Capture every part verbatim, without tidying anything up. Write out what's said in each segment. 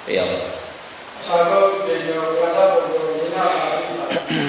ပြောသာဂောတေယောကလပုတ္တောယေနပါရိတာ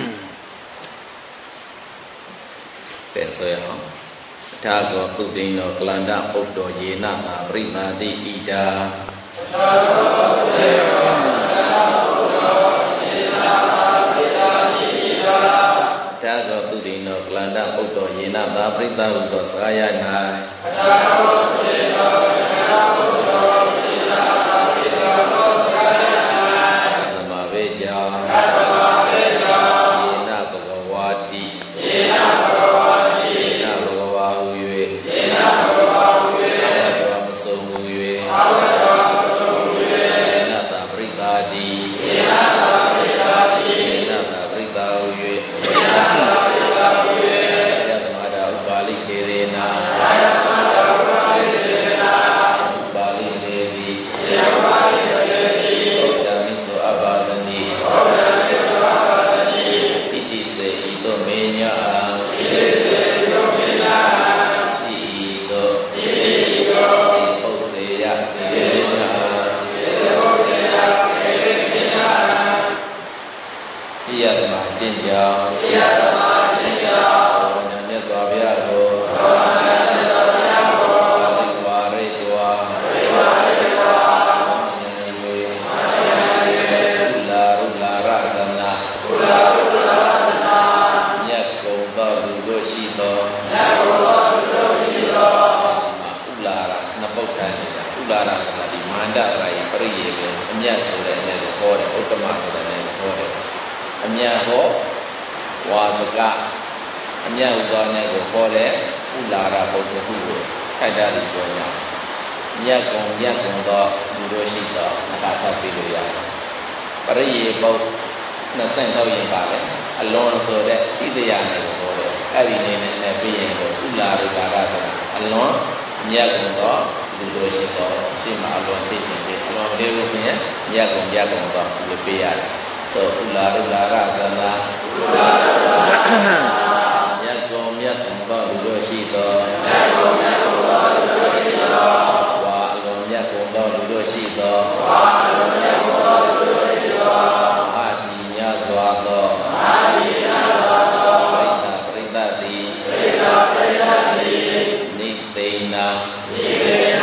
တဲ့ဆိုရအောင်ထာဂောသုတိနောကလန္တပုတ္တောယေနပါရိတာတိဣဒာသာဂောတေယောကလန္တပုတ္တောယေနပါရိတာတိဣဒာထာဂောသုတိနောကလန္တပုတ္တောယေနပါရိတာဟုသောစကားရ၌သာဂောတေယောကလန္တပုတ္တောယေနပါရိတာဟုသောစကားရ၌သမဝေကြောင့်သမဝေကြောင့်ယေနဘဂဝါတိယေနဘဂဝါတိယေနဘဂဝါဟု၍ယေနဘဂဝါဟု၍အဝတ္တမဆုံးဟု၍အဝတ္တမဆုံးဟု၍ယေနတာပရိတာတိယေနတာပရိတာတိယေနတာပရိတာဟု၍ယေနတာပရိတာဟု၍ယတမတာဥပါလိခေရေနာယတမတာဥပါလိခေရေနာဥပါလိခေတိယေဥပါလိခေတိဘုဒ္ဓမိသောအဘာဒနိဘုဒ္ဓမိသောအဘာဒနိဣတိစေဣတောမေညာဣတိစေဣတောမေညာဣတောဣတောဣပုစေယခေညာဣပုစေယခေညာဣယတမအကျင့်ကြောင့်ဣယတမအကျင့်ကြောင့်ဘုရားမြတ်စွာဘုရားကိုဘုရားမြတ်စွာဘုရားကိုအရိဝါရိတောအရိဝါရိတောဉာဏ်၍ဉာဏ်၍ကုလာရုလာရသနာကုလာရုလာရသနာမြတ်ကုန်သောလူတို့ရှိသောမြတ်ကုန်သောလူတို့ရှိသောဥလာရနှစ်ပုဒ်ထန်နေတာဥလာရဆိုတာဒီမန္တရာယပရိယေပဲအမြတ်ဆိုတဲ့နဲ့ဟောတယ်ဥတ္တမဆိုတဲ့နဲ့ဟောတယ်အမြတ်ဟောဝါစကအမြတ်ဥသောနဲ့ကိုဟောတဲ့ဥလာရပုဒ်တစ်ခုကိုခိုက်တာလို့ပြောကြမြတ်ကုန်မြတ်ကုန်သောလူတို့ရှိသောအခါထပ်ပြီးလို့ရတယ်ပရိယေပုဒ်နှစ်ဆင့်တော့ရင်ပါလေအလွန်ဆိုတဲ့ဣတယနဲ့ကိုဟောတယ်အဲ့ဒီနေနဲ့နဲ့ပြီးရင်ကိုဥလာရကာရဆိုတာအလွန်မြတ်ကုန်သောလူတို့ရှိသောရှင်းမှာအလွန်သိခြင်းဖြင့်အလွန်လေးလို့ဆိုရင်မြတ်ကုန်မြတ်ကုန်သောလူပေးရတယ်ဆိုဥလာရလာရသနာဥလာရလာမြတ်ကုန်မြတ်ကုန်သောလူတို့ရှိသောမြတ်ကုန်မြတ်ကုန်သောလူတို့ရှိသောဝါအလွန်မြတ်ကုန်သောလူတို့ရှိသောဝါအလွန်မြတ်ကုန်သောလူတို့ရှိသောအာတိညစွာသောအာတိညစွာသောပရိသပရိသတိပရိသပရိသတိနိသိဏနိသိဏ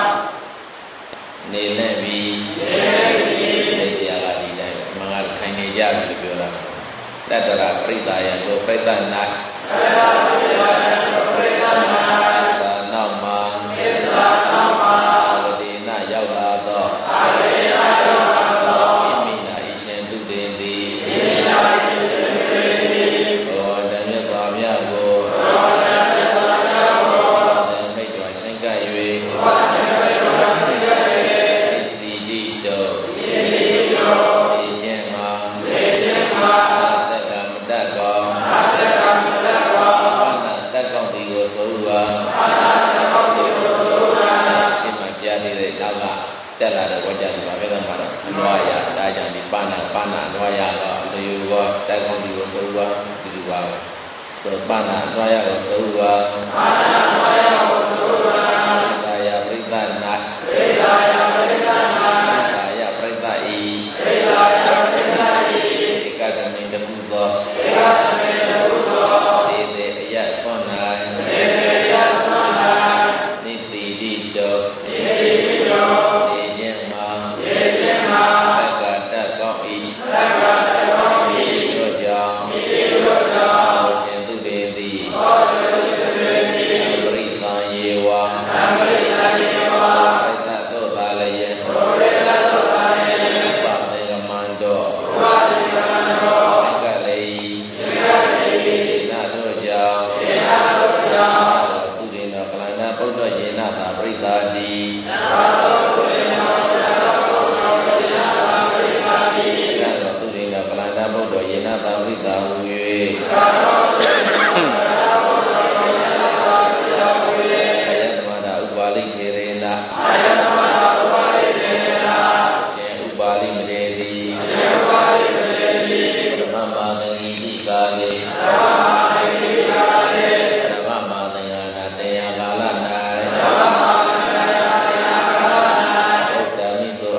နေလည်းပြီးနေလည်းပြီးနေတရားကဒီတိုင်းမင်္ဂလာခိုင်နေကြပြီလို့ပြောတာတတ္တရာပရိသယကိုပရိသနာတတ္တရာပရိသယကိုပရိသနာသာနောက်မှာသာနောက်မှာအာရတိနာရောက်လာသောအာရတိနာရောက်လာသောဣမိနာဣရှင်သူတေတိဣမိနာဣရှင်သူတေတိဘောဓမြတ်စွာဘုရားကိုဘောဓမြတ်စွာဘုရားကိုဘောဓမိတ်တော်ရှင်းကပ်၍ဘောဓမိတ်တော်ရှင်းကပ်၍တိတိတောတိတိတောဒီခြင်းမှာဒီခြင်းမှာတက္ကမတတ်ကောတက္ကမတတ်ကောဘာနာတတ်ကောဒီကိုဆိုဝါဘာနာတတ်ကောဒီကိုဆိုဝါရှင်းမှပြနေတဲ့နောက်ကတက်လာတဲ့ဝါကြစီပါပဲတော့မှာတော့အနွားရဒါကြောင့်ဒီပါဏာပါဏာအနွားရတော့လူရောတက်ကောဒီကိုဆိုဝါဒီလိုပါပဲဆိုပါဏာအနွားရကိုဆိုဝါပါဏာအနွားရကိုဆိုဝါဒါယပရိသနာပရိသယပရိသနာဒါယပရိသဤပရိသယပရိသဤဧကဂမိတခုသောဧကဂမိတခုသောဒေသေအယဆွမ်း၌ဒေသေအယဆွမ်း၌နိတိတိတောနိတိတိတောနေခြင်းမှာနေခြင်းမှာသက္ကတကောင်းဤသက္ကတကောင်းဤတို့ကြောင့်ဤတို့ကြောင့်ရှင်သူတေတိဟောတုတေတိပရိသယ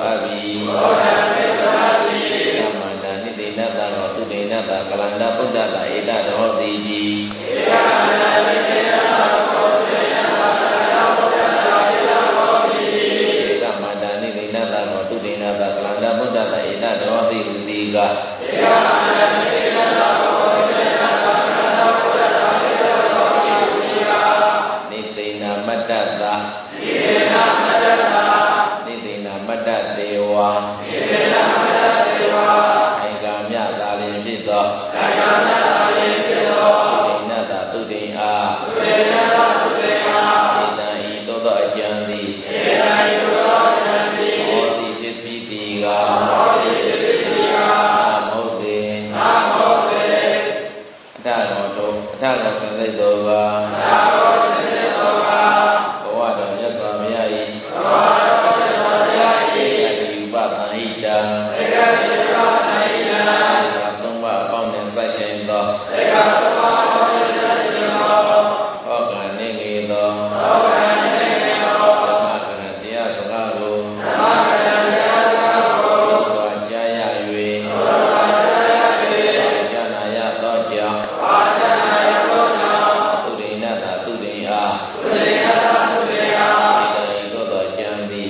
အပ်ပြီကမ္မန္တနိတိနတ္တရောသူတိနတ္တကလန္တဗုဒ္ဓတာဧတတော်တိကြီးကမ္မန္တနိတိနတ္တရောသူတိနတ္တကလန္တဗုဒ္ဓတာဧတတော်တိဟူသည်ကနိတိနာမတ္တတာနိတိနာမတ္တတေဝါအိကမြသာလင်ဖြစ်သောသုတိနတ္တသုတိအားဣဒံဤသို့သောအကျမ်းသည်ဟောတိဖြစ်ပြီးသည်ကမဟုတ်သေးအထတော်တို့အထတော်ဆင်းစိတ်တော်ကဘဝတော်မြတ်စွာဘုရား၏ဒီဥပသံဣတံသုံးပါးအပေါင်းနဲ့ဆက်ရှင်သောဟောကနေငေသောဓမ္မကရတရားစကားကိုသောကြားရ၍ကြားနာရသောကြောင့်သုရိနတ္တသုရိအားဣဒံဤသို့သောကျမ်းသည်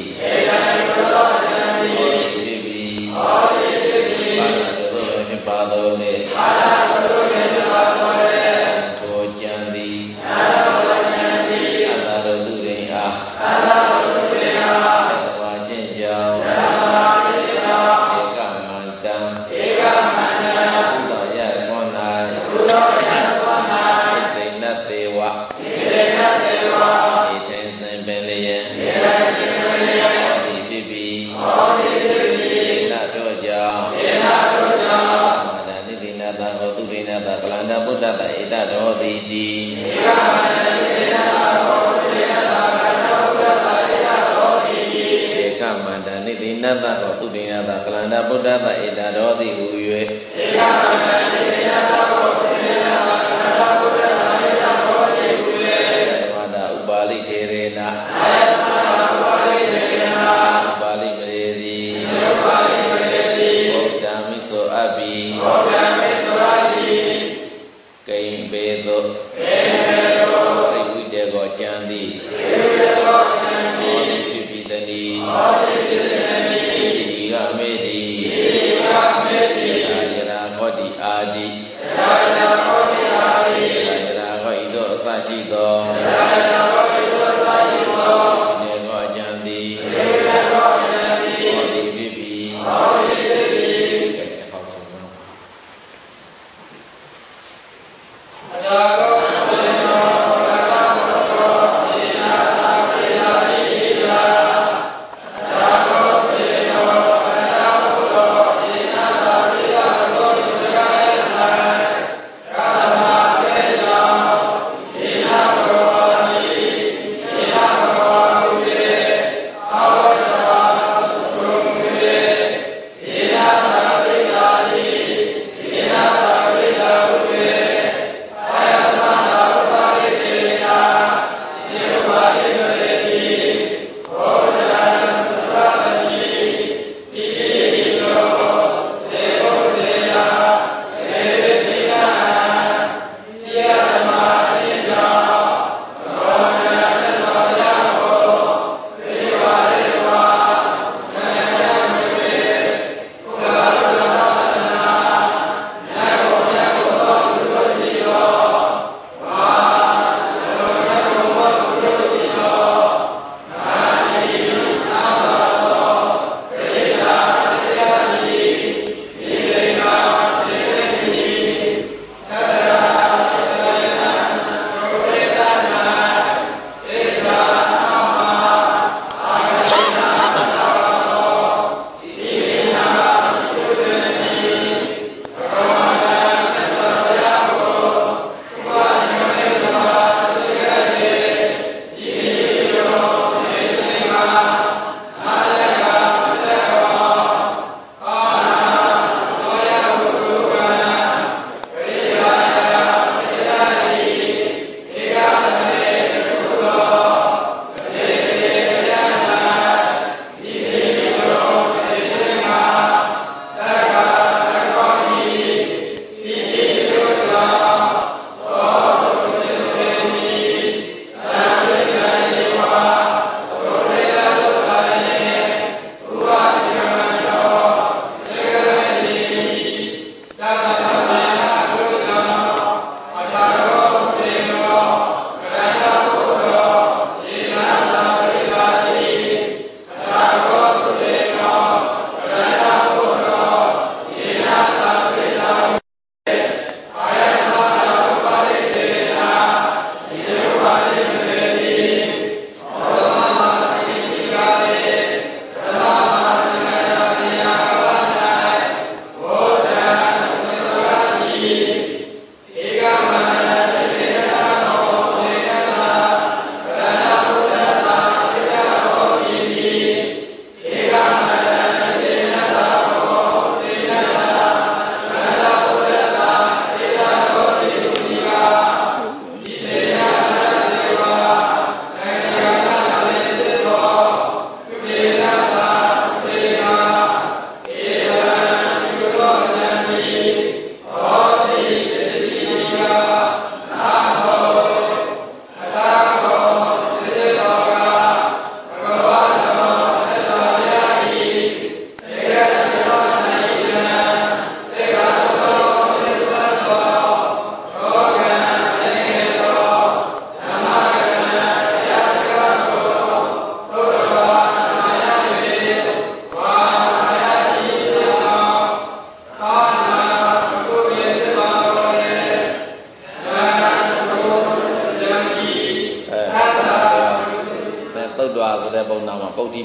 ဖြစ်ပြီးဘာသာတို့ဖြစ်ပါသောလေထိုကျမ်းသည်အတ္တတို့သူရိအားသဘာကျင့်ကြောင်းဧကမန္တံဘုဒ္ဓရဆွမ်း၌သိဏတ်သေးဝဤထင်စင်ပင်လျင်ဟောသည်ဖြစ်ပြီးသိဏတ်တို့ကြောင့်နိတိနတ္တဟောသူရိနတ္တကလန္တဗုဒ္ဓတာဧတတော်သည်တိဧကမန္တနိတိနတ္တဟောသူရိနတ္တကလန္တဗုဒ္ဓတာဧတတော်သည်ဟူ၍ဝါဒဥပါလိထေရေနဥပါလိမရေသည်ဗုဒ္ဓံမိဆိုအပ်ပြီကိဉ္ပေသောသိဝိတေကောကျမ်းသည်ဟောတိဖြစ်ပြီးတည်းဣတိကမေတိယာယရာဟောတိအာတိ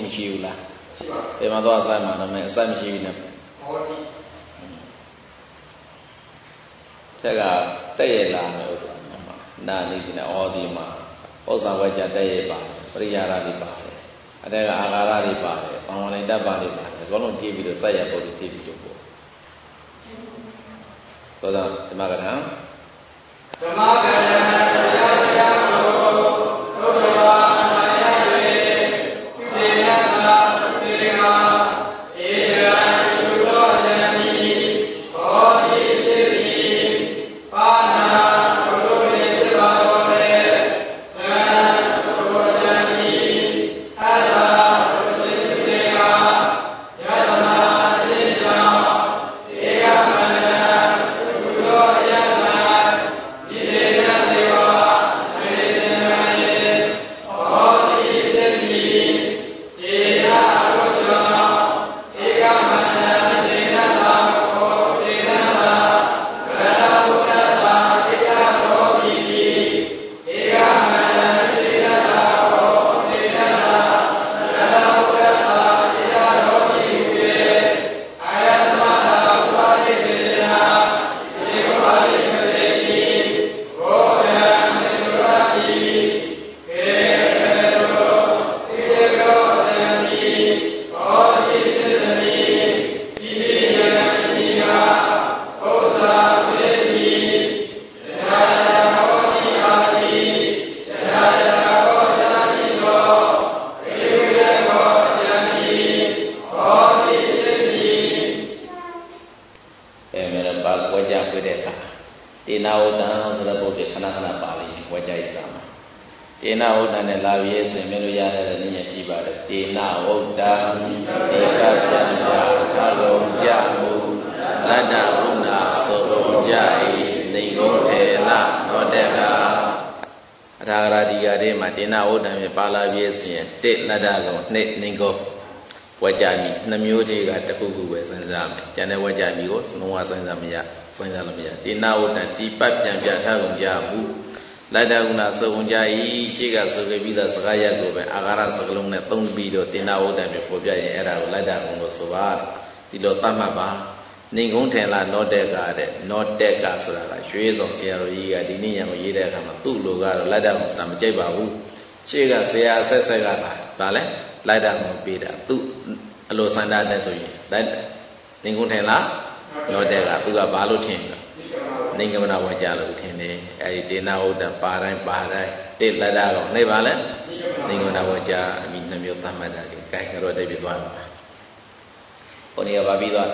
မရှိဘူးလားဘယ်မှာသွားဆိုင်မှာတော့မဲအစိုက်မရှိဘူးနဲ့တက်ကတက်ရလာမယ်ဥစ္စာမှာနာနေဒီနဲ့အော်ဒီမှာဥစ္စာဝဲကြတက်ရပါပရိယာရတွေပါတယ်အတက်ကအာဃာရတွေပါတယ်ဘာဝနိုင်တတ်ပါတွေပါတယ်ဘောလုံးပြေးပြီးတော့စိုက်ရပုတ်တွေပြေးပြီးတော့ပေါ့ဆိုတော့ဓမ္မကထံဓမ္မကထံတရားတရားကိုဘုရားဝကြမီနှမျိုးတည်းကတခုခုပဲစဉ်းစားမယ်ကျန်တဲ့ဝကြမီကိုလုံးဝစဉ်းစားမရစဉ်းစားလို့မရတိနာဝတ္တတိပတ်ပြန်ပြထားကုန်ကြဘူးလတ္တကုဏသုဝင်ကြ၏ရှိကဆိုခဲ့ပြီးသားစကားရက်ကိုပဲအာဃာရစကလုံးနဲ့သုံးပြီးတော့တိနာဝတ္တမျိုးပေါ်ပြရင်အဲ့ဒါကိုလတ္တကုဏလို့ဆိုပါဒီလိုသတ်မှတ်ပါနေကုန်းထင်လားနောတက်ကတဲ့နောတက်ကဆိုတာကရွှေဆောင်ဆရာတော်ကြီးကဒီနေ့ညကိုရေးတဲ့အခါမှာသူ့လိုကတော့လတ္တကုဏဆိုတာမကြိုက်ပါဘူးရှိကဆရာဆက်ဆက်ကပါဗာလဲလိုက်တာမပေးတာသူအလိုစန္ဒတဲ့ဆိုရင်လိုက်နေကုန်းထင်လားနောတက်ကသူကဘာလို့ထင်လဲနေကမနာဝကြလို့ထင်တယ်အဲဒီတေနာဟုတ်တာပါတိုင်းပါတိုင်းတိလက်တာတော့နေပါလဲနေကမနာဝကြအမိနှမျိုးသတ်မှတ်တာဒီကိုင်းကတော့တိတ်ပြသွားမှာဟိုနေရာပါပြီးသွားဟ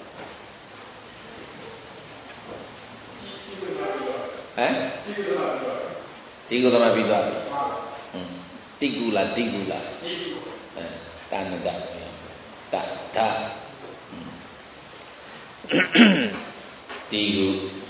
မ်ဒီကုသမပြီးသွားတိကူလားတိကူလားအဲတာနတတာတာတိကူ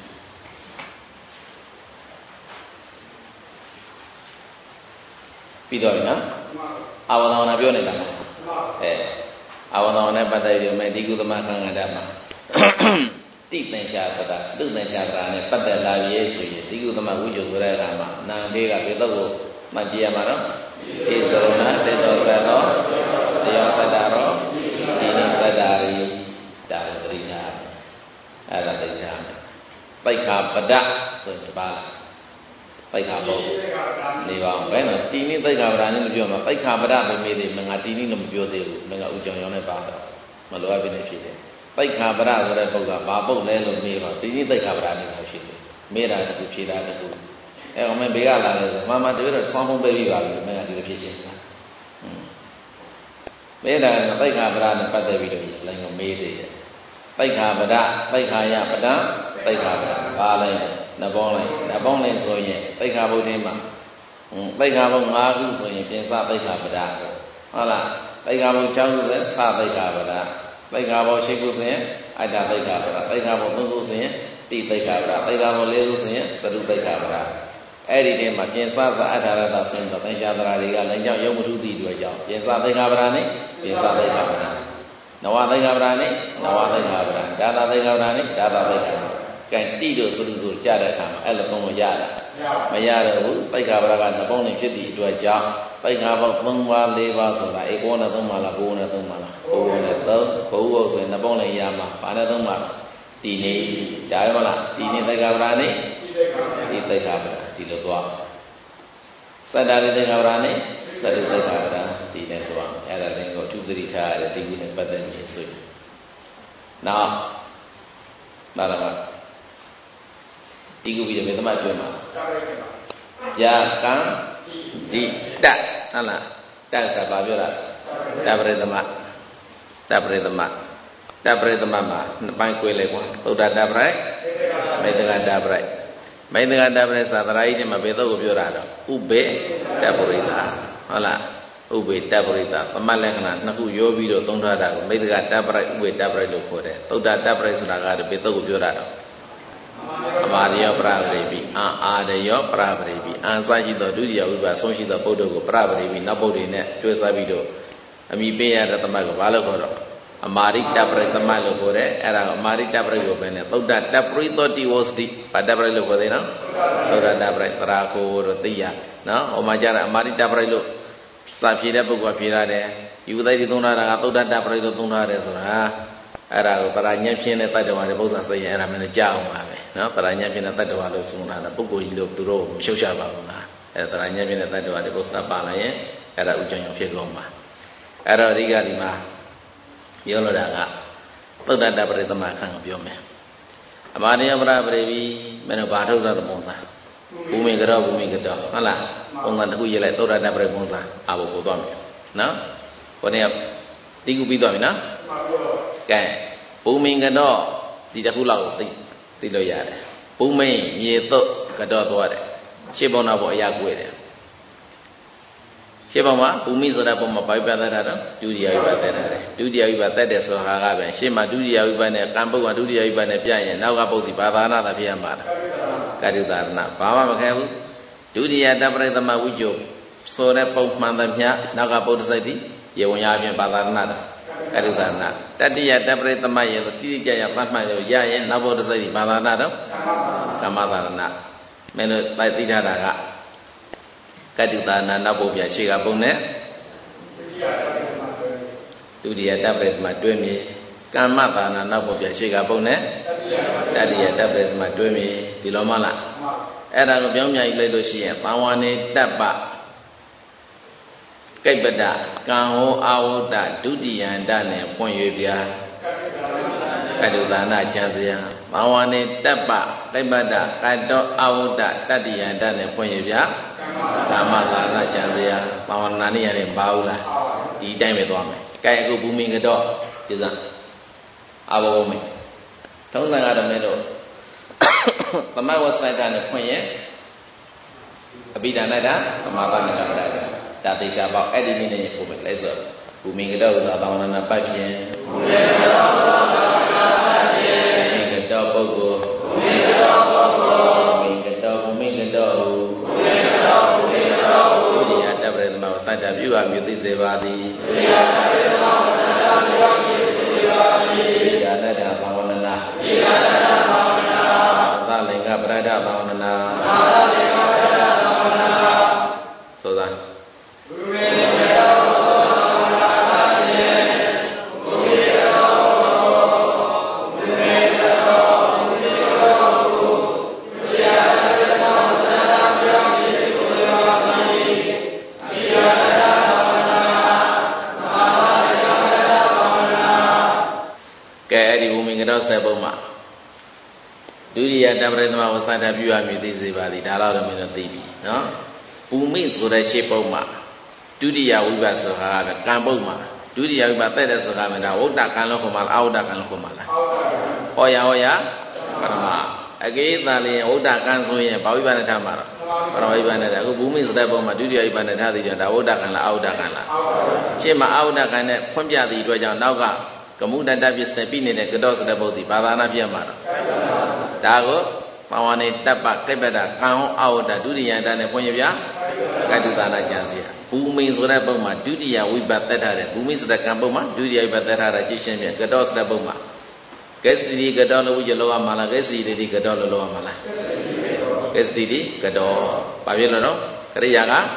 ပြီးတော့နော်အာဝဏဝဏပြောနေတာအဲအာဝဏဝဏနဲ့ပတ်သက်ပြီးမယ်ဒီကုသမခံရတာမှာတိသင်္ချာပဒသုသင်္ချာပဒနဲ့ပတ်သက်လာရဲ့ဆိုရင်ဒီကုသမဝိဇ္ဇုဆိုတဲ့အခါမှာနာမ်လေးကဘယ်တော့ကိုမှကြည့်ရမှာတော့ဣဇရဏတေတောသတောတရားစတာရောဒီနိစတာရီဒါတတိယအဲ့ဒါတတိယပိက္ခာပဒဆိုတပါးပိက္ခာဘုံနေပါဘယ်နော်တီနိပိက္ခာပဒနဲ့မပြောမှာပိက္ခာပဒပဲမေးသေးမငါတီနိလည်းမပြောသေးဘူးမငါဥကြောင်ရောင်းနဲ့ပါတော့မလိုအပ်ဘဲနဲ့ဖြစ်တယ်ပိက္ခာပဒဆိုတဲ့ပုဂ္ဂိုလ်ကဘာပုဂ္ဂိုလ်လဲလို့မေးတော့တီနိပိက္ခာပဒနဲ့ဖြစ်တယ်မေးတာတခုဖြေတာတခုအဲ့တော့မင်းဘေးကလာလဲဆိုမမတပည့်တော့ဆောင်းဖုံးပေးပြီးပါပြီမင်းကဒီလိုဖြစ်ရှင်တာမေးတာကပိက္ခာပဒနဲ့ပတ်သက်ပြီးတော့လည်းငမေးသေးတယ်ပိက္ခာပဒပိက္ခာယပဒပိက္ခာပဒပါလဲနှပေါင်းလိုက်နှပေါင်းလိုက်ဆိုရင်ပိက္ခာဘုဒ္ဓင်းမှာပိက္ခာဘုံ၅ခုဆိုရင်ပြင်စပိက္ခာပဒဟုတ်လားပိက္ခာဘုံ၆ခုဆိုရင်စပိက္ခာပဒပိက္ခာဘုံ၈ခုဆိုရင်အတ္တပိက္ခာပဒပိက္ခာဘုံ၃ခုဆိုရင်တိပိက္ခာပဒပိက္ခာဘုံ၄ခုဆိုရင်သရုပိက္ခာပဒအဲ့ဒီတည်းမှာပြင်စစအထာရတဆိုရင်တော့သင်္ချာတရာတွေကလည်းကြောင့်ယုံမထုတိတို့ကြောင့်ပြင်စပိက္ခာပဒနဲ့ပြင်စပိက္ခာပဒနဝပိက္ခာပဒနဲ့နဝပိက္ခာပဒဒါသပိက္ခာပဒနဲ့ဒါသပိက္ခာပဒကဲတိတို့သရုတို့ကြားတဲ့အခါမှာအဲ့လိုသုံးလို့ရတာမရတော့ဘူးပိက္ခာပဒကနှပေါင်းနေဖြစ်သည့်အတွက်ကြောင့်တိတ်ငါပေါက်သုံးပါးလေးပါးဆိုတာဧကောနဲ့သုံးပါးလားဘိုးနဲ့သုံးပါးလားဘိုးနဲ့သုံးဘိုးဟုတ်ဆိုရင်နှစ်ပေါင်းလည်းရမှာဘာနဲ့သုံးပါလားဒီနေ့ဒါရမလားဒီနေ့တိတ်္ခာပရာနဲ့ဒီတိတ်္ခာပရာဒီလိုသွားစတ္တာရိတိတ်္ခာပရာနဲ့စတ္တိတိတ်္ခာပရာဒီနဲ့သွားအဲ့ဒါလည်းကိုအထူးသတိထားရတယ်ဒီကုနဲ့ပတ်သက်နေဆိုရင်နောက်ဒါရကဒီကုပြီးတော့ဘယ်သမကျွဲမှာယာကံဒီတတ်ဟုတ်လားတတ်ဆိုတာဘာပြောတာတပရိသမတပရိသမတပရိသမမှာနှစ်ပိုင်း꿰လိုက်ကွာသုဒ္ဓတပရိမေတ္တကတပရိမေတ္တကတပရိသာသရာကြီးနဲ့မှာဘယ်တော့ကိုပြောတာတော့ဥပေတပရိသဟုတ်လားဥပေတပရိသသမလက္ခဏာနှစ်ခုရောပြီးတော့သုံးထားတာကိုမေတ္တကတပရိဥပေတပရိလို့ခေါ်တယ်သုဒ္ဓတပရိဆိုတာကဘယ်တော့ကိုပြောတာတော့အမာရယောပရပရိပိအာအာရယောပရပရိပိအာစရှိသောဒုတိယဝိပါဆုံးရှိသောပုဒ်တို့ကိုပရပရိပိနောက်ပုဒ်တွေနဲ့တွဲစားပြီးတော့အမိပေးရတဲ့သမတ်ကိုဘာလို့ခေါ်တော့အမာရိတပရိသမတ်လို့ခေါ်တယ်အဲ့ဒါအမာရိတပရိကိုပဲနဲ့သုဒ္ဓတပရိသောတိဝစတိဘာတပရိလို့ခေါ်သေးနော်သုဒ္ဓတပရိသရာကိုတို့သိရနော်ဟိုမှာကြတာအမာရိတပရိလို့စာဖြေတဲ့ပုဂ္ဂိုလ်ဖြေရတယ်ယူသိတိသုံးထားတာကသုဒ္ဓတပရိလို့သုံးထားတယ်ဆိုတာအဲ့ဒါကိုပရာညံဖြင်းတဲ့တတ္တဝါတွေပု္ပ္ပာစိတ်ရင်အဲ့ဒါမင်းတို့ကြားအောင်ပါပဲနော်ပရာညံဖြင်းတဲ့တတ္တဝါလို့သုံးထားတာပုဂ္ဂိုလ်ကြီးလို့သူတို့မရှုပ်ရှာပါဘူးလားအဲ့ဒါပရာညံဖြင်းတဲ့တတ္တဝါတွေပု္ပ္ပာပါလာရင်အဲ့ဒါဥကြံရောဖြစ်ကုန်ပါအဲ့တော့ဒီကဒီမှာပြောလို့တာကသုဒ္ဓတပရိသမခန့်ကိုပြောမယ်အမာရိယပရပရိပြီးမင်းတို့ဘာထုတ်တာပုံစံဘူမိကတော့ဘူမိကတော့ဟုတ်လားပုံစံတစ်ခုရေးလိုက်သုဒ္ဓတပရိပုံစံအာဘကိုသွားမယ်နော်ခေါင်းကတိကုပြီးသွားပြီနော်ကဲဘူမိကတော့ဒီတစ်ခုလောက်သိသိလို့ရတယ်ဘူမိမြေသုတ်ကတော့သွားတယ်ရှင်းပုံတော့ဘောအရာကွေးတယ်ရှင်းပုံမှာဘူမိဆိုတဲ့ပုံမှာဘာဝိပဿနာတော့ဒုတိယဝိပဿနာတယ်ဒုတိယဝိပဿနာတဲ့ဆိုဟာကပဲရှင်းမှာဒုတိယဝိပဿနာကံပုတ်ကဒုတိယဝိပဿနာပြရင်နောက်ကပုတ်စီဘာသာနာသာဖြစ်ရမှာကာယုသာရဏဘာမှမခဲဘူးဒုတိယတပရိသမဝိကျုဆိုတဲ့ပုံမှန်သမျှနောက်ကပုတ်စိတ်တိရေဝင်ရပြင်ဘာသာနာကာယုသာရဏတတိယတပရိသမရေတိတိကျကျသတ်မှတ်ရရရင်နောက်ပုတ်စိတ်တိဘာသာနာတော့ကမ္မသာရဏမင်းတို့တိုက်သိထားတာကကတုတာနာနောက်ပုတ်ပြရှေ့ကပုံနဲ့ဒုတိယတပရိသမတွဲမြေကမ္မတာနာနောက်ပုတ်ပြရှေ့ကပုံနဲ့တတိယတပရိသမတွဲမြေဒီလိုမှလားအဲ့ဒါကိုပြောင်းပြန်ယူလိုက်လို့ရှိရင်ဘာဝနေတပ္ပကိပ္ပဒကံဟောအာဝတ္တဒုတိယန္တနဲ့ပွင့်၍ပြာကတုတာနာကျန်စရာဘာဝနေတပ္ပကိပ္ပဒကတောအာဝတ္တတတိယန္တနဲ့ပွင့်၍ပြာကာမသာနာကြံစရာဘာဝနာနေရတယ်မပါဘူးလားဒီအတိုင်းပဲသွားမယ်။ကဲအခုဘူမိကတော့ဒီစားအဘောမိထုံးစံကတော့မင်းတို့သမဝဆက်ကနဲ့ဖွင့်ရင်အပိဒါနတာသမာသနာတာဒါသေချာပေါ့အဲ့ဒီနည်းနဲ့ပို့မယ်လဲဆိုဘူမိကတော့သာဘာဝနာပတ်ဖြင့်ဘူမိကတော့သာဘာဝနာပတ်ဖြင့်ဘူမိကတော့ပုဂ္ဂိုလ်ဘူမိကတော့ပုဂ္ဂိုလ်ဘူမိကတော့ဘူမိကတော့ဘူမိကတော့ဘူမိကတော့ဒုတိယတပရိသမဝသတ္တပြုအမြုသိစေပါသည်ဒုတိယတပရိသမဝသတ္တပြုအမြုသိစေပါသည်ဣဒာနတဘာဝနာဣဒာနတဘာဝနာသာလင်္ကပရဒဘာဝနာသာလင်္ကပရဒဘာဝနာသောသာဘူမိကတော့ကတော့စတဲ့ပုံမှာဒုတိယတပရိသမဝသတ္တပြုအမြည်သိစေပါသည်ဒါတော့မင်းတို့သိပြီနော်ဘူမိဆိုတဲ့ရှေ့ပုံမှာဒုတိယဝိပါဆိုဟာကကံပုံမှာဒုတိယဝိပါတဲ့တဲ့ဆိုတာကဝုဒ္ဒကံလို့ခေါ်မှာလားအဝုဒ္ဒကံလို့ခေါ်မှာလားဟောရဟောရပရမအကေသာလျင်ဝုဒ္ဒကံဆိုရင်ဘာဝိပါနဲ့ထားမှာတော့ပရမဝိပါနဲ့အခုဘူမိဆိုတဲ့ပုံမှာဒုတိယဝိပါနဲ့ထားသည်ကြောင့်ဒါဝုဒ္ဒကံလားအဝုဒ္ဒကံလားရှေ့မှာအဝုဒ္ဒကံနဲ့ဖွင့်ပြသည့်အတွက်ကြောင့်နောက်ကကမုဒ္ဒတပစ္စည်းပြနေတဲ့ကတော့စတဲ့ပုဒ်ဒီဘာသာနာပြမှာတော့ဒါကိုဘာဝနေတပ္ပကိပ္ပဒကံဟောအဝတ္တဒုတိယန္တနဲ့ဖွင့်ရပြကတုတာနာကျန်စီရဘူမိဆိုတဲ့ပုဒ်မှာဒုတိယဝိပတ်သက်ထားတယ်ဘူမိဆိုတဲ့ကံပုဒ်မှာဒုတိယဝိပတ်သက်ထားတာကြည့်ရှင်းပြကတော့စတဲ့ပုဒ်မှာကစ္စတိကတော့လို့ကြလောရမှာလားကစ္စတိကတော့လို့လောရမှာလားကစ္စတိကတော့ဘာဖြစ်လို့တော့ကရိယာက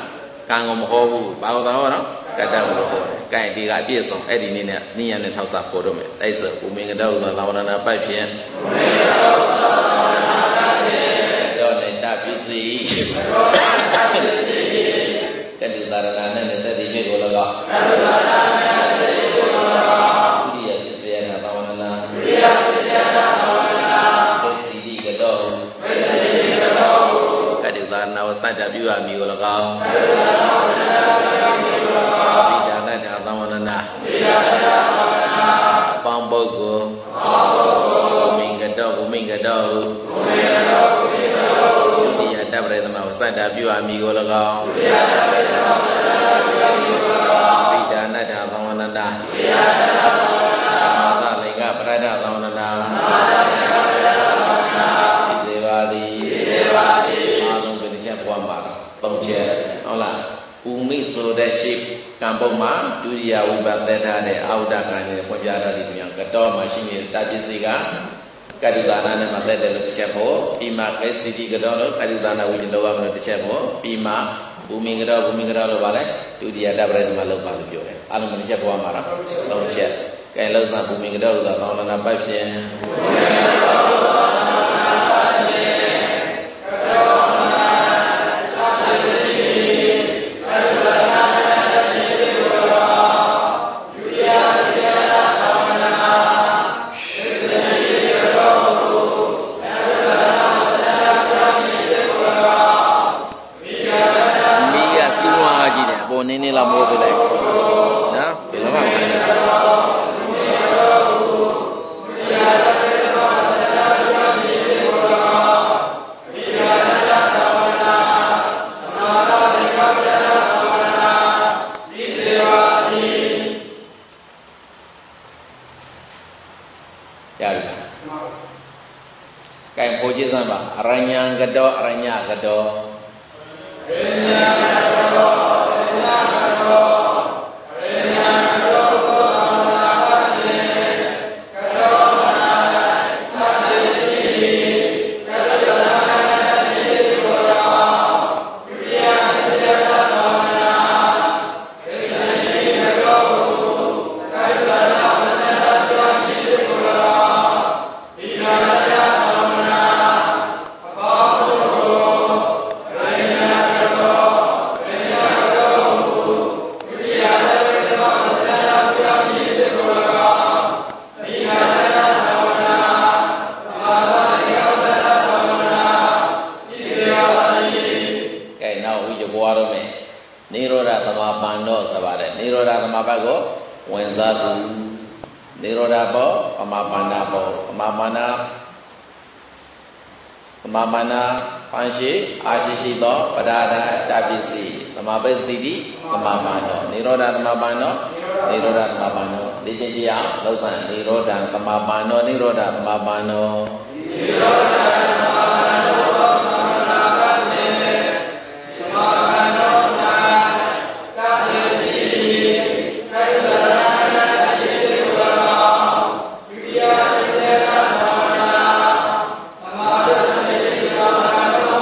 Kang om ho, bao tao no, kata ho ho. Kai di ga piye song, edi ni ne, ni yan ne thao sa pho do me. Dai so, u ming da u la wana na pai phien. U ming da u la wana na pai phien. Do ne ta pi si. Do ne ta pi si. Kadu darana ne ne tadi me ko la ga. Kadu darana ne ne tadi ko la ga. Uriya pisya na wana na. Uriya pisya na wana na. Kosti di ga do. Kosti di ga do. Kadu darana wa sa ta piwa mi ko la ga. Kadu darana wa sa ta piwa mi ko la ga. Bidana da wana na. Bidana da wana na. Pang bo ko. Pang bo ko. Ming ga do, ming ga do. Ming ga do, ming ga do. Uriya ta pra ma wa sa ta piwa mi ko la ga. Uriya ta pra ma wa sa ta piwa mi ko la ga. Bidana da wana na. Bidana da wana na. Ta lai ga pra da wana na. Ta lai ga pra da wana na. Ise ba di. Ise ba di. A long pe ni chat bwa ma da. Tong chat. Hot la. U mi so that shape ကံပုံမှာဒုတိယဝိပတ်သက်ထားတဲ့အာဝဒကံနဲ့ဖွင့်ပြတာဒီပြန်ကတော့မှရှိနေတာပစ္စည်းကကတိဒါနနဲ့မှသက်တယ်လို့တစ်ချက်ဖို့ပြီးမှကစ္စတိကတော့လို့ကတိဒါနဝိတ္တလောဘလို့တစ်ချက်ဖို့ပြီးမှဘူမိကတော့ဘူမိကတော့လို့ပါလေဒုတိယတပရိသမလို့ပါလို့ပြောတယ်အားလုံးတစ်ချက်ပေါ်မှာတော့သုံးချက်ကဲလောက်စားဘူမိကတော့လို့သောင်းနာပိုက်ဖြင့်နေနေလာမိုးပြလိုက်နော်ဘယ်လိုမှမဖြစ်ဘူးရပြီကဲပို့ကြည့်စမ်းပါအရညံကတော့အရညကတော့အရညံကတော့အာရှိရှိသောပဒါဒတပစ္စည်းသမပစ္စတိတိသမမာနောနိရောဓသမမာနောနိရောဓသမမာနောဒီချင်းကြီးအောင်လောက်ဆန်နိရောဓသမမာနောနိရောဓသမမာနောနိရောဓသမမာနောသမနာပါနေသမမာနောနာတပစ္စည်းကိလနာတိတိဝါဒုတိယစေကသမနာသမပစ္စတိသမနာ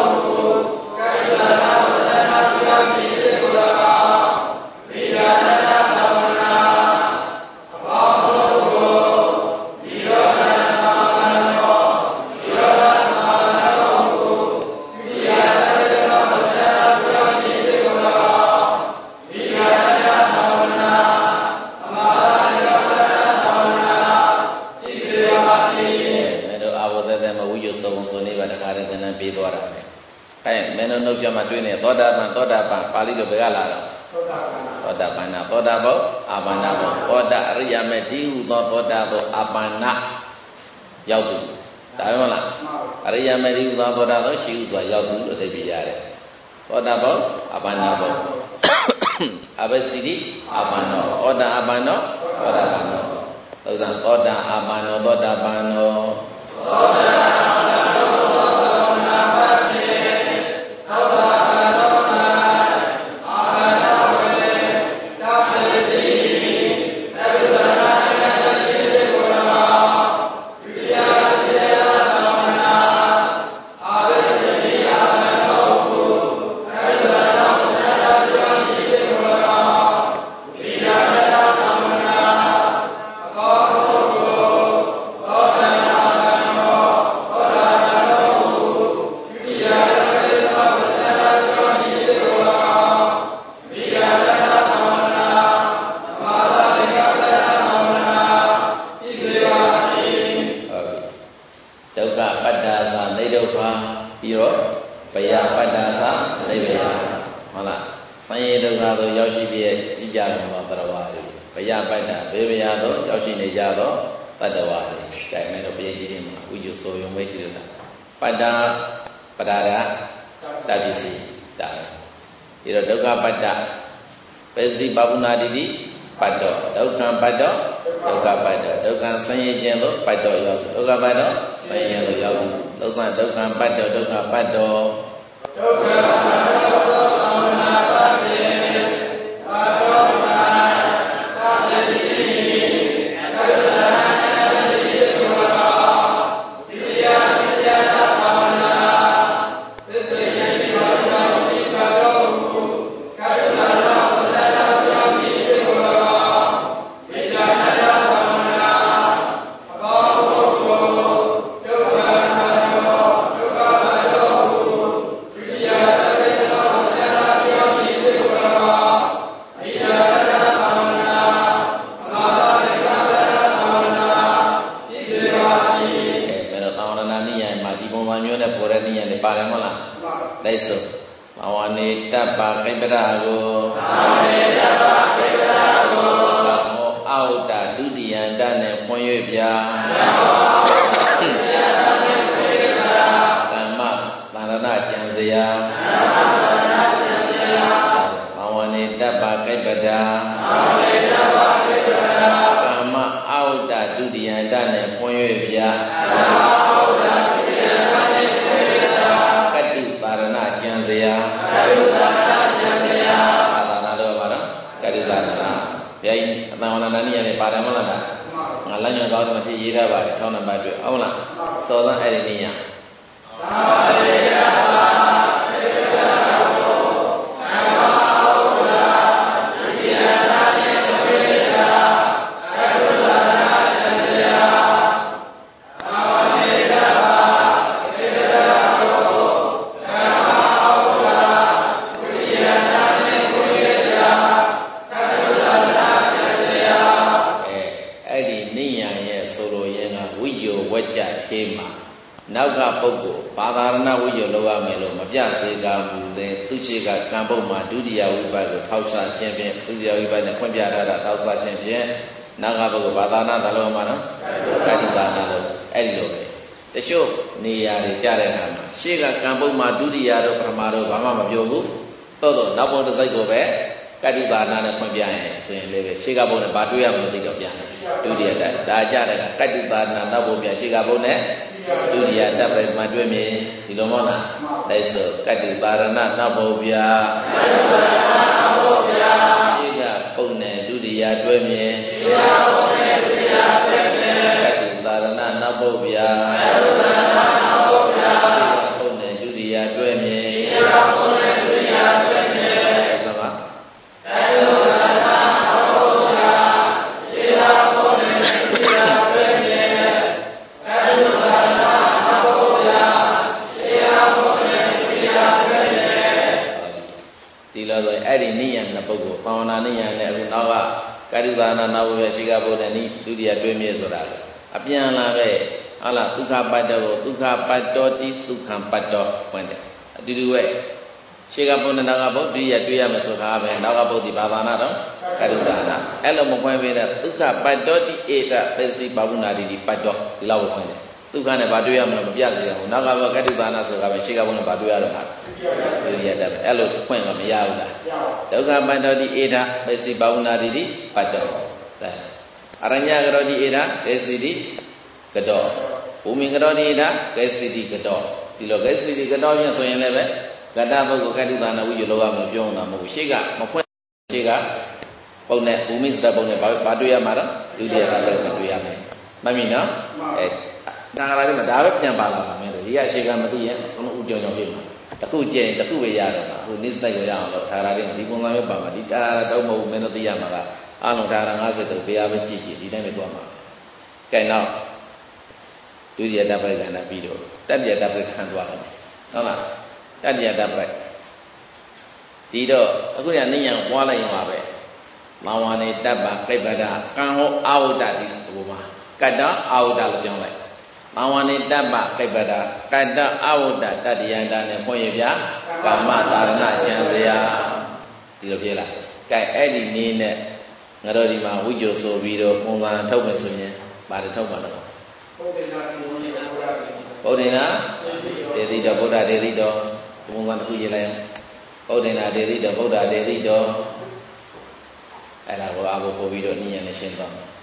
သောတာပန်သောတာပန်ပါဠိလိုဘယ်ကလာတော့သောတာပန်သောတာပန်အာပန္နဘောသောတာအရိယာမေတိဟုသောသောတာသောအာပန္နရောက်သူဒါပဲမလားအရိယာမေတိဟုသောသောတာသောရှိဟုသောရောက်သူလို့သိပြရတယ်သောတာဘောအာပန္နဘောအဘစတိအာပန္နောသောတာအာပန္နောသောတာပန်နောသုဇံသောတာအာပန္နောသောတာပန်နောသောတာပြီးတော့ဘယပတ္တာသနိဗ္ဗာန်ဟုတ်လားဆင်းရဲဒုက္ခသို့ရောက်ရှိပြည့်ရှိကြတယ်မှာတရဝါတွေဘယပတ္တာဘေဘယသို့ရောက်ရှိနေကြတော့တတ္တဝါတွေကြိုင်မဲ့တော့ဘယကြီးတွေမှာဥကျဆိုယုံပဲရှိတယ်ပတ္တာပဒါရတပ္ပစီတာဒီတော့ဒုက္ခပတ္တပစ္စတိပပုနာတိတိပတ်တော့ဒုက္ခပတ်တော့ဒုက္ခပတ်တော့ဒုက္ခဆင်းရဲခြင်းလို့ပတ်တော့ရောက်ဒုက္ခပတ်တော့ဆင်းရဲလို့ရောက်လုံးစဒုက္ခပတ်တော့ဒုက္ခပတ်တော့ဒုက္ခပတ်တော့သောနာပတ်ဖြင့်ပတ်တော့မှာပတ်ပစ္စည်းအတ္တနာတိတောဒီယသစ္စာသာနာသစ္စေယောတောဒီပတ်တော့ကရုဏာတော်သတ္တပြောင်းပြီးဒီလိုဝိညာဏသာနာဘောဘုဒ္ဓဒုက္ခဒုက္ခတောဒီယသစ္စာသတ္တပြောင်းပြီးဒီလိုဝိညာဏသာနာမာသတိကသာနာဒီစေဝါတိအဲဒါသာဝနာနိယမှာဒီပုံစံမျိုးနဲ့ပေါ်တဲ့နိယနဲ့ပါတယ်မဟုတ်လားလိုက်စို့ဘာဝနေတပ္ပကိပ္ပရကိုဘာဝနေတပ္ပကိပ္ပရကိုမောအောက်တာဒုတိယန္တနဲ့ဖွင့်၍ပြကမ္မသန္ရဏကျံစရာဘာဝနေတပ္ပကိပ္ပရာကမ္မအောက်တာဒုတိယန္တနဲ့ဖွင့်၍ပြကတုပါရဏကျံစရာကတုပါရဏကျံစရာသာသနာတော်ပါနော်ကတုပါရဏဘုရားကြီးအတန်ဝန္ဒနာနိယနဲ့ပါတယ်မလားငါလမ်းညွှန်ဆောင်တော်ဖြစ်ရေးထားပါတယ်၆နံပါတ်တွေ့ဟုတ်လားစောစမ်းအဲ့ဒီနိယသာဝေယပါဘေကရာကိုအမအောရာဒုတိယနာနဲ့ဝေဒာကတုပါရဏကျံစရာသာဝေယပါဘေကရာကိုအမအောရာဒုတိယနာနဲ့ဝေဒာကတုပါရဏကျံစရာအဲအဲ့ဒီနိယရဲ့ဆိုလိုရင်းကဝိယဝကြသေးမှာနောက်ကပုဂ္ဂိုလ်ဘာသာရဏဝိယလောက်ရမယ်လို့မပြစေကဘူးလေသူရှိကကံပုတ်မှာဒုတိယဝိပတ်ကိုထောက်ဆခြင်းဖြင့်ဒုတိယဝိပတ်နဲ့ဖွင့်ပြထားတာထောက်ဆခြင်းဖြင့်နောက်ကပုဂ္ဂိုလ်ဘာသာနာတလုံးမှာနော်ကတိသာနာလို့အဲ့ဒီလိုပဲတချို့နေရာတွေကြားတဲ့အခါမှာရှေ့ကကံပုတ်မှာဒုတိယတော့ပထမတော့ဘာမှမပြောဘူးသို့တော့နောက်ပုံတစ်စိတ်ကိုပဲကတိသာနာနဲ့ဖွင့်ပြရင်ဆိုရင်လည်းပဲရှေ့ကဘုံနဲ့ဘာတွေ့ရမလို့သိတော့ပြန်တယ်ဒုတိယတက်ဒါကြတဲ့ကတိသာနာနောက်ပုံပြန်ရှေ့ကဘုံနဲ့ဒုတိယတက်ပဲမှတွေ့မြင်ဒီလိုမဟုတ်လားလိုက်စို့ကတိပါရဏနောက်ပုံပြရှေ့ကဘုံနဲ့ဒုတိယတွေ့မြင်ရှေ့ကဘုံနဲ့ဒုတိယတွေ့မြင်ကတိပါရဏနောက်ပုံပြဘုံနဲ့ဒုတိယတွေ့မြင်ရှေ့ကဘုံနဲ့ဒုတိယတွေ့မြင်ဆက်ပါဒီလိုဆိုအဲ့ဒီနိယနှစ်ပုဂ္ဂိုလ်ဘာဝနာနိယနဲ့အခုနောက်ကကာရုသာနာနောက်ဘုရားရှိကဘုရားနိဒုတိယတွဲမြဲဆိုတာအပြန်လာပဲဟာလားဒုက္ခပတ္တောဒုက္ခပတ္တောတိဒုက္ခံပတ္တောဖွင့်တယ်အတူတူပဲရှိကဘုရားနောက်ကဘုဒ္ဓရတွေ့ရမယ်ဆိုတာပဲနောက်ကဘုဒ္ဓဘာသာနာတော့ကာရုသာနာအဲ့လိုမဖွင့်ပေးတဲ့ဒုက္ခပတ္တောတိဧတပစ္စတိဘာဝနာတိပတ္တောဒီလောက်ဖွင့်တယ်ဒုက္ခနဲ့ဘာတွေ့ရမလို့မပြစေရဘူးနောက်ကဘကတိသာနာဆိုတာပဲရှိကဘုရားဘာတွေ့ရတော့မှာဒုတိယတက်အဲ့လိုဖွင့်ကမရဘူးလားဒုက္ခပတ္တောတိဧတပစ္စတိဘာဝနာတိပတ္တောအရညကရောတိဧတကေစတိကတောဘူမိကရောတိဧတကေစတိကတောဒီလိုကေစတိကတောပြန်ဆိုရင်လည်းပဲကတ္တပုဂ္ဂိုလ်ကတိသာနာဝိဇ္ဇလောကမပြောတာမဟုတ်ဘူးရှိကမဖွင့်ရှိကပုံနဲ့ဘူမိစတပုံနဲ့ဘာတွေ့ရမှာတော့ဒုတိယကလည်းမတွေ့ရမယ်မှတ်ပြီနော်အဲဒါကလည်းဒါပဲပြန်ပါလာပါမယ်ဒီကအရှိကမသိရင်ဘုံဥကြောင်ကြောင်ပြမှာတခုကျရင်တခုပဲရတော့မှာအခုနိစ္စတိုက်ကိုရအောင်လို့ဒါကလည်းဒီပုံစံမျိုးပါမှာဒီဒါတော့မဟုတ်ဘူးမင်းတို့သိရမှာကအလုံးဒါကငါးစိတ်တော့ဘယ်ဟာပဲကြည့်ကြည့်ဒီတိုင်းပဲသွားမှာကဲနောက်ဒုတိယတပ္ပကဏ္ဍပြီးတော့တတိယတပ္ပခံသွားတယ်ဟုတ်လားတတိယတပ္ပဒီတော့အခုကနိယံပွားလိုက်ရင်ပါပဲမောင်ဝါနေတပ္ပကိပ္ပဒကံဟောအာဝတ္တဒီဘုမှာကတ္တအာဝတ္တလို့ပြောလိုက် Mawani dabba kaibada kada awuda tadiyanda ne poyebya kama tarana chansaya di lo piye la kai ai di ni ne ngaro di ma wujjo so bi doပုံစံထုတ်မယ်ဆိုရင်ပါတယ်ထုတ်ပါတော့ဗုဒ္ဓနာဒေတိတော်ဗုဒ္ဓဒေတိတော်ပုံစံတစ်ခုရေးလိုက်ဗုဒ္ဓနာဒေတိတော်ဗုဒ္ဓဒေတိတော်အဲ့ဒါကိုအဘိုးပို့ပြီးတော့နိယနဲ့ရှင်းသွားမယ်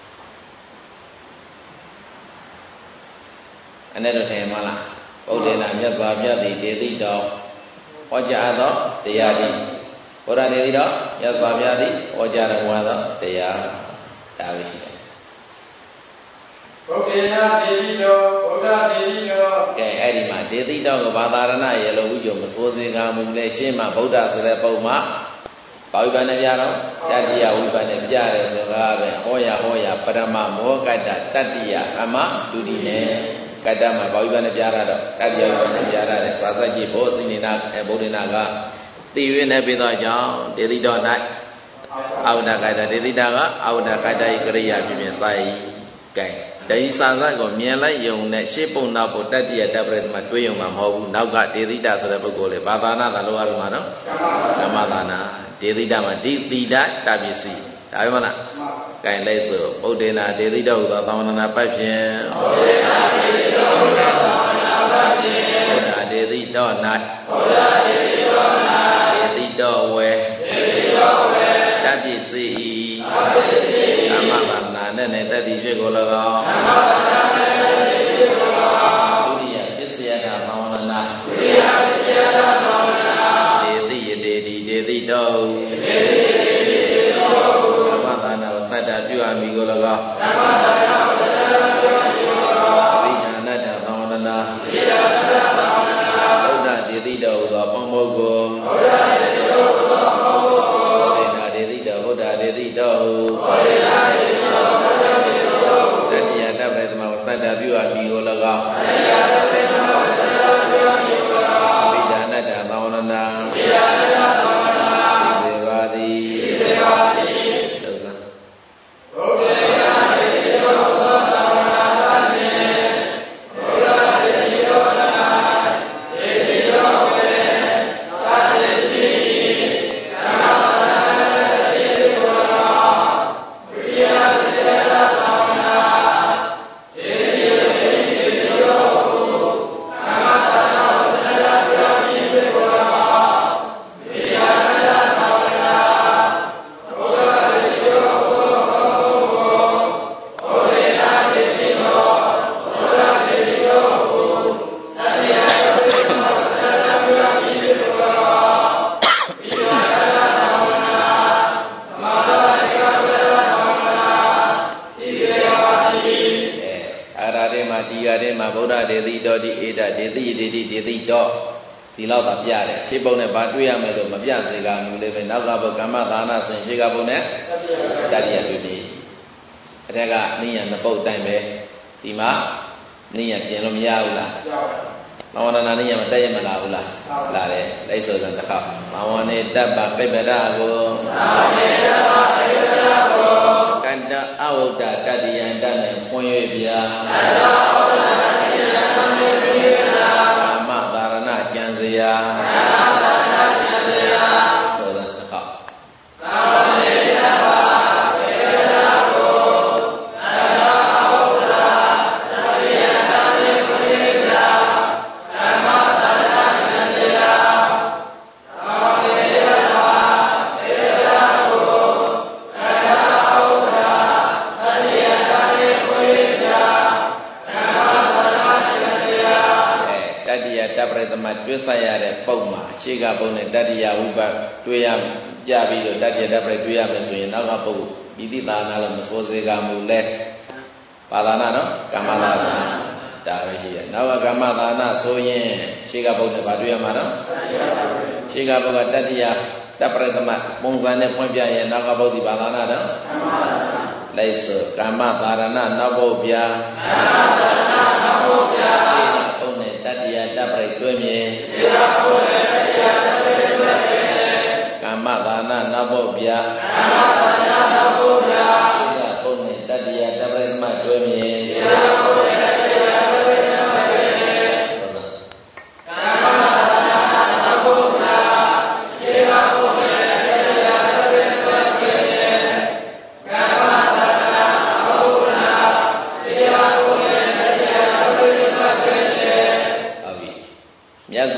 အဲ့ဒါတော့ထင်မှာလားဗုဒ္ဓနာမြတ်စွာဘုရားသည်ဒေတိတော်ဟောကြားသောတရားသည်ဗုဒ္ဓဒေတိတော်မြတ်စွာဘုရားသည်ဟောကြားတော်မူသောတရားဒါပဲရှိတယ်ဗုဒ္ဓနာဒေတိတော်ဗုဒ္ဓဒေတိတော်ကဲအဲ့ဒီမှာဒေတိတော်ကိုဘာသာရဏရေလို့ဥကြုံမစိုးစေကမူလဲရှင်းမှာဗုဒ္ဓဆိုတဲ့ပုံမှာဘာဝိပန္နပြတော့တတ္တိယဝိပန္နပြရဲဆိုတာပဲဟောရဟောရပရမမောကတ္တတတ္တိယအမဒုတိယကတ္တမှာဘာဝိပန္နပြရတော့တတ္တိယဝိပန္နပြရတယ်စာစကြည့်ဘောစိနေနာဗုဒ္ဓနာကသိရနေပြီးတော့ကြောင့်ဒေတိတော်၌အာဝဒကတ္တဒေတိတာကအာဝဒကတ္တဤကရိယာဖြစ်ဖြစ်စာရည်ကဲဒီစာစကိုမြင်လိုက်ယုံနဲ့ရှေ့ပုံနောက်ပုံတတ္တိယတပရိသမှာတွေးယုံမှာမဟုတ်ဘူးနောက်ကဒေတိတာဆိုတဲ့ပုဂ္ဂိုလ်လေဘာသာနာသာလို့ရတော့မှာနော်ဓမ္မသာနာဒေတိတာမှာဒီတိတတပစ္စည်းဒါပဲမလားကဲလိုက်ဆိုဗုဒ္ဓနာဒေတိတော်ဟူသောသာဝနာပတ်ဖြင့်ဗုဒ္ဓနာဒေတိတော်ဟူသောသာဝနာပတ်ဖြင့်ဗုဒ္ဓဒေတိတော်၌ဗုဒ္ဓဒေတိတော်၌ဒေတိတော်ဝေဒေတိတော်ဝေတပစ္စည်းတပစ္စည်းဓမ္မသာနာနဲ့တတိဖြစ်ကို၎င်းဓမ္မသာနာနဲ့တတိဖြစ်ကို၎င်းဒုတိယပစ္စယတာသာဝနာဒုတိယပစ္စယတာသာဝနာဒေတိယဒေတိဒေတိတော်ဒေတိယဒေတိတော်ဓမ္မသာနာကိုသတ္တပြုအမိကို၎င်းဓမ္မသာနာကိုသတ္တပြုအမိကို၎င်းဝိညာဏတ္တသာဝနာဝိညာဏတ္တသာဝနာဗုဒ္ဓဒေတိတော်ဟူသောပုံမုတ်ကိုဗုဒ္ဓဒေတိတော်ဟူသောပုံမုတ်ကိုဗုဒ္ဓနာဒေတိတော်ဗုဒ္ဓဒေတိတော်ဟူဗုဒ္ဓနာဒေတိတော်ဗုဒ္ဓဒေတိတော်တတိယတပ္ပယသမဝသတ္တပြုအမိကို၎င်းတတိယတပ္ပယသမဝသတ္တပြုအမိကို၎င်းဝိညာဏတ္တသာဝနာဝိညာဏတ္တသာဝနာဒီစေပါသည်ဒီစေပါသည်ဒုစံဗုဒ္ဓနာဒေတိတော်ဟူသောသာဝနာပတ်ဖြင့်ဗုဒ္ဓဒေတိတော်၌ဒေတိတော်ဝေသတ္တိစီဓမ္မသာနာတတိကို၎င်းဝိယပစ္စယတာသာဝနာဒေတိယဒေတိတော်ဟူဓမ္မသာနာဝသတ္တပြုအမိကို၎င်းဝိညာဏတ္တသာဝနာဗုဒ္ဓဒေတိတော်ဟူသောပုံမုတ်ကိုဗုဒ္ဓနာဒေတိတော်ဗုဒ္ဓဒေတိတော်ဟူတတိယတပ္ပယသမဝသတ္တပြုအမိကို၎င်းဝိညာဏတ္တသာဝနာသမာဓိကပ္ပယသာဝနာဒီစေပါတိအဲအာရတေမှာဒီရတေမှာဗုဒ္ဓဒေတိတော်ဒီဧတဒေတိဒေတိဒေတိတော်ဒီလောက်သာပြတယ်ရှေ့ပုံနဲ့ဘာတွေ့ရမယ်လို့မပြစေကမူလေးပဲနောက်ကဘုကမ္မသာနာဆိုရင်ရှေ့ကဘုနဲ့တတိယတွေ့ပြီအထက်ကနိယနှစ်ပုတ်တိုင်းပဲဒီမှာနိယပြင်လို့မရဘူးလားမဝန္ဒနာနိယမတက်ရမလားဘူးလားလာတယ်လိုက်ဆိုစံတစ်ခါမဝန္နေတပ္ပပိပ္ပဒကိုမဝန္နေတပ္ပပိပ္ပဒကိုကတ္တအဝုဒ္ဒတတ္တိယံတနဲ့ပွင့်၍ဗျာကတ္တအဝုဒ္ဒတတ္တိယံတနဲ့ပွင့်၍ဗျာဓမ္မသာရဏကျမ်းစရာဓမ္မသာရဏကျမ်းစရာဆိုစံတစ်ခါမဝန္နေတပ္ပပိပ္ပဒကိုကတ္တအဝုဒ္ဒတတ္တိယံတနဲ့ပွင့်၍ဗျာဓမ္မသာရဏကျမ်းစရာမဝန္နေတပ္ပပိပ္ပဒကိုကတ္တအဝုဒ္ဒတတ္တိယံတနဲ့ပွင့်၍ဗျာဓမ္မသာရဏကျမ်းစရာအဲတတ္တိယတပ္ပရိသမတွဲဆက်ရတဲ့ပုံမှာရှေ့ကပုံနဲ့တတ္တိယဝိပတ်တွဲရပြပြီးတော့တတ္တိယတပ္ပရိတွဲရမယ်ဆိုရင်နောက်ကပုံမိတိသာနာလို့မစိုးစေကမူလဲပါဒနာနော်ကမ္မသာနာဒါပဲရှိရနောက်ကကမ္မသာနာဆိုရင်ရှေ့ကပုံနဲ့ဘာတွေ့ရမှာနော်ရှေ့ကပုံကတတ္တိယတပ္ပရိသမပုံစံနဲ့ဖွင့်ပြရင်နောက်ကပုံဒီပါဒနာနော်လိုက်ဆိုကမ္မသာရဏနောက်ပုတ်ပြာကမ္မသာရဏနောက်ပုတ်ပြာရှေ့ကပုံနဲ့တတ္တိယတပ္ပရိတွဲမြင်ရှေ့ကပုံနဲ့တတ္တိယတပ္ပရိတွဲမြင်ကမ္မသာရဏနောက်ပုတ်ပြာကမ္မသာရဏနောက်ပုတ်ပြာရှေ့ကပုံနဲ့တတ္တိယတပ္ပရိမတွဲမြင်ရှေ့ကပုံနဲ့တတ္တိယတပ္ပရိ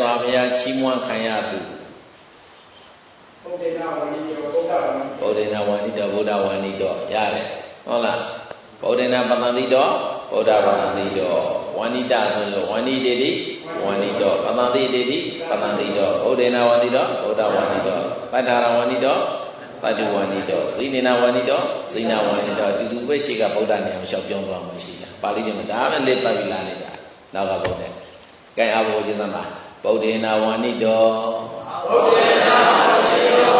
စွာဘုရားချီးမွမ်းခံရသူဘုဒ္ဓနာဝဏိတောဘုဒ္ဓဝဏိဗုဒ္ဓနာဝဏိတောဗုဒ္ဓဝဏိတောရတယ်ဟုတ်လားဗုဒ္ဓနာပတန်တိတောဗုဒ္ဓပတန်တိတောဝဏိတဆိုလို့ဝဏိတိတိဝဏိတောပတန်တိတိတိပတန်တိတောဗုဒ္ဓနာဝဏိတောဗုဒ္ဓဝဏိတောပတ္ထာရဝဏိတောပတ္တဝဏိတောဇိနေနာဝဏိတောဇိနာဝဏိတောအတူတူပဲရှိကဗုဒ္ဓနေအောင်လျှောက်ပြောသွားမှရှိတာပါဠိကျမ်းဒါပဲလက်ပတ်ပြီးလာနေတာနောက်ကဗုဒ္ဓကဲအဘောကျစမ်းပါဗုဒ္ဓနာဝဏိတောဗုဒ္ဓနာဝဏိတော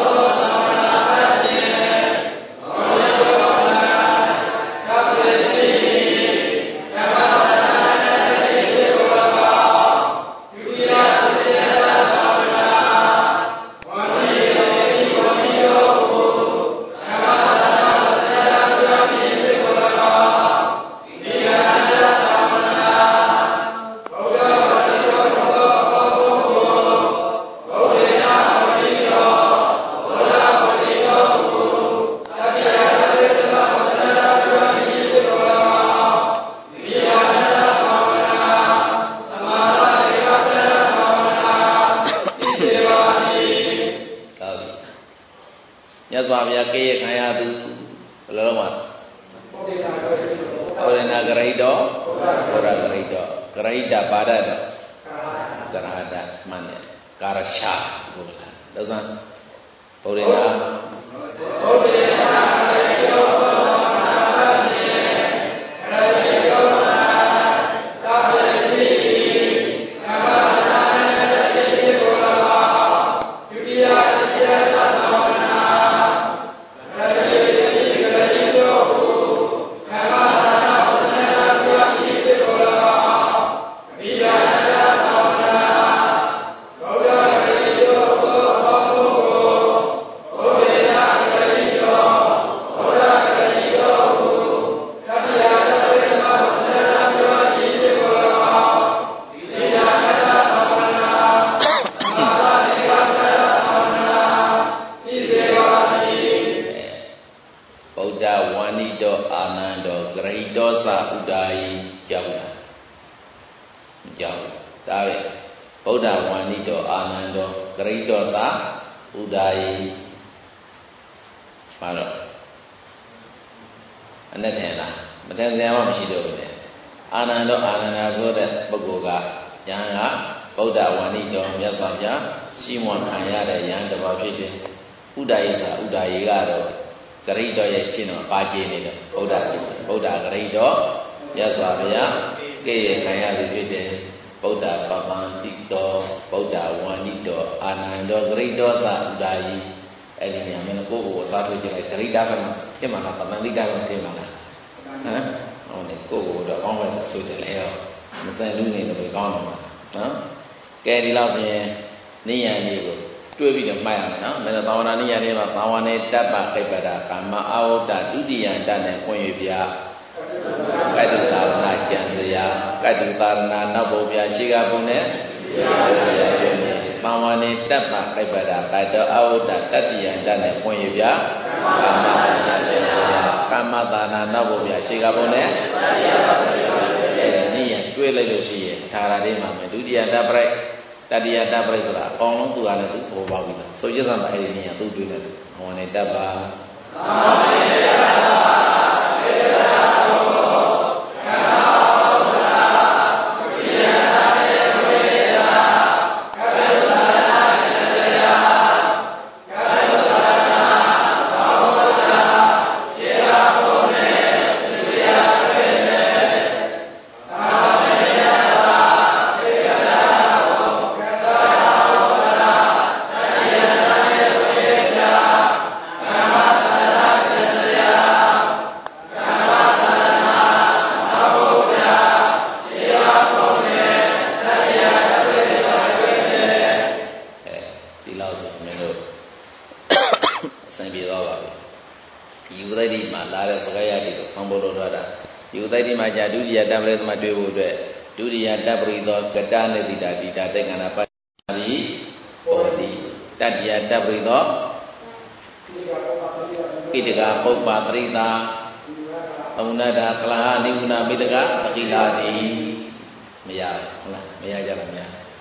ပိတကပုပ္ပပရိသာအုဏဒကလဟနိဝုဏပိတကတကိလာတိမရဟုတ်လားမရကြလားမရ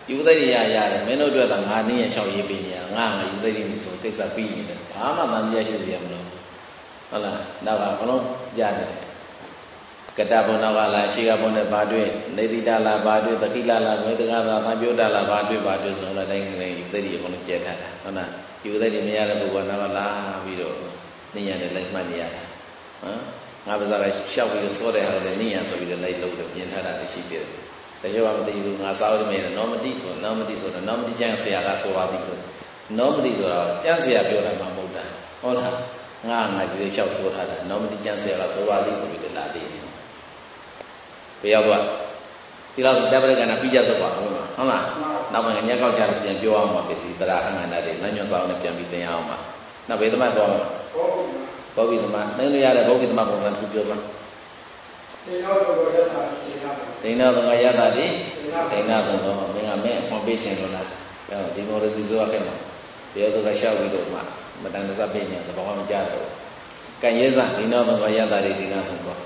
ယူသိရရတယ်မင်းတို့အတွက်သာငါနည်းရလျှောက်ရေးပေးနေရငါငါယူသိနေဆိုကိစ္စပြီးနေတယ်ဘာမှမမြင်ရှိရမလို့ဟုတ်လားနောက်ကဘလုံးရတယ်ကတဘုံနောက်ကလာရှိကဘုံနဲ့ဘာတွေ့နေတိတလာဘာတွေ့သတိလာလာမေတ္တာသာသံပြုတ်တလာဘာတွေ့ဘာတွေ့ဆိုတော့တိုင်းတိုင်းယူသိရဘုံနဲ့ကျက်ထားတာဟုတ်လားယူသိရမရတဲ့ပုဂ္ဂိုလ်နောက်ကလာပြီးတော့နည်းရတယ်လိုက်မှတ်နေရတာဟမ်ငါပါစားကရှောက်ပြီးစောတဲ့ဟာလည်းနည်းရဆိုပြီးတော့လိုက်လို့ပြင်ထားတာရှိတယ်တကယ်မှမသိဘူးငါစားလို့မရတော့နောမတိဆိုနောမတိဆိုတော့နောမတိကျန်ဆရာကဆိုပါပြီဆိုနောမတိဆိုတော့ကျန်ဆရာပြောတာမှမဟုတ်တာဟုတ်လားငါငါဒီလေးလျှောက်ဆိုထားတာနောမတိကျန်ဆရာကဆိုပါပြီဆိုပြီးလာသေးတယ်ဘယ်ရောက်သွားဒီလောက်တပည့်ကနာပြီးကြဆိုပါဟုတ်လားဟုတ်လားနောက်မှညက်ကောက်ကြတော့ပြန်ပြောအောင်ပါပြီဒီတရားအမှန်တရားတွေလမ်းညွှန်ဆောင်နဲ့ပြန်ပြီးသင်အောင်ပါနောက်ဘယ်သမတ်သွားမှာဘောဂိသမတ်နင်းလို့ရတဲ့ဘောဂိသမတ်ပုံစံသူပြောပါဒေနောသံဃာယတ္တာတိဒေနောသံဃာယတ္တာတိဒေနောသံဃာမင်းကမင်းအခွန်ပေးရှင်လို့လားဒီမိုရစီဆိုရခဲ့မှာဘယ်တော့ကရှောက်ပြီးတော့မှမတန်တဆပြည့်နေတယ်ဘာမှမကြတော့ကံရဲစဒေနောသံဃာယတ္တာတိဒေနောသံဃာ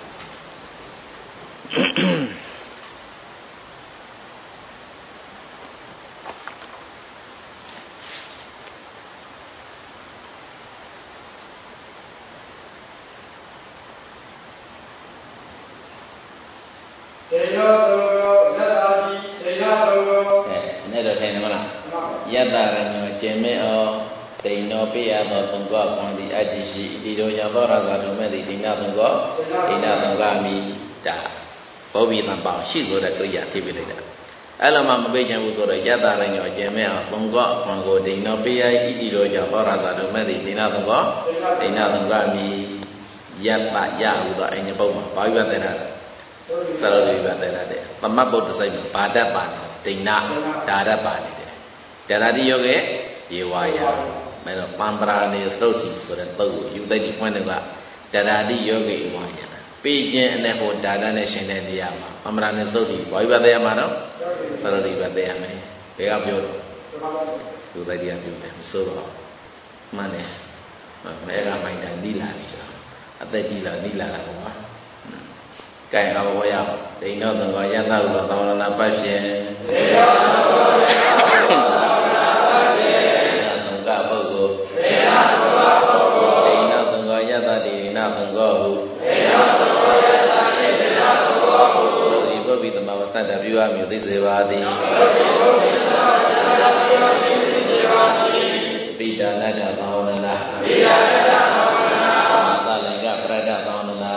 ဒေနောသံဃာယတ္တာတိဒေနောသံဃာအဲနဲ့တော့ထိုင်တယ်မလားယတ္တာရညောကျင်မဲ့အောင်ဒိန်နောပိယသောသံဃာကွန်ဒီအတ္တိရှိဣတိရောယသောရဇာတုမဲ့တိဒိဏသံဃာဒိဏသံဃာမိတာဘောဘိသံပေါရှိဆိုတဲ့ကိရိယာသိပြလိုက်တာအဲ့လိုမှမပိတ်ချင်ဘူးဆိုတော့ယတ္တာရညောကျင်မဲ့အောင်သံဃာကွန်ကိုဒိန်နောပိယဣတိရောယသောရဇာတုမဲ့တိဒိဏသံဃာဒိဏသံဃာမိယတ္တယဟုသောအညပုဒ်မှာဘာဝိပဿနာစရောရိပတဲ့တဲ့သမတ်ဗုဒ္ဓစိတ်မှာဘာတတ်ပါနေဒိဏဒါရပါနေတယ်ဒါရတိယောကေယေဝါယမဲတော့ပံပရာနေစတုတ်စီဆိုတဲ့ပုဂ္ဂိုလ်ယူသိတိဖွင့်တယ်ကဒါရတိယောကေယေဝါယပြီးခြင်းအနဲ့ဟောဒါရနဲ့ရှင်တဲ့နေရာမှာပံပရာနေစတုတ်စီဘာဝိပဿနာမှာတော့စရောရိပတဲ့ရမယ်ဘယ်ကပြောတော့ယူသိတိကပြောတယ်မစိုးတော့မှန်တယ်မဲကမိုင်တိုင်းနီးလာပြီအသက်ကြီးလာနီးလာတာဟောပါကဲအဘောရဒိဏောသံဃာယတ္တဟုသောသံဃာပတ်ရှင်ဒိဏောသံဃာယတ္တဟုသောသံဃာပတ်ရှင်သံဃာပုဂ္ဂိုလ်ဒိဏသံဃာပုဂ္ဂိုလ်ဒိဏသံဃာယတ္တတိဒိဏသံဃာဟုဒိဏသံဃာယတ္တတိဒိဏသံဃာဟုဒီပုဗ္ဗိသမဝသတ္တပြုအပ်မြူသိစေပါသည်ပိဒါနတ္တသာဝနာပိဒါနတ္တသာဝနာသလင်္ကပရဒ္ဒသာဝနာ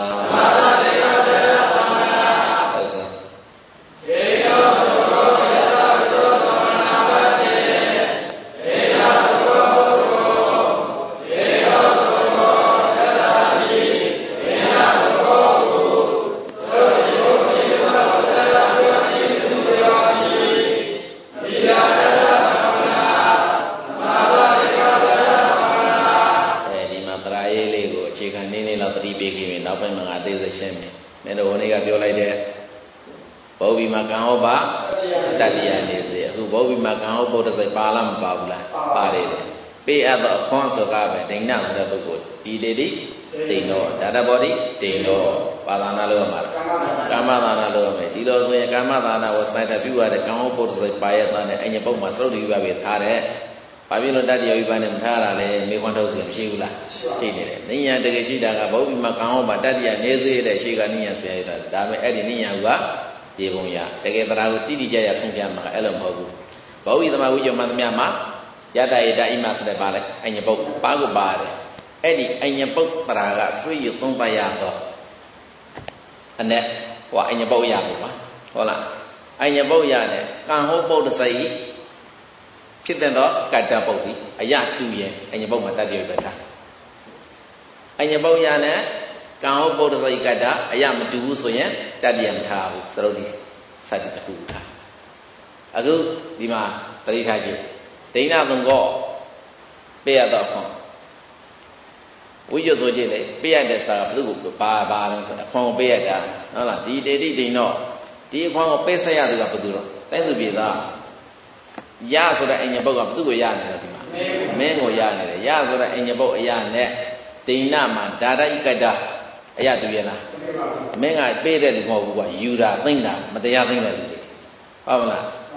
ဘောဘိမကံဟောပါတတ္တိယနေစေအခုဘောဘိမကံဟောပုဒ္ဓစိတ်ပါလားမပါဘူးလားပါတယ်ပေးအပ်သောအခွန်ဆိုကားပဲဒိဏဆိုတဲ့ပုဂ္ဂိုလ်ဒီတေတိဒိဏောဒါတဘောတိဒိဏောပါဠာနာလို့မှာကာမသာနာလို့မယ်ဒီလိုဆိုရင်ကာမသာနာဝစနိုက်တာပြုရတဲ့ကံဟောပုဒ္ဓစိတ်ပါရတဲ့နဲ့အညပုဒ်မှာသရုပ်တိဝိပါပဲထားတဲ့ဘာဖြစ်လို့တတ္တိယဝိပါနဲ့မထားရလဲမေခွန်းထုတ်စီမရှိဘူးလားရှိနေတယ်နိညာတကယ်ရှိတာကဘောဘိမကံဟောပါတတ္တိယနေစေတဲ့ရှိကနိညာဆရာရတာဒါပေမဲ့အဲ့ဒီနိညာကဒီပုံရတကယ်တရားကိုတိတိကျကျဆုံးဖြတ်မှာအဲ့လိုမဟုတ်ဘူးဘောဝိသမဝိညမသမြမှာယတဧတဣမဆိုတဲ့ပါလေအညပုတ်ပါကိုပါတယ်အဲ့ဒီအညပုတ်တရားကဆွေရသုံးပါရတော့အနဲ့ဟောအညပုတ်ရပါပါဟုတ်လားအညပုတ်ရနဲ့ကံဟောပုတ်တစိဖြစ်တဲ့တော့ကတ္တပုတ်ဒီအယတူရဲ့အညပုတ်မှာတတ္တိယပဲထားအညပုတ်ရနဲ့ကံဟောပုဒ္ဓစိတ်ကတ္တအယမတူဘူးဆိုရင်တတ္တိယမထားဘူးသရုပ်တိစတ္တိတခုထားအခုဒီမှာတတိထားကြည့်ဒိဏသံဃာပေးရတော့ခွန်ဝိဇ္ဇဆိုကြည့်လေပေးရတဲ့စာကဘုသူကဘာဘာလဲဆိုတော့ခွန်ကိုပေးရတာဟုတ်လားဒီတေတိဒိဏောဒီခွန်ကိုပေးဆက်ရသူကဘုသူတော့တိုင်းသူပြည်သားရဆိုတဲ့အညပုတ်ကဘုသူကိုရနေတယ်ဒီမှာမင်းကိုရနေတယ်ရဆိုတဲ့အညပုတ်အရနဲ့ဒိဏမှာဒါရဣကတ္တအရတူရလားမင်းကပေးတဲ့လူမဟုတ်ဘူးကွာယူတာသိမ့်တာမတရားသိမ့်တဲ့လူတွေဟုတ်မလား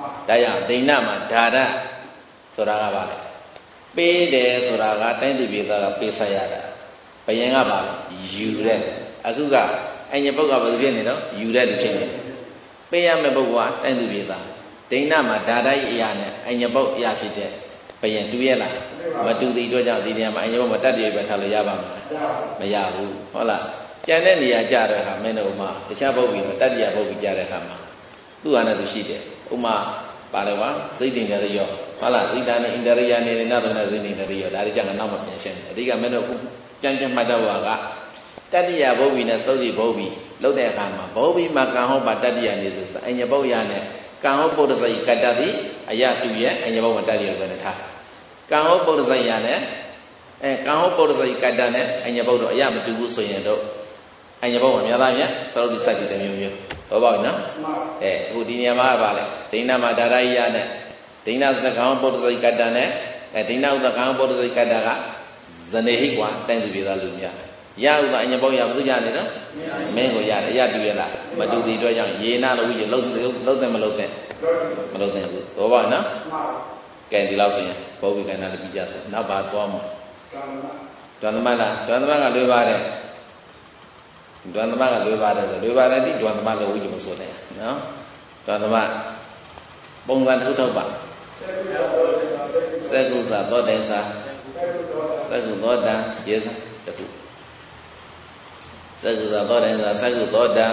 ဒါကြောင့်ဒိဏမှာဒါရဆိုတာကပါလေပေးတယ်ဆိုတာကတိုင်းသူပြည်သားကပေးဆက်ရတာဘယင်ကပါယူတဲ့အခုကအညပုတ်ကဘာလို့ဖြစ်နေတော့ယူတဲ့လူဖြစ်နေတယ်ပေးရမယ့်ပုဂ္ဂိုလ်ကတိုင်းသူပြည်သားဒိဏမှာဒါတိုက်အရာနဲ့အညပုတ်အရာဖြစ်တဲ့ဘယင်တူရဲ့လားမတူသေးတော့ကြောင့်ဒီနေရာမှာအညပုတ်မတတ်တရပဲထားလို့ရပါမလားမရဘူးဟုတ်လားကျန်တဲ့နေရာကြတဲ့အခါမင်းတို့ဥမာတခြားပုဂ္ဂိုလ်မတတ်တရပုဂ္ဂိုလ်ကြတဲ့အခါမှာသူ့ဟာနဲ့သူရှိတယ်ဥမာပါလေကွာစိတ်တင်ကြရရောဟုတ်လားစိတ်ဓာတ်နဲ့အင်တရိယာနေနေတော့နဲ့စိတ်တင်ကြရရောဒါတွေကြောင့်နောက်မှပြန်ရှင်းတယ်အဓိကမင်းတို့ကြမ်းကြမ်းမှတ်တော့ကတတ္တိယဘုဗ္ဗီနဲ့သုတ်တိဘုဗ္ဗီလုပ်တဲ့အခါမှာဘုဗ္ဗီမှာကံဟောပါတတ္တိယနေဆိုအညပုတ်ရနဲ့ကံဟောပုဒ္ဒစိကတ္တတိအယတူရဲ့အညပုတ်မတတ္တိယပဲနဲ့ထားကံဟောပုဒ္ဒစိရနဲ့အဲကံဟောပုဒ္ဒစိကတ္တနဲ့အညပုတ်တော့အယမတူဘူးဆိုရင်တော့အညပုတ်မှာများသားများသရုပ်တိစိုက်တဲ့မျိုးမျိုးတော့ပါဘူးနော်အဲအခုဒီနေရာမှာပါလေဒိဏမှာဒါရယနဲ့ဒိဏစနကံဟောပုဒ္ဒစိကတ္တနဲ့အဲဒိဏဥဒကံဟောပုဒ္ဒစိကတ္တကဇနေဟိကွာတိုင်းသူပြည်သားလူများရဥဒအညပုတ်ရဘယ်သူရနေတော့မင်းကိုရတယ်အယတူရလားမတူသေးတော့ကြောင့်ယေနာလို့ကြီးလုံးလုံးတယ်မလုံးတယ်မလုံးတယ်ဘူးတော့ပါနော်ကဲဒီလောက်ဆိုရင်ဘောဂိကဏ္ဍလည်းပြီးကြဆိုနောက်ပါသွားမှာဒွန်သမတ်လားဒွန်သမတ်ကလွေပါတယ်ဒွန်သမတ်ကလွေပါတယ်ဆိုလွေပါတယ်တိဒွန်သမတ်လို့ဝိဇ္ဇမဆိုတယ်နော်ဒွန်သမတ်ပုံစံတစ်ခုထုတ်ပါစက္ကုစာသောတေစာစက္ကုသောတံရေစာတခုစက္ကုစာသောတေစာစက္ကုသောတံ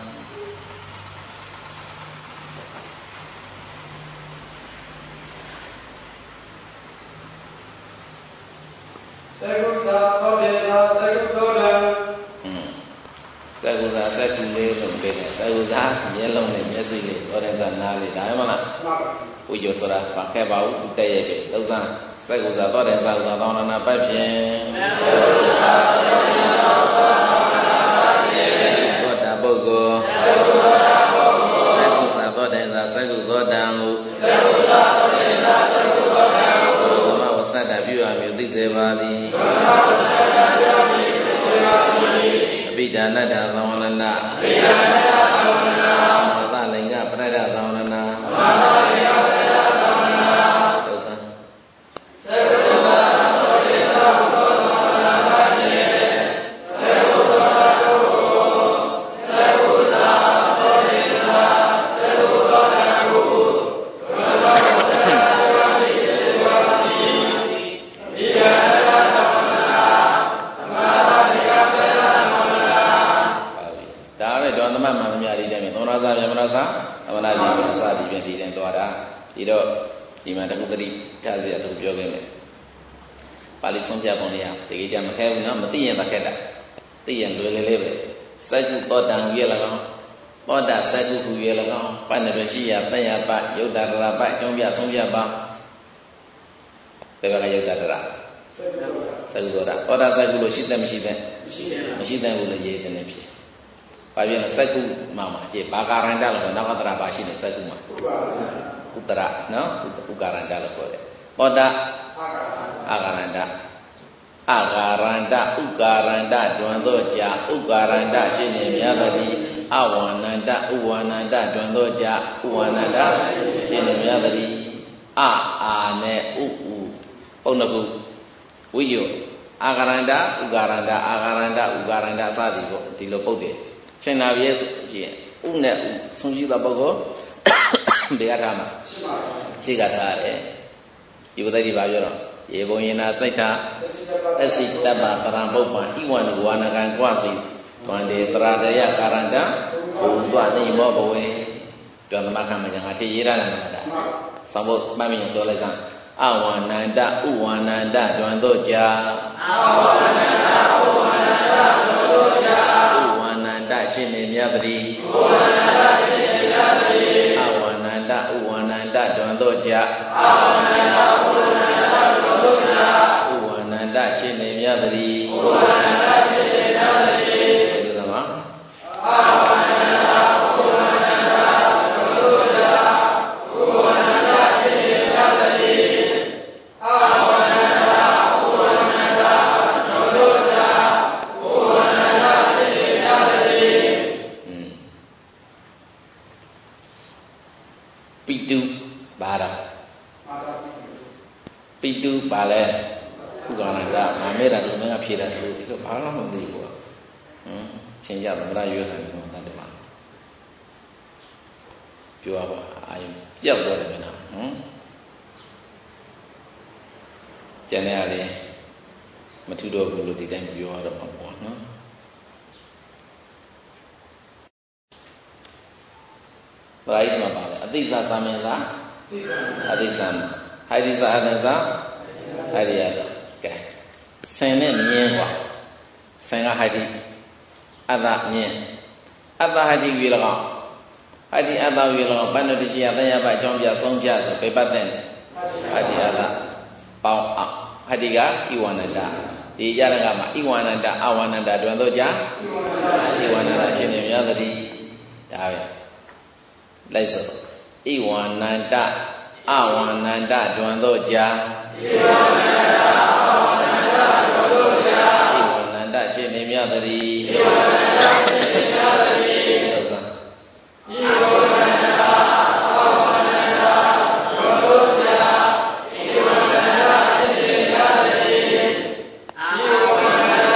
စက္ကုစာသောတေစာစက္ကုသောတံစက္ကုစာစက္ကုလေးလို့ပြောတယ်စက္ကုစာမျက်လုံးနဲ့မျက်စိလေးသောတေစာနားလေးဒါမှမလားဝိဇ္ဇဆိုတာဘာခဲ့ပါဘူးသူတည့်ရဲ့ပဲလုံးစမ်းစက္ကုစာသောတေစာဥသာသောနာနာပတ်ဖြင့်သောတာပုဂ္ဂိုလ်စက္ကုစာသောတေစာစက္ကုသောတံဟုစက္ကုစာသောတေစာစက္ကုသောတံဟုသမဝသတ္တပြုအပ်မျိုးသိစေပါသည်အဘိဓာနတ္တသံဝရဏအဘိဓာနတ္တသံဝရဏမသလိင်္ဂပရဒသံဝရဏမသလိင်္ဂပရဒသံဝရဏဒုစံစက္ကုသောသောတေသာသောသမဝရဏပါတိစက္ကုသောတောစက္ကုသာသောတေသာစက္ကုသောတံဟုဘဂဝတ္တရာမိသေဝါတိအဘိဓာနတ္တသံဝရဏမသလိင်္ဂပရဒသံဝရဏဒါပဲဒေါသမတ်မှမများလေးတယ်သောရစာမြမရစာသမဏတိမရစာဒီပြန်ဒီတိုင်းသွားတာဒီတော့ဒီမှာတခုတတိထားစီရသူပြောခဲ့မယ်ပါဠိဆုံးဖြတ်ပုံလေးဟာတကယ်ကြမခဲဘူးနော်မသိရင်မခဲတာသိရင်လွယ်လေလေးပဲစက္ကုသောတံရွေး၎င်းသောတာစက္ကုဟူရွေး၎င်းပတ်နေပဲရှိရတန်ရပယုတ်တာရပအကြောင်းပြဆုံးဖြတ်ပါဘယ်ဘက်ကယုတ်တာရစက္ကုသောတာသောတာစက္ကုလို့ရှိတယ်မရှိတယ်မရှိတယ်ဘူးလို့ရေးတယ်နေဖြစ်ဘာဖြစ်လဲစက္ကုမှာမှာကြည့်ဘာကာရန္တလို့နောက်ကတရပါရှိနေစက္ကုမှာဥတရနော်ဥကာရန္တလို့ပြောတယ်သောတာအာကာရန္တအာကာရန္တဥကာရန္တတွင်သောကြာဥကာရန္တရှိနေများသည်အဝါနန္တဥဝါနန္တတွင်သောကြာဥဝါနန္တရှိနေများသည်အအာနဲ့ဥဥပုံတစ်ခုဝိယအာကာရန္တဥကာရန္တအာကာရန္တဥကာရန္တစသည်ပေါ့ဒီလိုပုတ်တယ်ရှင်နာပြည့်ဆိုရင်ဥနဲ့ဥဆုံးရှိသောပုဂ္ဂိုလ်ဘယ်ကထားမှာရှိကထားတယ်ဒီပဒတိဘာပြောတော့ယေဘုံယနာစိတ်တာအစိတ္တပပရံပုပ္ပံဣဝန္တဝါနကံကွာစီတဝန္တေတရာတယကာရန္တဘုံသွားနေမောဘဝေတွင်သမခမညာငါချေရေးရတယ်မှာဒါဆောင်းဖို့မှတ်မိရင်ဆိုလိုက်စမ်းအဝါနန္တဥဝါနန္တတွင်သောကြာအဝါနန္တဥဝါနန္တတွင်သောကြာဥဝါနန္တရှိနေမြတ်တည်းဥဝါနန္တရှိနေမြတ်တည်းအဝါနန္တဥဝါနန္တတွင်သောကြာအဝါနန္တဥဝါနန္တတွင်သောကြာဥဝါနန္တရှိနေမြတ်တည်းဥဝါနန္တရှိနေမြတ်တည်းဒီလိုပါအဝါနန္တဥဝါနန္တတွင်သောကြာဥဝါနန္တရှိနေမြတ်တည်းအဝါနန္တဥဝါနန္တတွင်သောကြာဥဝါနန္တရှိနေမြတ်တည်းပိတုဘာတော့ပိတုပါလဲခုကနန္ဒငါမဲတာလူမင်းကဖြေတာဆိုဒီလိုဘာမှမသိဘူးကွာဟမ်ချင်းကြသမရရွေးခံတယ်တန်တယ်မှာပြောပါအာယုပြတ်သွားတယ်မလားဟမ်ကျန်တဲ့အားလေးမထူတော့ဘူးလို့ဒီတိုင်းပြောရတော့မှာပေါ့နော်ပရိသတ်မှာပါလေအသိစာသမင်စာအသိစာဟိုက်ဒီစာအနစာဟိုက်ဒီရတာကဲဆင်နဲ့မြင်းကွာဆင်ကဟိုက်ဒီအတ္တမြင်းအတ္တဟိုက်ဒီဝေလကောင်ဟိုက်ဒီအတ္တဝေလကောင်ဘန္နတရှိယတယဘအကြောင်းပြဆုံးပြဆိုပေပတ်တဲ့ဟိုက်ဒီအတ္တပေါင်းအောင်ဟိုက်ဒီကဣဝန္နတဒီကြရကမှာဣဝန္နတအဝန္နတတွင်တော့ကြာဣဝန္နတရှင်နေများသတိဒါပဲလိုက်စို့ဣဝန္နတအဝန္နတတွင်တော့ကြာဣဝန္နတအဝန္နတတွင်တော့ကြာဣဝန္နတရှင်နေများသတိဣဝန္နတရှင်နေများသတိလို့ဆိုဣဝန္နတအဝန္နတတွင်တော့ကြာဣဝန္နတရှင်နေများသတိဣဝန္နတအဝန္နတတွင်တော့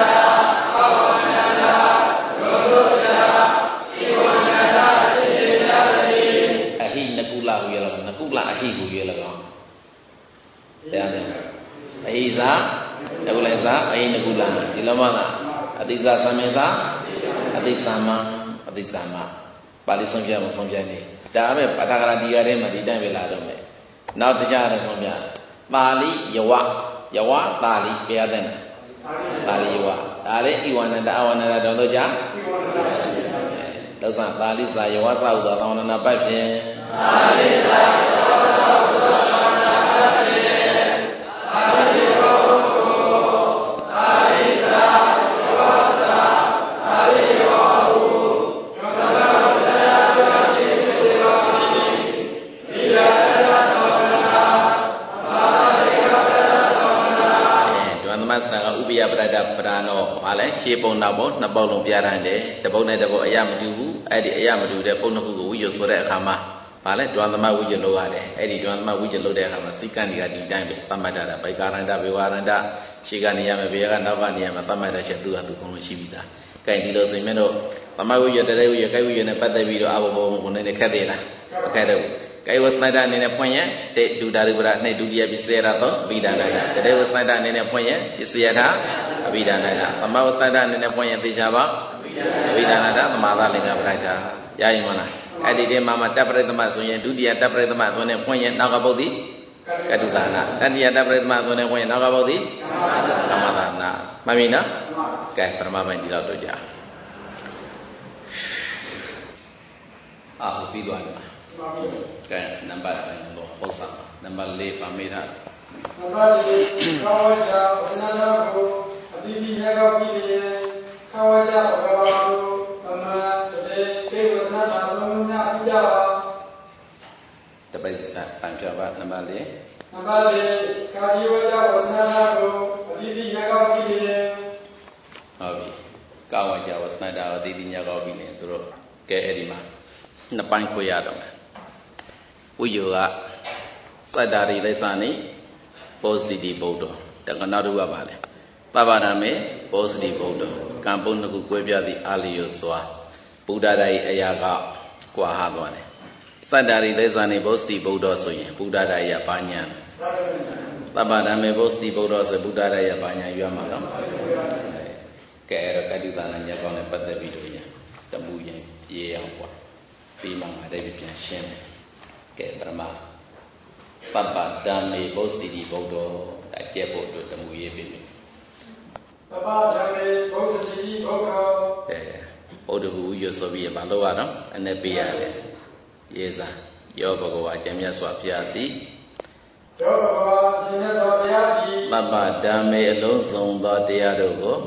ကြာဣဝန္နတရှင်နေများသတိအဟိနကုလဟူရလောနကုလအဟိဟူရလောတရားတယ်အဟိစာနကုလစာအဟိနကုလဒီလိုမှလားအတိစာသမင်စာအတိစာမအတိစာမပါဠိဆုံးပြမဆုံးပြနေဒါပဲပဋ္ဌာကရာဒီရထဲမှာဒီတိုင်းပဲလာတော့မယ်နောက်တရားလည်းဆုံးပြပါဠိယဝယဝပါဠိဘယ်ရတဲ့ပါဠိယဝဒါလည်းဣဝန္နတအဝန္နတတော်တို့ကြာလောက်စပါဠိစာယဝစာဥသောသောန္နနာပတ်ဖြင့်ပါဠိစာယဝစာဥသောသောန္နနာပတ်ဖြင့်ပါဠိယောပါဠိစာယဝစာပါဠိယောဟုသောတာပတ္တပိစေဝတိဒီရတသောန္နာပါဠိကပတ္တသောန္နာဒွန်သမစနာကဥပယပရဒ္ဒပရဏောဘာလဲရှေးပုံနောက်ပုံနှစ်ပုဒ်လုံးပြထားတယ်တပုဒ်နဲ့တပုဒ်အရမတူဘူးအဲ့ဒီအရမတူတဲ့ပုံနှစ်ခုကိုဝိယဆိုတဲ့အခါမှာဘာလဲဒွန်သမဝိယလို့ရတယ်အဲ့ဒီဒွန်သမဝိယလို့တဲ့အခါမှာစိကံဒီကဒီတိုင်းပဲသတ်မှတ်တာဗိကာရန္တဘေဝရန္တရှေးကနေရမယ်ဘေကနောက်ကနေရမယ်သတ်မှတ်တဲ့ချက်သူကသူကုန်လို့ရှိပြီသားကဲဒီလိုဆိုရင်မင်းတို့သမဝိယတရေဝိယကိုက်ဝိယနဲ့ပတ်သက်ပြီးတော့အဘဘုံကိုနေနေခက်သေးလားမခက်တော့ဘူးကဲဝစနတအနေနဲ့ဖွင့်ရင်တေဒုတာရိပရနှိဒုတိယပစ္စယရသောအဘိဓာနတတရေဝစနတအနေနဲ့ဖွင့်ရင်ပစ္စယထအဘိဓာနတသမဝစနတအနေနဲ့ဖွင့်ရင်သေချာပါအဘိဓာနတသမာသလင်္ကာပဋ္ဌာရရင်မလားအဲ့ဒီထဲမှာမှတပ္ပရိသမဆိုရင်ဒုတိယတပ္ပရိသမဆိုရင်ဖွင့်ရင်နောက်ကပုဒ်တိကတုသာနာတတိယတပ္ပရိသမဆိုရင်ဖွင့်ရင်နောက်ကပုဒ်တိကမ္မသာနာမှန်ပြီနော်ကဲပရမပိုင်းဒီလောက်တော့ကြာအာဟုတ်ပြီးသွားပြီကဲနံပါတ်ဆိုင်တော့ပု္ပ္ပာနံပါတ်၄ပါမေတာနံပါတ်၄ခောဝချာဝစနတာကိုအတိတိရေကောပြီးရင်ခောဝချာဘဂဝါကိုအမတေကေဝစနတာလုံးလုံးများပြကြပါတပိတ်ကပန်ပြပါနံပါတ်၄နံပါတ်၄ကာជីဝချာဝစနတာကိုအတိတိရေကောပြီးရင်ဟုတ်ပြီကာဝချာဝစနတာကိုအတိတိရေကောပြီးရင်ဆိုတော့ကဲအဲ့ဒီမှာနှစ်ပိုင်းခွဲရတော့မယ်ဝိယောကစတ္တာရိလိသနိပောစတိတိဗုဒ္ဓတက္ကနာတို့ကပါလေပပရမေပောစတိဗုဒ္ဓကံပုံနှစ်ခုကွဲပြားသည့်အာလျောစွာဘုဒ္ဓတိုင်အရာကကွာဟသွားတယ်စတ္တာရိလိသနိပောစတိဗုဒ္ဓဆိုရင်ဘုဒ္ဓတိုင်ရဘာညာပပရမေပောစတိဗုဒ္ဓဆိုဘုဒ္ဓတိုင်ရဘာညာရွာမှာနော်ကဲအဲ့တော့ကတိသနာညကောင်းနဲ့ပတ်သက်ပြီးတော့ညာတမှုရင်ပြေးအောင်ကွာပြီးမှငါတည်းပြန်ရှင်းတယ်ကဲပရမပပ္ပတံမေဘောစတိတိဗုဒ္ဓဒါကျက်ဖို့အတွက်တမှုရေးပြီပပ္ပတံမေဘောစတိတိဗုဒ္ဓအဲဗုဒ္ဓဘုရားဆိုပြီးဘာလို့ရတော့အနေပေးရတယ်ရေးစားယောဘဂဝါအကျင့်မြတ်စွာဘုရားသည်ယောဘဂဝါအကျင့်မြတ်စွာဘုရားသည်ပပ္ပတံမေအလုံးစုံသောတရားတို့ကို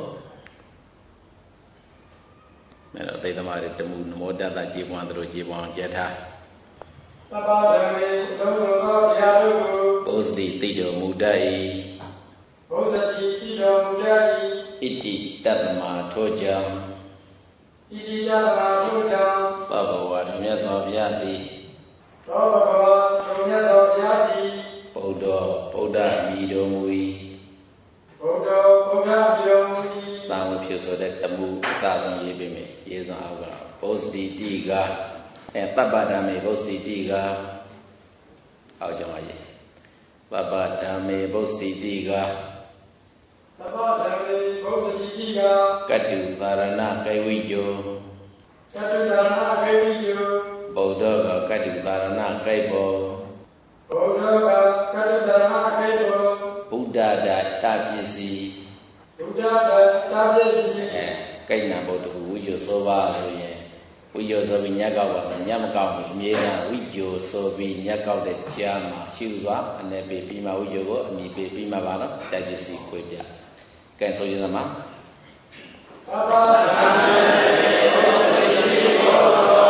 မဲတော့သိသမားတွေတမှုနမောတတကြေပွားသူတို့ကြေပွားအောင်ကြက်ထားပပဓမ္မေလုံးစုံသောတရားတို့ကိုဘုဇတိတိတော်မူတတ်၏ဘုဇတိတိတော်မူတတ်၏ဣတိတတ္တမထိုကြောင့်ဣတိတတ္တမထိုကြောင့်ဘဂဝါဓမ္မစွာဘုရားသည်သောဘဂဝါတော်မြတ်စွာဘုရားသည်ဗုဒ္ဓဗုဒ္ဓမြည်တော်မူ၏ဗုဒ္ဓဗုဒ္ဓမြည်တော်မူ၏စာဝဖြစ်ဆိုတဲ့တမှုအစဆုံးရေးပေးမယ်ရေးစွာအောက်ကဘုစတိတိကအဲပပ္ပဓမ္မေဘုစတိတိကအောက်ကြောင့်ရေးပပ္ပဓမ္မေဘုစတိတိကပပ္ပဓမ္မေဘုစတိတိကကတ္တုသာရဏကေဝိကျောကတ္တုသာရဏကေဝိကျောဗုဒ္ဓကကတ္တုသာရဏကေဘောဗုဒ္ဓကကတ္တုသာရဏကေဘောဗုဒ္ဓတာတပစ္စည်းဗုဒ္ဓတာတပစ္စည်းအဲကိဏ္ဏဗုဒ္ဓဝိကျောဆိုပါဆိုရင်ဝိကျောဆိုပြီးညက်ကောက်ပါဆိုညက်မကောက်ဘူးအမြဲတမ်းဝိကျောဆိုပြီးညက်ကောက်တဲ့ကြားမှာရှုစွာအနေပေးပြီးမှဝိကျောကိုအမိပေးပြီးမှပါတော့တပစ္စည်းခွေပြကဲဆိုရင်သမားပပ္ပဓမ္မေဘုစတိတိကော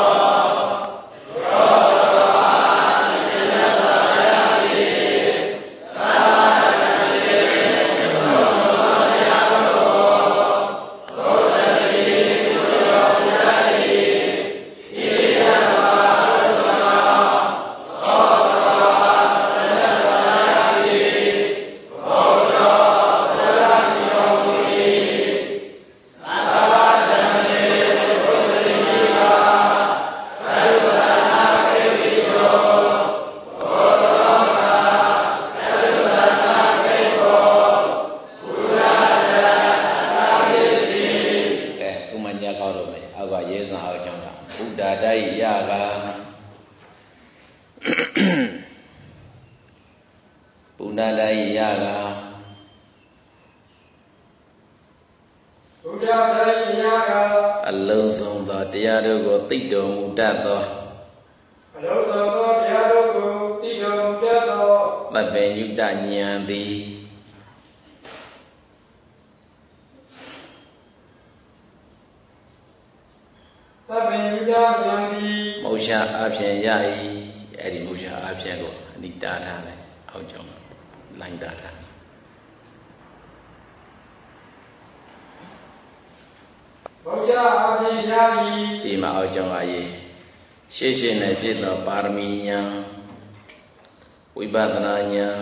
ဒီမှာအောက်ကြောင့်အရေးရှေ့ရှင်းနဲ့ဖြစ်သောပါရမီဉာဏ်ဝိပဿနာဉာဏ်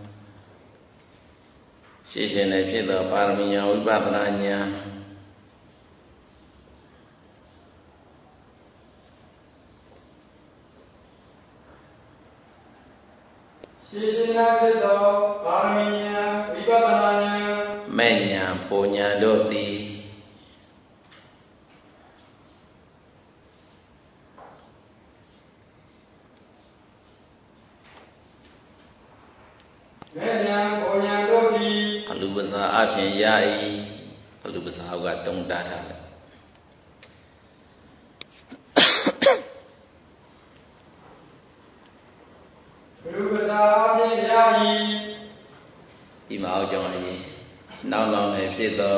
ရှေ့ရှင်းနဲ့ဖြစ်သောပါရမီဉာဏ်ဝိပဿနာဉာဏ်ရှေ့ရှင်းနဲ့ဖြစ်သောပါရမီဉာဏ်ဝိပဿနာဉာဏ်မဲ့ဉာဏ်ပူဉာဏ်တို့သည်ဘလူပစာအပြင်ရ၏ဘလူပစာအောက်ကတုံးတားထားတယ်ဘလူပစာအပြင်ရ၏ဒီမှာအောက်ကြောင့်အရေးနောက်နောက်နဲ့ဖြစ်သော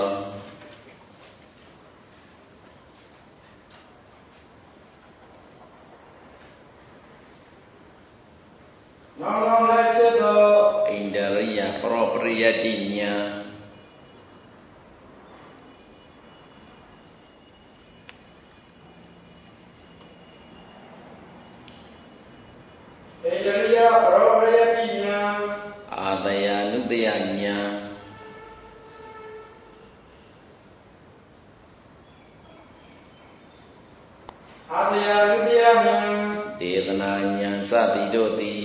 နောက်နောက်နဲ့ဖြစ်သောဣန္ဒရိယပရောပရိယတိညာဣန္ဒရိယပရောပရိယတိညာအာတယနုတယညာအာတယနုတယညာဒေသနာညာစသည်တို့သည်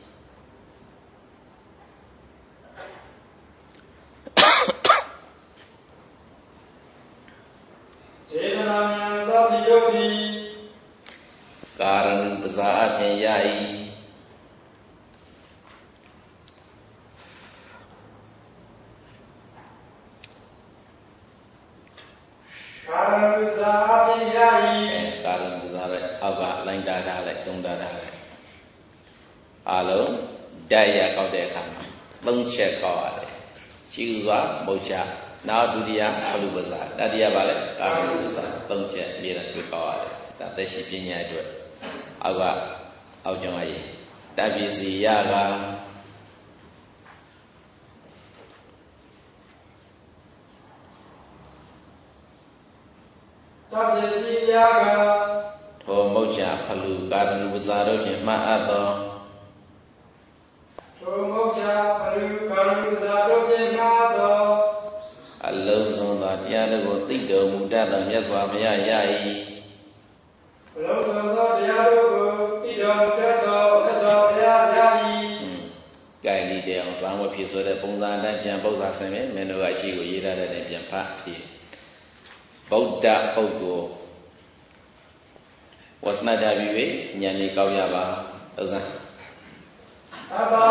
ကာရဏပစာအပြင်ရ၏ကာရဏပစာအပြင်ရ၏ကာရဏပစာရဲ့အောက်ကလိုင်းတားထားလိုက်တုံးတားထားလိုက်အားလုံးဓာတ်ရကောက်တဲ့အခါမှာသုံးချက်ကောက်ရတယ်ရှိဥစွာမုတ်ချနောက်ဒုတိယဘလူပစာတတိယပါလေကာရဏပစာသုံးချက်အမြဲတမ်းတွေ့ကောက်ရတယ်ဒါသက်ရှိပညာအတွက်အောက်ကအောက်ကြောင့်အရေးတပ္ပစီယကတပ္ပစီယကထိုမုတ်ချဖလူကာရဏုပစာတို့ဖြင့်မှတ်အပ်သောတအလုံးစုံသောတရားတို့ကိုသိတော်မူတတ်သောမြတ်စွာဘုရားရ၏အလုံးစုံသောတရားတို့ကိုသိတော်မူတတ်သောမြတ်စွာဘုရားရ၏ကဲဒီတဲ့အောင်စာဝတ်ဖြစ်ဆိုတဲ့ပုံစံအတိုင်းပြန်ပု္ပ္ပာဆင်မယ်မင်းတို့ကအရှိကိုရေးထားတဲ့တိုင်ပြန်ဖတ်ပြီးဗုဒ္ဓပုဂ္ဂိုလ်ဝဆနတာပြီး၍ဉာဏ်လေးကောက်ရပါဥစ္စာအပါ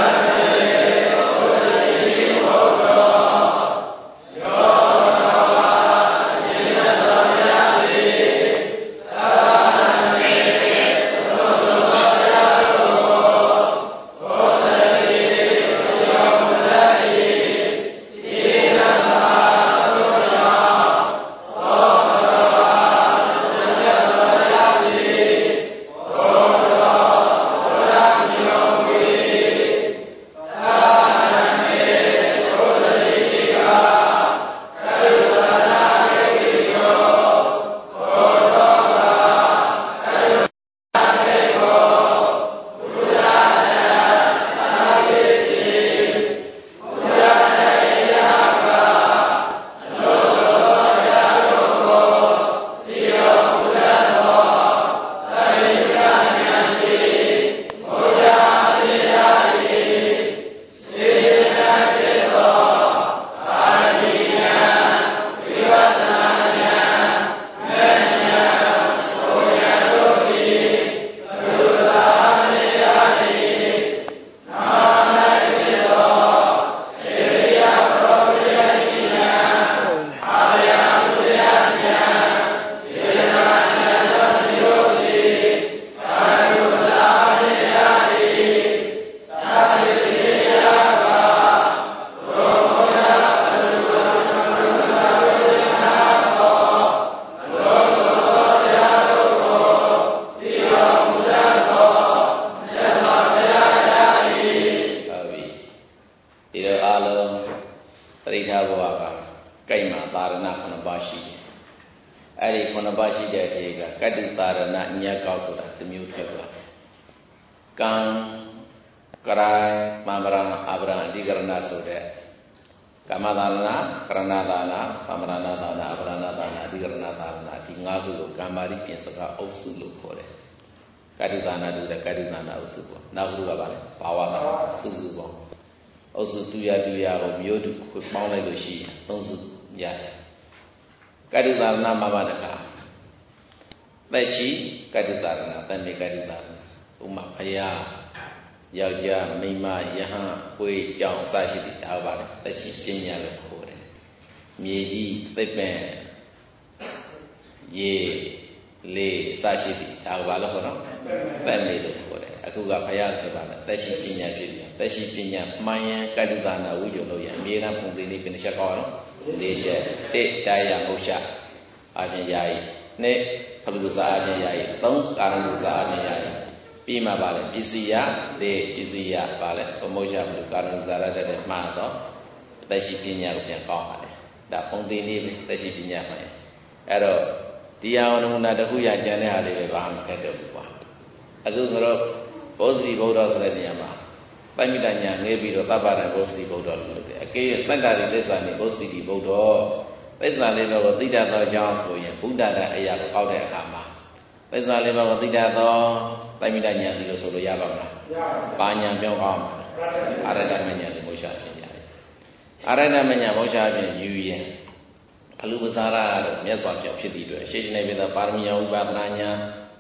ပြီးမှပါလေပစ္စည်းရတေပစ္စည်းရပါလေပမောရှမှုကာရဏဇာရတတဲ့မှားတော့သက်ရှိပညာကိုပြန်ကောင်းပါတယ်ဒါပုံသင်လေးပဲသက်ရှိပညာမှန်အဲ့တော့ဒီအောင်နမူနာတစ်ခုရကျန်တဲ့ဟာလေးပဲဘာမှခက်တော့ဘူးကွာအခုကတော့ဘောဇတိဗုဒ္ဓဆိုတဲ့နေရာမှာပိုက်မိတညာငဲပြီးတော့သဗ္ဗရဘောဇတိဗုဒ္ဓလို့လုပ်တယ်အကေစက္ကာရိသစ္စာနေဘောဇတိဗုဒ္ဓသစ္စာလေးတော့သိတတ်သောကြောင့်ဆိုရင်ဘုဒ္ဓတဲ့အရာကိုအောက်တဲ့အခါမှာသစ္စာလေးပါးကိုသိတတ်သောပိုက်မိတညာဒီလိုဆိုလို့ရပါမလားပါညာပြောင်းအောင်အာရဏမညာဒီမောရှဖြစ်ရတယ်အာရဏမညာမောရှဖြစ်ယူရင်အလူပဇာရကတော့မြတ်စွာဘုရားဖြစ်တည်တွေ့ရှေးရှင်းနေပြီသားပါရမီယဥပဒနာညာ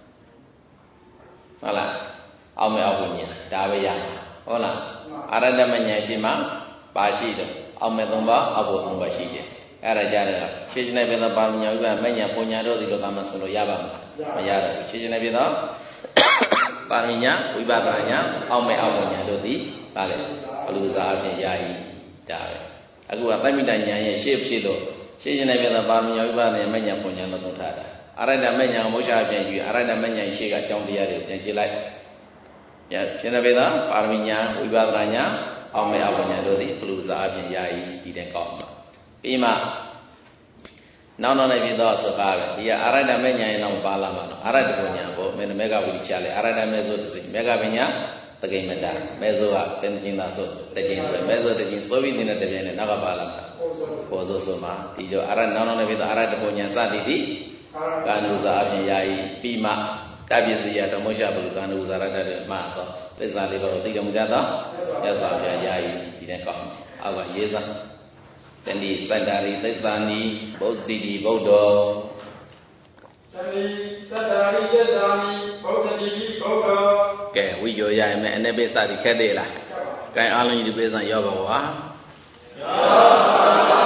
ဟုတ်လားအောက်မဲ့အောက်ကိုညာဒါပဲရဟုတ်လားအာရဏမညာရှိမှပါရှိတယ်အောက်မဲ့သုံးပါအောက်ကိုသုံးပါရှိတယ်အဲ့ဒါကြတယ်ရှေးရှင်းနေပြီသားပါရမီယဥပမညာပုံညာတို့ဒီလိုသာမဆိုလို့ရပါမလားမရတော့ဘူးရှေးရှင်းနေပြီသားပါရမီညာဝိပဿနာညာအောက်မဲ့အောက်ကိုညာတို့ဒီပါလေအလူပဇာအဖြစ်ရည်ဒါပဲအခုကပိုက်မိတညာရဲ့ရှေ့ဖြစ်လို့ရှင်းရှင်းနေပြတာပါမညာဝိပဿနာမညာပုံညာလို့သုံးထားတာအရဟတမညာမောရှပြန်ယူအရဟတမညာရှေ့ကအကြောင်းတရားတွေပြန်ကြည့်လိုက်ညရှင်းနေပြတာပါမညာဝိပဿနာညာအောင်မဲ့အပညာတို့သည်ဘလူစာအပြင်ယာယီဒီတဲ့ကောင်းမှာပြီးမှနောက်နောက်နေပြီးတော့စကားပဲဒီကအရဟတမညာရဲ့နောက်ပါလာမှာနော်အရဟတပညာပေါ့မင်းမေဃဝိရိချလေအရဟတမေဆိုတဲ့စိမေဃပညာတကိမတာမဲဆိုးကပင်ချင်းသာဆိုတချင်းဆိုမဲဆိုးတချင်းဆိုပြီးနေတဲ့တပြိုင်နဲ့နောက်ကပါလာပေါ်ဆိုဆိုမှာဒီကြောအာရနောင်းနောင်းလည်းဖြစ်တော့အာရတပုံညာစသည်တိကာနုဇာအပြင်ယာယီပြီးမှတပစ္စည်းရတော့မုရှဘုကာနုဇာရတ္တတွေမှာတော့သစ္စာလေးပါးကိုသိတော်မူတတ်သောမြတ်စွာဘုရားယာယီဒီတဲ့ကောင်းအောက်ကရေးစားတဏိစတ္တာရိသစ္စာနိဘုဇ္ဇတိတိဗုဒ္ဓောတဏိစတ္တာရိသစ္စာနိဘုဇ္ဇတိတိဗုဒ္ဓောကဲဝိကျော်ရရင်မဲ့အနေပိစတိခက်သေးလားကဲအားလုံးဒီပိစံရောက်ပါဝါရောက်ပါ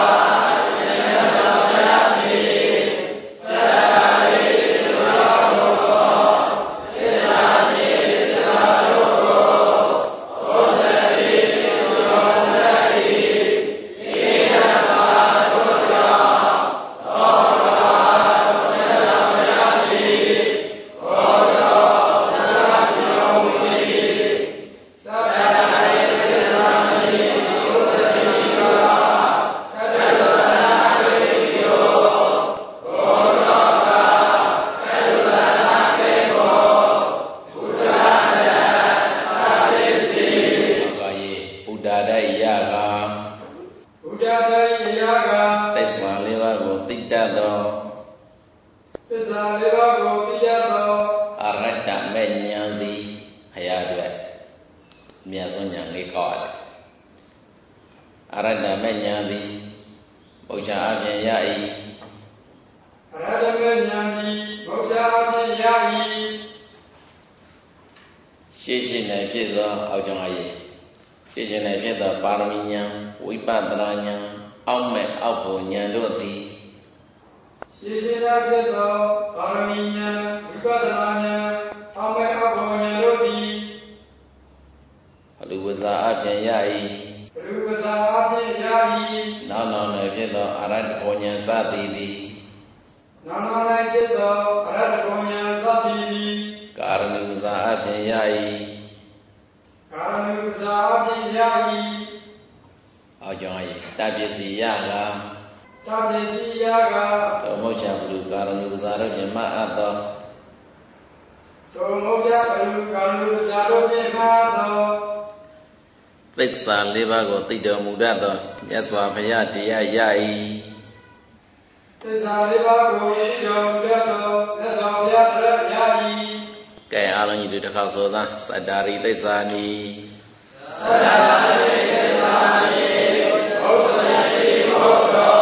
သစ္စာလေးပါးကိုသိတော်မူတတ်သောမြတ်စွာဘုရားတရားရ၏သစ္စာလေးပါးကိုသိတော်မူတတ်သောမြတ်စွာဘုရားတရားရ၏ကဲအားလုံးညီတို့တစ်ခေါက်ဆိုသာသတ္တာရိသစ္စာနိသတ္တာရိသစ္စာနိဘုဇ္ဇတိဘုဒ္ဓော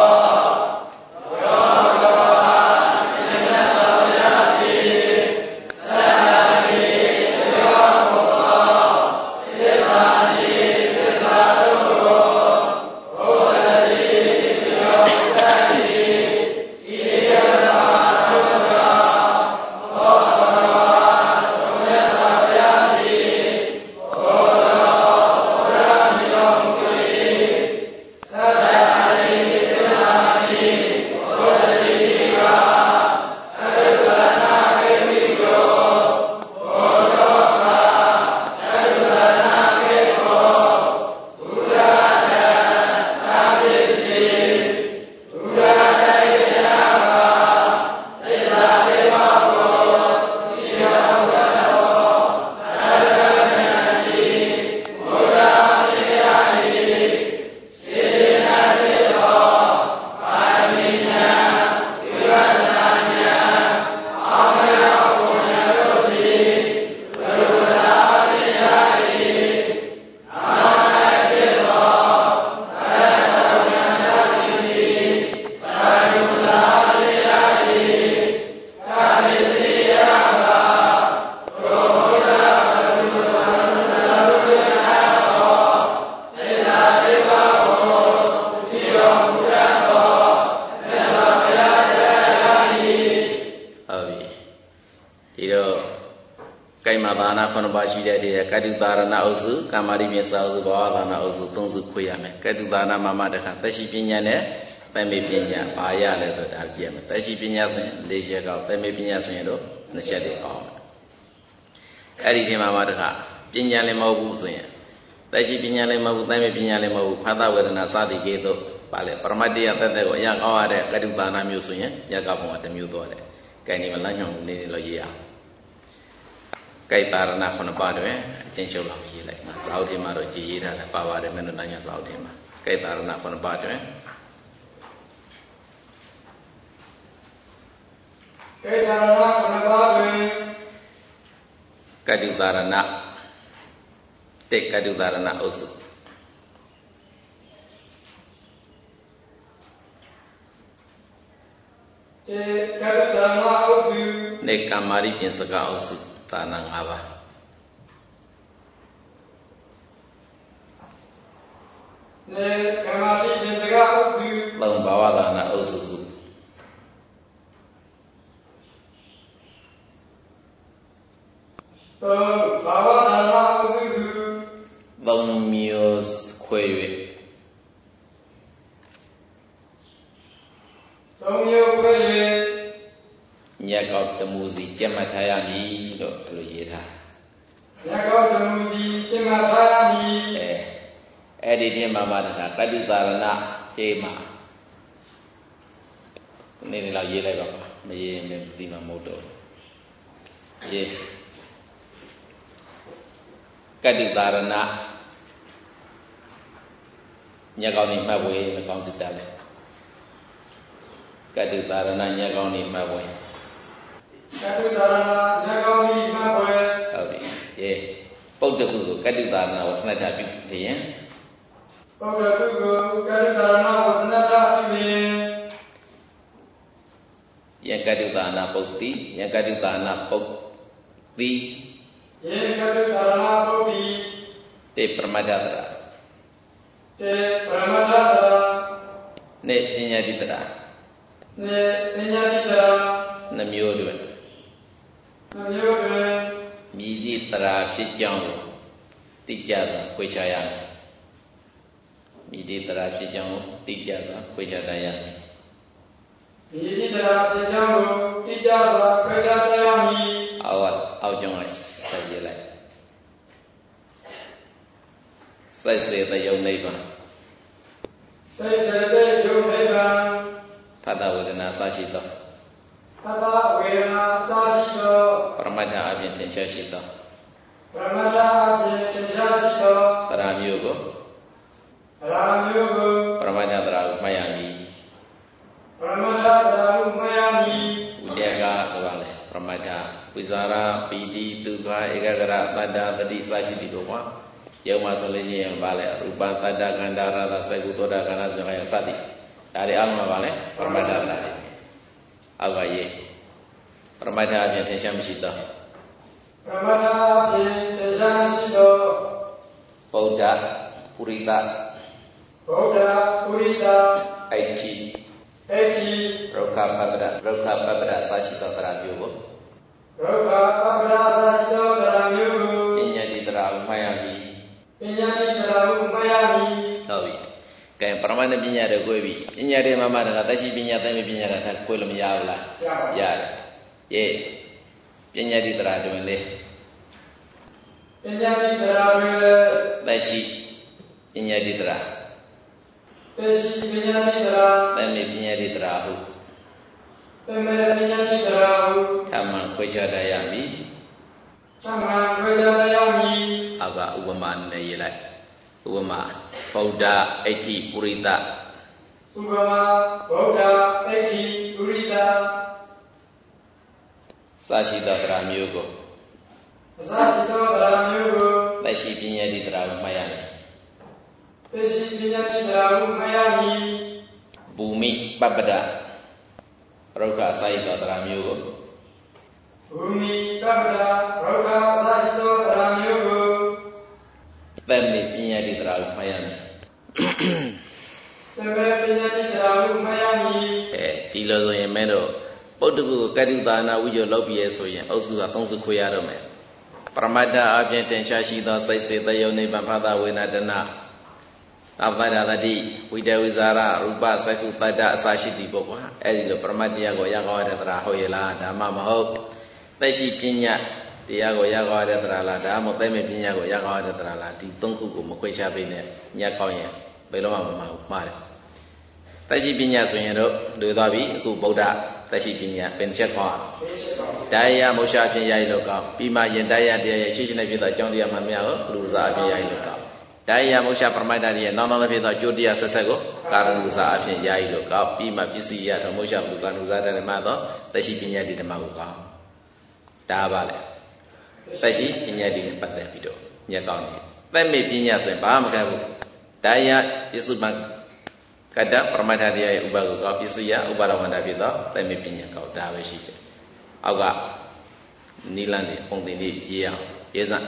ကတုသာရဏအုပ်စုကာမရိမြေစာအုပ်စုဘောဓနာအုပ်စုသုံးစုခွေရမယ်ကတုသာရဏမမတခါသက်ရှိပညာနဲ့သမေပညာဘာရလဲဆိုဒါပြည့်မယ်သက်ရှိပညာဆိုရင်၄ချက်ကောက်သမေပညာဆိုရင်တော့၂ချက်တည်းကောက်မယ်အဲ့ဒီထဲမှာမှတခါပညာလည်းမဟုတ်ဘူးဆိုရင်သက်ရှိပညာလည်းမဟုတ်ဘူးသမေပညာလည်းမဟုတ်ဘူးဖသဝေဒနာစသည်ကေတော့ပါလေပရမတ္တယသက်သက်ကိုအရကောင်းရတဲ့ကတုသာရဏမျိုးဆိုရင်ညကဘုံကတစ်မျိုးသွားတယ်ကဲဒီမှာလမ်းညွှန်လေးတွေလို့ရေးရအောင်ကကြိုက်တာရဏခုနှစ်ပါးတွင်အချင်းချုပ်လောက်ရေးလိုက်မှာစာအုပ်ထဲမှာတော့ကြည်ရေးထားတယ်ပါပါတယ်မင်းတို့နိုင်ငံစာအုပ်ထဲမှာကြိုက်တာရဏခုနှစ်ပါးတွင်ကြိုက်တာရဏခုနှစ်ပါးတွင်ကတ္တုတာရဏတေကတ္တုတာရဏအုပ်စုတေကတ္တုတာရဏအုပ်စုနေကမ္မာရိပြင်စကအုပ်စုသာနာ၅ပါးနေကမ္မာရိပြင်စကအုပ်စုသုံးဘာဝသာနာအုပ်စုသုံးဘာဝသာနာအုပ်စုသုံးမျိုးခွဲ၍သုံးမျိုးခွဲ၍ညက်ကောက်တမှုစီကျက်မှတ်ထားရမည်လို့အဲ့လိုရေးထားညက်ကောက်တမှုစီကျက်မှတ်ထားရမည်အဲအဲ့ဒီပြင်မှာမှတခါကတ္တုတာရဏခြေမှာနေနေလောက်ရေးလိုက်ပါမရေးရင်ဒီမှာမဟုတ်တော့ရေးကတ္တုတာရဏညက်ကောက်နေမှတ်ဝေမကောင်းစစ်တယ်ကတ္တုတာရဏညက်ကောက်နေမှတ်ဝေကတ္တုတာရဏညက်ကောက်နေမှတ်ဝေဟုတ်ပြီရေးပုဒ္ဒကုကိုကတ္တုတာရဏဝဆနတ္ထပြုလျင်ပုဒ္ဒကုကိုကတ္တုတာရဏဝဆနတ္ထပြုလျင်ယကတ္တုတာရဏပုဒ္တိယကတ္တုတာရဏပုဒ္တိယေကတ္တုတာရဏပုဒ္တိတေပရမတ္ထတရာတေပရမတ္ထတရာနေပညာတိတရာနေပညာတိတရာနှမျိုးတွင်နှမျိုးတွင်မြည်သည့်တရာဖြစ်ကြောင်းကိုတိကျစွာခွဲခြားရမယ်မြည်သည့်တရာဖြစ်ကြောင်းကိုတိကျစွာခွဲခြားတတ်ရမယ်မြည်သည့်တရာဖြစ်ကြောင်းကိုတိကျစွာခွဲခြားတတ်ရမည်အောက်အောက်ကြောင်းကဆက်ရေးလိုက်စိုက်စေတယုံနိဗ္ဗာန်စိုက်စေတယုံနိဗ္ဗာန်ဖတ်တာဝေဒနာစရှိသောဖတ်တာဝေဒနာစရှိသောပရမတ္ထအပြင်ထင်ရှားရှိသောပရမတ္ထအပြင်ထင်ရှားရှိသောတရားမျိုးကိုတရားမျိုးကိုပရမတ္ထတရားကိုမှတ်ရမည်ပရမတ္ထတရားကိုမှတ်ရမည်ဥဒေကဆိုပါလေပရမတ္ထဝိဇာရပီတိဒုက္ခဧကဂရတတ္တတတိစရှိသည်တို့ကွာယုံမှာဆိုလို့ရှိရင်ဗာလေရူပတတ္တကန္တာရသစေကုသောတာကန္နာဇောယစသည်ဒါတွေအမှန်ပါလေပရမတ္ထတရားတွေအောက်ကရေးပရမတ္ထအပြင်ထင်ရှားမရှိသောပရမတ္ထအပြင်ထင်ရှားမရှိသောဗုဒ္ဓပုရိသဗုဒ္ဓပုရိသအိဋ္ဌိအိဋ္ဌိရုက္ခပပ္ပဒရုက္ခပပ္ပဒစရှိသောတရားမျိုးကိုရုက္ခပပ္ပဒစရှိသောတရားမျိုးကိုပညာတိတရားကိုမှတ်ရမည်ပညာတိတရားကိုမှတ်ရမည်ဟုတ်ပြီကဲပရမတ္ထပညာတွေကိုကိုပြီပညာတွေမှာမှတကသက်ရှိပညာသမေပညာတာထပ်ကိုလို့မရဘူးလားရတယ်ရေးပညာတိတရားတွင်လေပညာတိတရားတွင်လေသက်ရှိပညာတိတရားသက်ရှိပညာတိတရားသမေပညာတိတရားဟုသမေပညာတိတရားဟုဓမ္မခွဲခြားတတ်ရမည်ဓမ္မခွဲခြားတတ်ရမည်အောက်ကဥပမာနဲ့ရေးလိုက်ဥပမာဗုဒ္ဓအိဋ္ဌိပုရိသဥပမာဗုဒ္ဓအိဋ္ဌိပုရိသစရှိသောတရားမျိုးကိုစရှိသောတရားမျိုးကိုသက်ရှိပညာတိတရားကိုမှတ်ရမယ်သက်ရှိပညာတိတရားကိုမှတ်ရမည်ဘူမိပပ္ပဒရုက္ခစရှိသောတရားမျိုးကိုဘူမိပပ္ပဒရုက္ခစရှိသောတရားမျိုးကိုသက်မိပညာတိတရားကိုမှတ်ရမယ်သက်မိပညာတိတရားကိုမှတ်ရမည်အဲဒီလိုဆိုရင်မဲတော့ပုဒ္ဒကုကတ္တုတာနာဝိဇ္ဇောလောက်ပြည့်ဆိုရင်အုပ်စုကသုံးစုခွဲရတော့မယ်ပရမတ္ထအပြင်ထင်ရှားရှိသောစိတ်စေတယုံနိဗ္ဗာန်ဖသဝေနတနာသဗ္ဗဒတတိဝိတဝိဇာရရူပစက္ခုတတ္တအစရှိသည်ပေါ့ကွာအဲ့ဒီလိုပရမတ္တရားကိုရကောင်းရတဲ့တရားဟုတ်ရဲ့လားဒါမှမဟုတ်သက်ရှိပညာတရားကိုရကောင်းရတဲ့တရားလားဒါမှမဟုတ်သက်မဲ့ပညာကိုရကောင်းရတဲ့တရားလားဒီသုံးခုကိုမခွဲခြားပေးနဲ့ညက်ကောင်းရင်ဘယ်တော့မှမမှားဘူးမှားတယ်သက်ရှိပညာဆိုရင်တော့တွေ့သွားပြီအခုဗုဒ္ဓသက်ရှိပညာပင်ချက်ခေါ်တရားရမုတ်ရှာဖြင့်ရည်လို့ကောင်းပြီးမှယင်တရားတရားရဲ့ရှိရှိနေဖြစ်သောအကြောင်းတရားမှန်များကိုလူစားအဖြစ်ရည်လို့ကောင်းတရားရမုတ်ရှာပရမိုက်တာရဲ့နောက်နောက်ဖြစ်သောအကျိုးတရားဆက်ဆက်ကိုကာရဏုစားအဖြစ်ရည်လို့ကောင်းပြီးမှပစ္စည်းရတော်မုတ်ရှာဘုကာနုစားတဲ့မှာတော့သက်ရှိပညာဒီဓမ္မကိုကောင်းဒါပါလေသက်ရှိပညာဒီနဲ့ပတ်သက်ပြီးတော့ညက်ကောင်းတယ်သက်မေပညာဆိုရင်ဘာမှမကဘူးတရားပစ္စုပန်ကတ္တပရမတ္ထတရားရဲ့ဥပါကိုကောပစ္စည်းယဥပါဒဝန္တဖြစ်သောသက်မေပညာကောဒါပဲရှိတယ်အောက်ကနိလန်းတွေပုံတင်လေးရေးအောင်ရေးစမ်း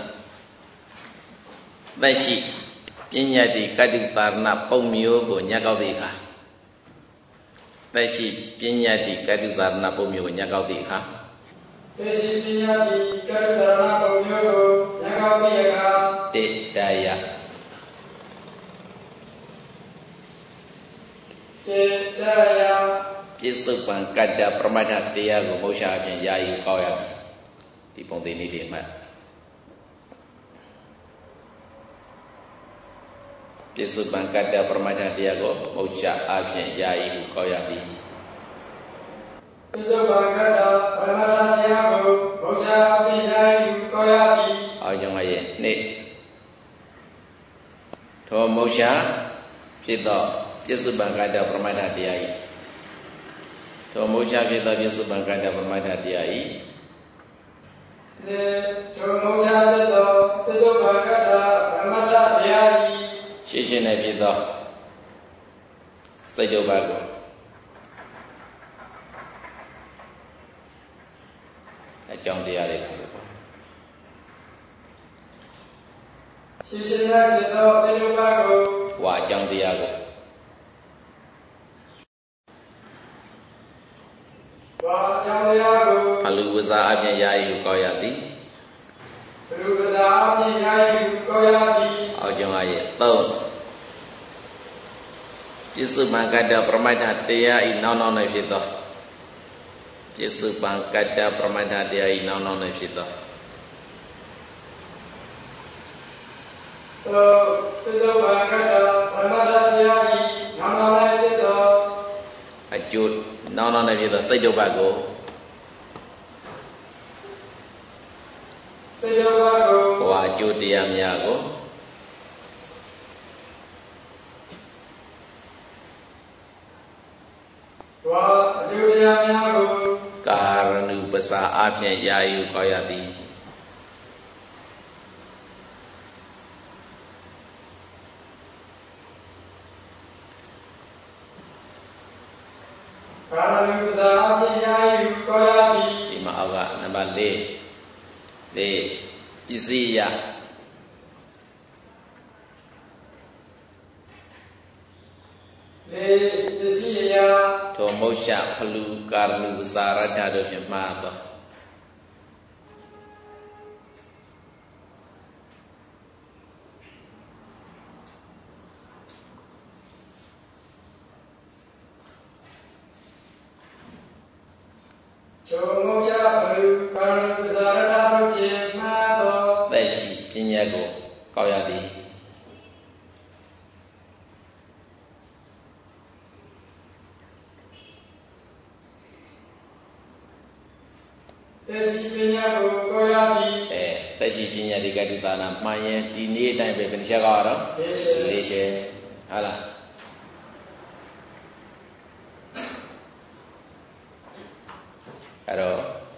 သက်ရှိပညာတိကတ္တိပါရဏပုံမျိုးကိုညက်ကောက်သည့်အခါသက်ရှိပညာတိကတ္တိပါရဏပုံမျိုးကိုညက်ကောက်သည့်အခါသက်ရှိပညာတိကတ္တိပါရဏပုံမျိုးကိုညက်ကောက်သည့်အခါတေတရားတေတရားပြစ္ဆုတ်ပံကတ္တပရမတ္ထတရားကိုမௌရှာအပြင်ယာယီကောက်ရမယ်ဒီပုံသေးလေးတွေမှတ်ပြစ္ဆုတ်ပံကတ္တပရမတ္ထတရားကိုမௌရှာအပြင်ယာယီကိုကောက်ရသည်ပြစ္ဆုတ်ပံကတ္တပရမတ္ထတရားကိုမௌရှာအပြင်ယာယီကိုကောက်ရသည်အောက်ကြောင့်ရဲ့နေ့သောမௌရှာဖြစ်သောပြစ္ဆုတ်ပံကတ္တပရမတ္ထတရားဤသောမௌရှာဖြစ်သောပြစ္ဆုတ်ပံကတ္တပရမတ္ထတရားဤလေသောမௌရှာဖြစ်သောပြစ္ဆုတ်ပံကတ္တပရမတ္ထတရားဤရှင်းရှင်းနဲ့ဖြစ်သောစိတ်ကြုတ်ပါကိုအကြောင်းတရားတွေပေါ့ရှင်းရှင်းနဲ့ဖြစ်သောစိတ်ကြုတ်ပါကိုဝါအကြောင်းတရားကိုဝါအကြောင်းတရားကိုအလူဝဇာအပြင်ယာယီကိုကောက်ရသည်အလူဝဇာအပြင်ယာယီကိုကောက်ရသည်အောက်ကြောင့်ရဲ့သုံးပြစ္ဆုတ်ပံကတ္တပရမတ္ထတရားဤနောက်နောက်၌ဖြစ်သောပြစ္ဆုတ်ပံကတ္တပရမတ္ထတရားဤနောက်နောက်၌ဖြစ်သောသောပြစ္ဆုတ်ပံကတ္တပရမတ္ထတရားဤနောက်နောက်၌ဖြစ်သောအကျိုးနောက်နောက်၌ဖြစ်သောစိတ်ကြုတ်ပါကိုစိတ်ကြုတ်ပါကိုဘဝအကျိုးတရားများကိုဘဝအကျိုးတရားများကိုကာရဏုပစာအဖြင့်ယာယုကောက်ရသည်ကာရဏုပစာအဖြင့်ယာယုကောက်ရသည်ဒီမှာအောက်ကနံပါတ်၄လေးပစ္စည်းယလေးပစ္စည်းယထိုမௌရှာဖလူကာရဏုပစာရတ္ထတို့ဖြင့်မှားသောထိုမௌရှာဖလူကာရဏုပစာရတ္ထတို့ဖြင့်မှားသောသက်ရှိပညာကိုကောက်ရသည်သက်ရှိပညာကိုကောက်ရသည်အဲသက်ရှိပညာဒီကတုသာနာမှန်ရင်ဒီနေ့အတိုင်းပဲဘယ်နှချက်ကောက်ရတော့လေးချက်ဟုတ်လားအဲ့တော့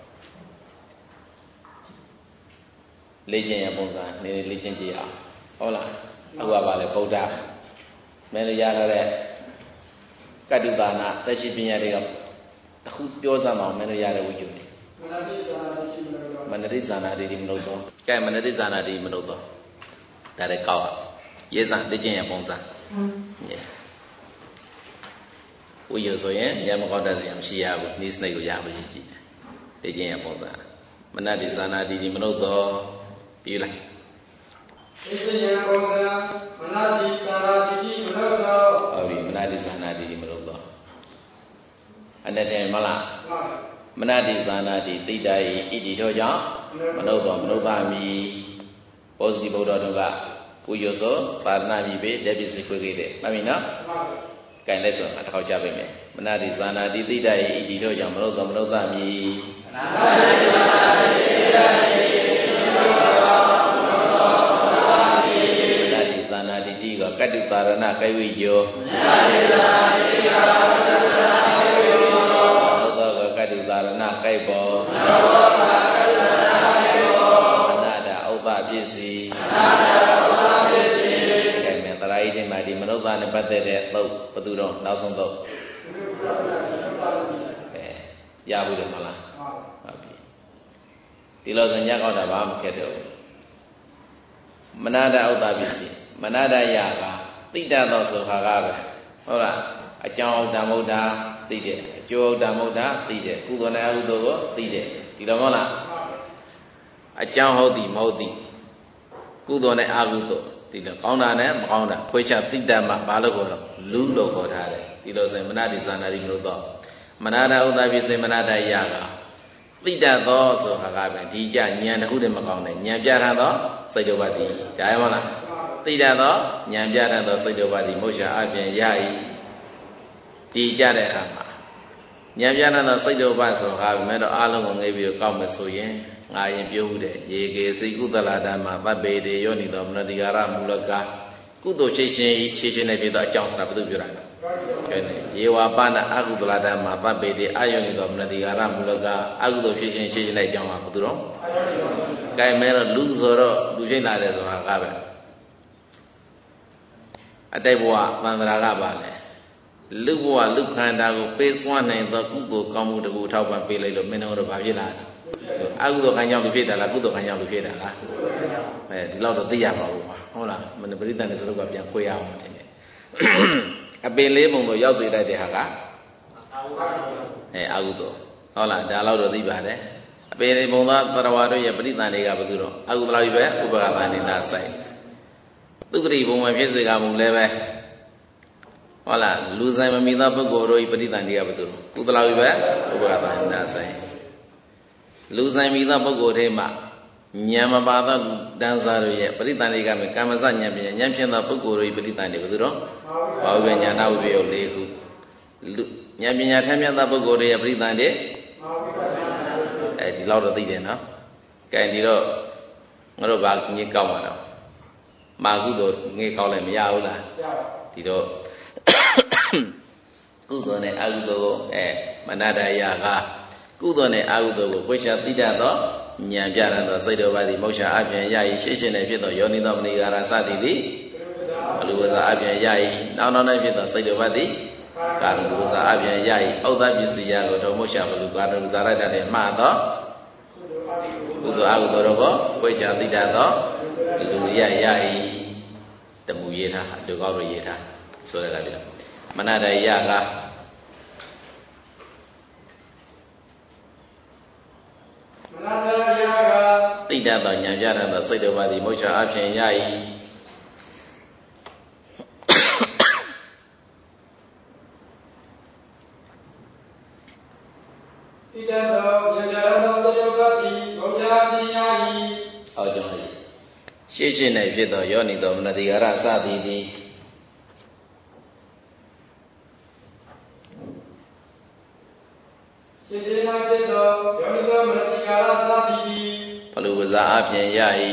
လေ့ကျင့်ရပုံစံနေလေ့ကျင့်ကြည့်အောင်ဟုတ်လားအခုကပါလေဗုဒ္ဓမင်းတို့ရထားတဲ့ကတုသာနာသက်ရှိပညာတွေကတခုပြောစမ်းအောင်မင်းတို့ရတဲ့ဝိကျုံမနတိဇာနာတိမနတိဇာနာတိမလို့တော့ကဲမနတိဇာနာတိမလို့တော့ဒါလည်းကောက်ရေးစမ်းလေ့ကျင့်ရပုံစံဝိယဆိုရင်ညမကောက်တတ်စရာမရှိရဘူးနိစ္စနိတ်ကိုရပါရင်ကြည့်လေ့ကျင့်ရပုံစံမနတိဇာနာတိမလို့တော့ပြီးလိုက်လေ့ကျင့်ရပုံစံမနတိဇာနာတိမလို့တော့ဟုတ်ပြီမနတိဇာနာတိမလို့တော့အဲ့ဒါတည်းမလားမနတိဇာနာတိတိတ္တယဣတိတို့ကြောင့်မနုဿောမနုဿာမိဘောဇတိဗုဒ္ဓတို့ကပူဇောဆိုသာသနာမိပဲတပစ္စည်းခွေခဲ့တယ်မှတ်ပြီနော်ကင်လက်ဆိုအထောက်ချပေးမယ်မနာတိဇာနာတိတိတယေဤတို့ကြောင့်မနုဿမနုဿမီမနာတိဇာနာတိတိတယေဇာနာတိတိကကတ္တုတာရဏကဲဝိယောမနာတိဇာနာတိတိကကတ္တုတာရဏကဲဝိယောသောကကတ္တုတာရဏကဲဘောသောကကတ္တုတာရဏကဲဘောအနာတဥပ္ပပစ္စည်းအနာတဥပ္ပပစ္စည်းကဲမယ်တရာဤတင်မှာဒီမနုဿာနဲ့ပတ်သက်တဲ့သုတ်ဘသူတော့နောက်ဆုံးသုတ်အဲရဘူးတယ်မလားဟုတ်ပြီဒီလိုဆိုညက်ကောက်တာဘာမှမခက်တော့ဘူးမနာတဥပ္ပပစ္စည်းမနာတယကတိတတ်သောဆိုဟာကပဲဟုတ်လားအကြောင်းဥဒ္ဒမုဒ္ဒသိတယ်အကျိုးဥဒ္ဒမုဒ္ဒသိတယ်ကုသိုလ်နဲ့အကုသိုလ်ကိုသိတယ်ဒီလိုမဟုတ်လားအကြောင်းဟုတ်သည်မဟုတ်သည်ကုသိုလ်နဲ့အကုသိုလ်ဒီလိုကောင်းတာနဲ့မကောင်းတာခွဲခြားသိတတ်မှဘာလို့ခေါ်တော့လူလို့ခေါ်ထားတယ်ဒီလိုဆိုရင်မနာတိဇာနာတိမလို့တော့မနာတဥဒ္ဒပစ္စည်းမနာတယကသိတတ်သောဆိုဟာကပဲဒီကြဉာဏ်တစ်ခုတည်းမကောင်းတဲ့ဉာဏ်ပြထားသောစိတ်တော်ပါသည်ကြားရမလားသိတတ်သောဉာဏ်ပြတတ်သောစိတ်တော်ပါသည်မုတ်ရှာအပြင်ရ၏ဒီကြတဲ့အခါမှာဉာဏ်ပြတတ်သောစိတ်တော်ပါဆိုဟာပဲတော့အားလုံးကိုငေးပြီးကောက်မယ်ဆိုရင်ငါရင်ပြောမှုတဲ့ရေကေစိကုသလာဓမ္မသဗ္ဗေတေယောနိသောမနတိကာရမူလကကုသိုလ်ရှိရှင်ရှိရှင်နဲ့ဖြစ်သောအကြောင်းဆိုတာဘယ်သူပြောတာလဲယေဝပါဏအကုသလာဓမ္မသဗ္ဗေတေအာယောနိသောမနတိကာရမူလကအကုသိုလ်ရှိရှင်ရှိရှင်နဲ့အကြောင်းကဘယ်သူတော့ကဲမဲတော့လူဆိုတော့လူရှိလာတယ်ဆိုတာကပဲအတိတ်ဘဝသံဃာကပါလေလူဘဝလူခန္ဓာကိုပေးစွမ်းနိုင်သောကုသိုလ်ကောင်းမှုတကူထောက်ပံ့ပေးလိုက်လို့မင်းတို့တော့ဘာဖြစ်လာလဲအကုသိုလ်ကံကြောင့်ဖြစ်တာလားကုသိုလ်ကံကြောင့်ဖြစ်တာလားအဲဒီလောက်တော့သိရပါဘူးဟုတ်လားမနပရိသတ်နဲ့စရုပ်ကပြန်ခွေရအောင်တင်တယ်အပင်လေးပုံကိုရောက်စေတတ်တဲ့ဟာကအဲအကုသိုလ်ဟုတ်လားဒါလောက်တော့သိပါတယ်အပင်လေးပုံသားတရဝါတို့ရဲ့ပရိသတ်တွေကဘယ်သူတော့အကုသလကြီးပဲဥပက္ခသန္တိနာဆိုင်သူဂတိဘုံမှာဖြစ်စေကမူလည်းပဲဟုတ်လားလူဆိုင်မမီသောပုဂ္ဂိုလ်တို့ဤပရိသန္တိကဘယ်သူကုသလကြီးပဲဥပက္ခသန္တိနာဆိုင်လူဆိုင်မိသောပုဂ္ဂိုလ်တွေမှာဉာဏ်မပါသောတန်းစားတို့ရဲ့ပရိသန္တိကမြေကာမစဉာဏ်ဖြင့်ဉာဏ်ဖြင့်သောပုဂ္ဂိုလ်တို့၏ပရိသန္တိဘယ်သူတော့ဘာဝိပညာနာဝိပယုတ်လေးခုဉာဏ်ပညာထမ်းမြတ်သောပုဂ္ဂိုလ်တွေရဲ့ပရိသန္တိအဲဒီလောက်တော့သိတယ်နော်ကဲဒီတော့ငါတို့ဘာငေးကောက်မှာတော့မာကုသိုလ်ငေးကောက်လည်းမရဘူးလားဒီတော့ကုသိုလ်နဲ့အကုသိုလ်ကိုအဲမနတယကကုသိုလ်နဲ့အကုသိုလ်ကိုဝိရှာသိတတ်သောဉာဏ်ပြတတ်သောစိတ်တော်ပါသည်မုတ်ရှာအပြင်ရ၏ရှင်းရှင်းနဲ့ဖြစ်သောယောနိသောမနိကာရစသည်သည်အလူဝဇာအပြင်ရ၏နောက်နောက်နဲ့ဖြစ်သောစိတ်တော်ပါသည်ကာရဏုဝဇာအပြင်ရ၏ဩဒပစ္စည်းရကိုတော်မုတ်ရှာဘလူကာရဏုဇာရတတ်တဲ့မှသောကုသိုလ်အကုသိုလ်တို့ကိုဝိရှာသိတတ်သောလူရရ၏တမူရေးထားလူကောက်တို့ရေးထားဆိုရတာပြမနတယကတိတ္တသောဉာဏ်ပြတတ်သောစိတ်တော်ပါသည်မုတ်ချအဖြစ်ရ၏တိတ္တသောဉာဏ်ပြတတ်သောစိတ်တော်ပါသည်မုတ်ချအဖြစ်ရ၏အောက်ကြောင့်ရှေ့ရှင်း၌ဖြစ်သောယောနိသောမနတိကာရစသည်သည်ရှင်းရှင်း၌ဖြစ်သောယောနိသောမနတိကာရစသည်သည်ဘလူဝဇာအပြင်ရ၏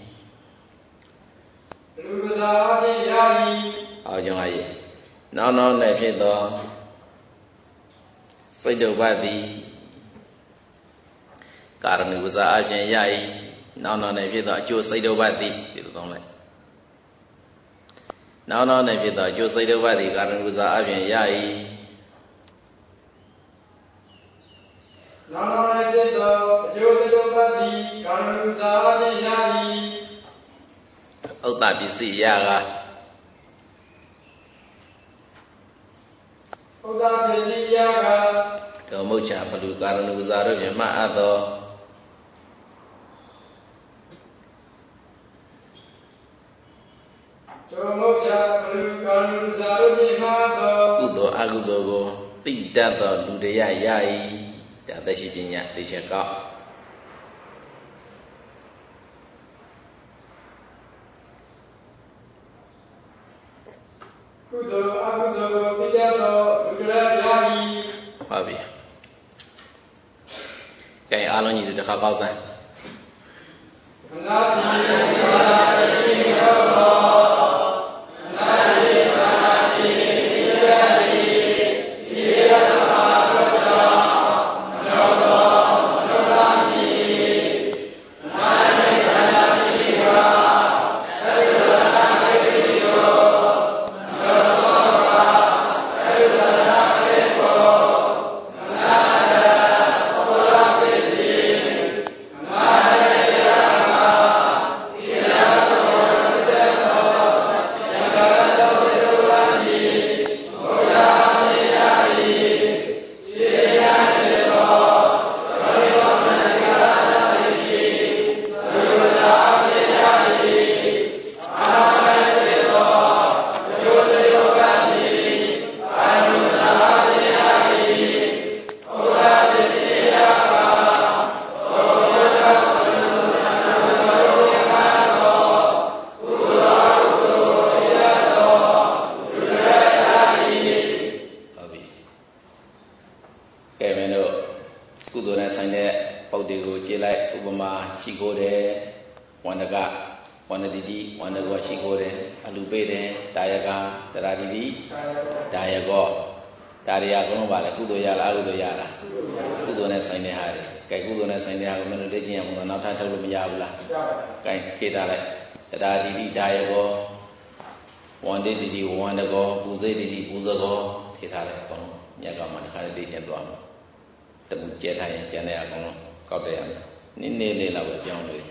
ဘလူဝဇာအပြင်ရ၏အောက်ကြောင့်၏နောက်နောက်၌ဖြစ်သောစိတ်တုပ္ပသည်ကာရဏုဝဇာအပြင်ရ၏နောက်နောက်၌ဖြစ်သောအကျိုးစိတ်တုပ္ပသည်ဒီလိုသုံးလိုက်နောက်နောက်၌ဖြစ်သောအကျိုးစိတ်တုပ္ပသည်ကာရဏုဝဇာအပြင်ရ၏နောက်နောက်၌ဖြစ်သောအကျိုးစိတ်တုပ္ပသည်ကာရဏုဇာအပြင်ရ၏ဥဒ္ဒပစ္စည်းရကဥဒ္ဒပစ္စည်းရကတော်မုတ်ချဘလူကာရဏုဇာတို့ဖြင့်မှတ်အပ်သောတော်မုတ်ချဘလူကာရဏုဇာတို့ဖြင့်မှတ်အပ်သောကုသိုလ်အကုသိုလ်ကိုသိတတ်သောလူတရားရ၏ဒါသက်ရှိပညာသိချက်ကောက်ကုသိုလ်အကုသိုလ်ကိုပြကြသောလူကလေးများ၏ဟုတ်ပြီကဲအားလုံးညီတို့တစ်ခါပေါက်စမ်းနာတိသာတိရောနာတိသာတိယာတိဒီရတာသောနောသောနောလာမိနာတိသာတိရောအတ္တနာတိရောနောသောအတ္တနာတိရောနာတသောလာပိစီနာခြေထားလိုက်တရားတိတိဒါယကောဝန္တိတိတိဝန္တကောပူဇေတိတိပူဇကောခြေထားလိုက်အကုန်လုံးမြတ်ကောင်မှတစ်ခါတည်းကျင့်သွားမှာတပူကျဲထားရင်ကျန်တဲ့အကုန်လုံးကောက်တယ်ရမယ်နည်းနည်းလေးလောက်ပဲကြောင်းလို့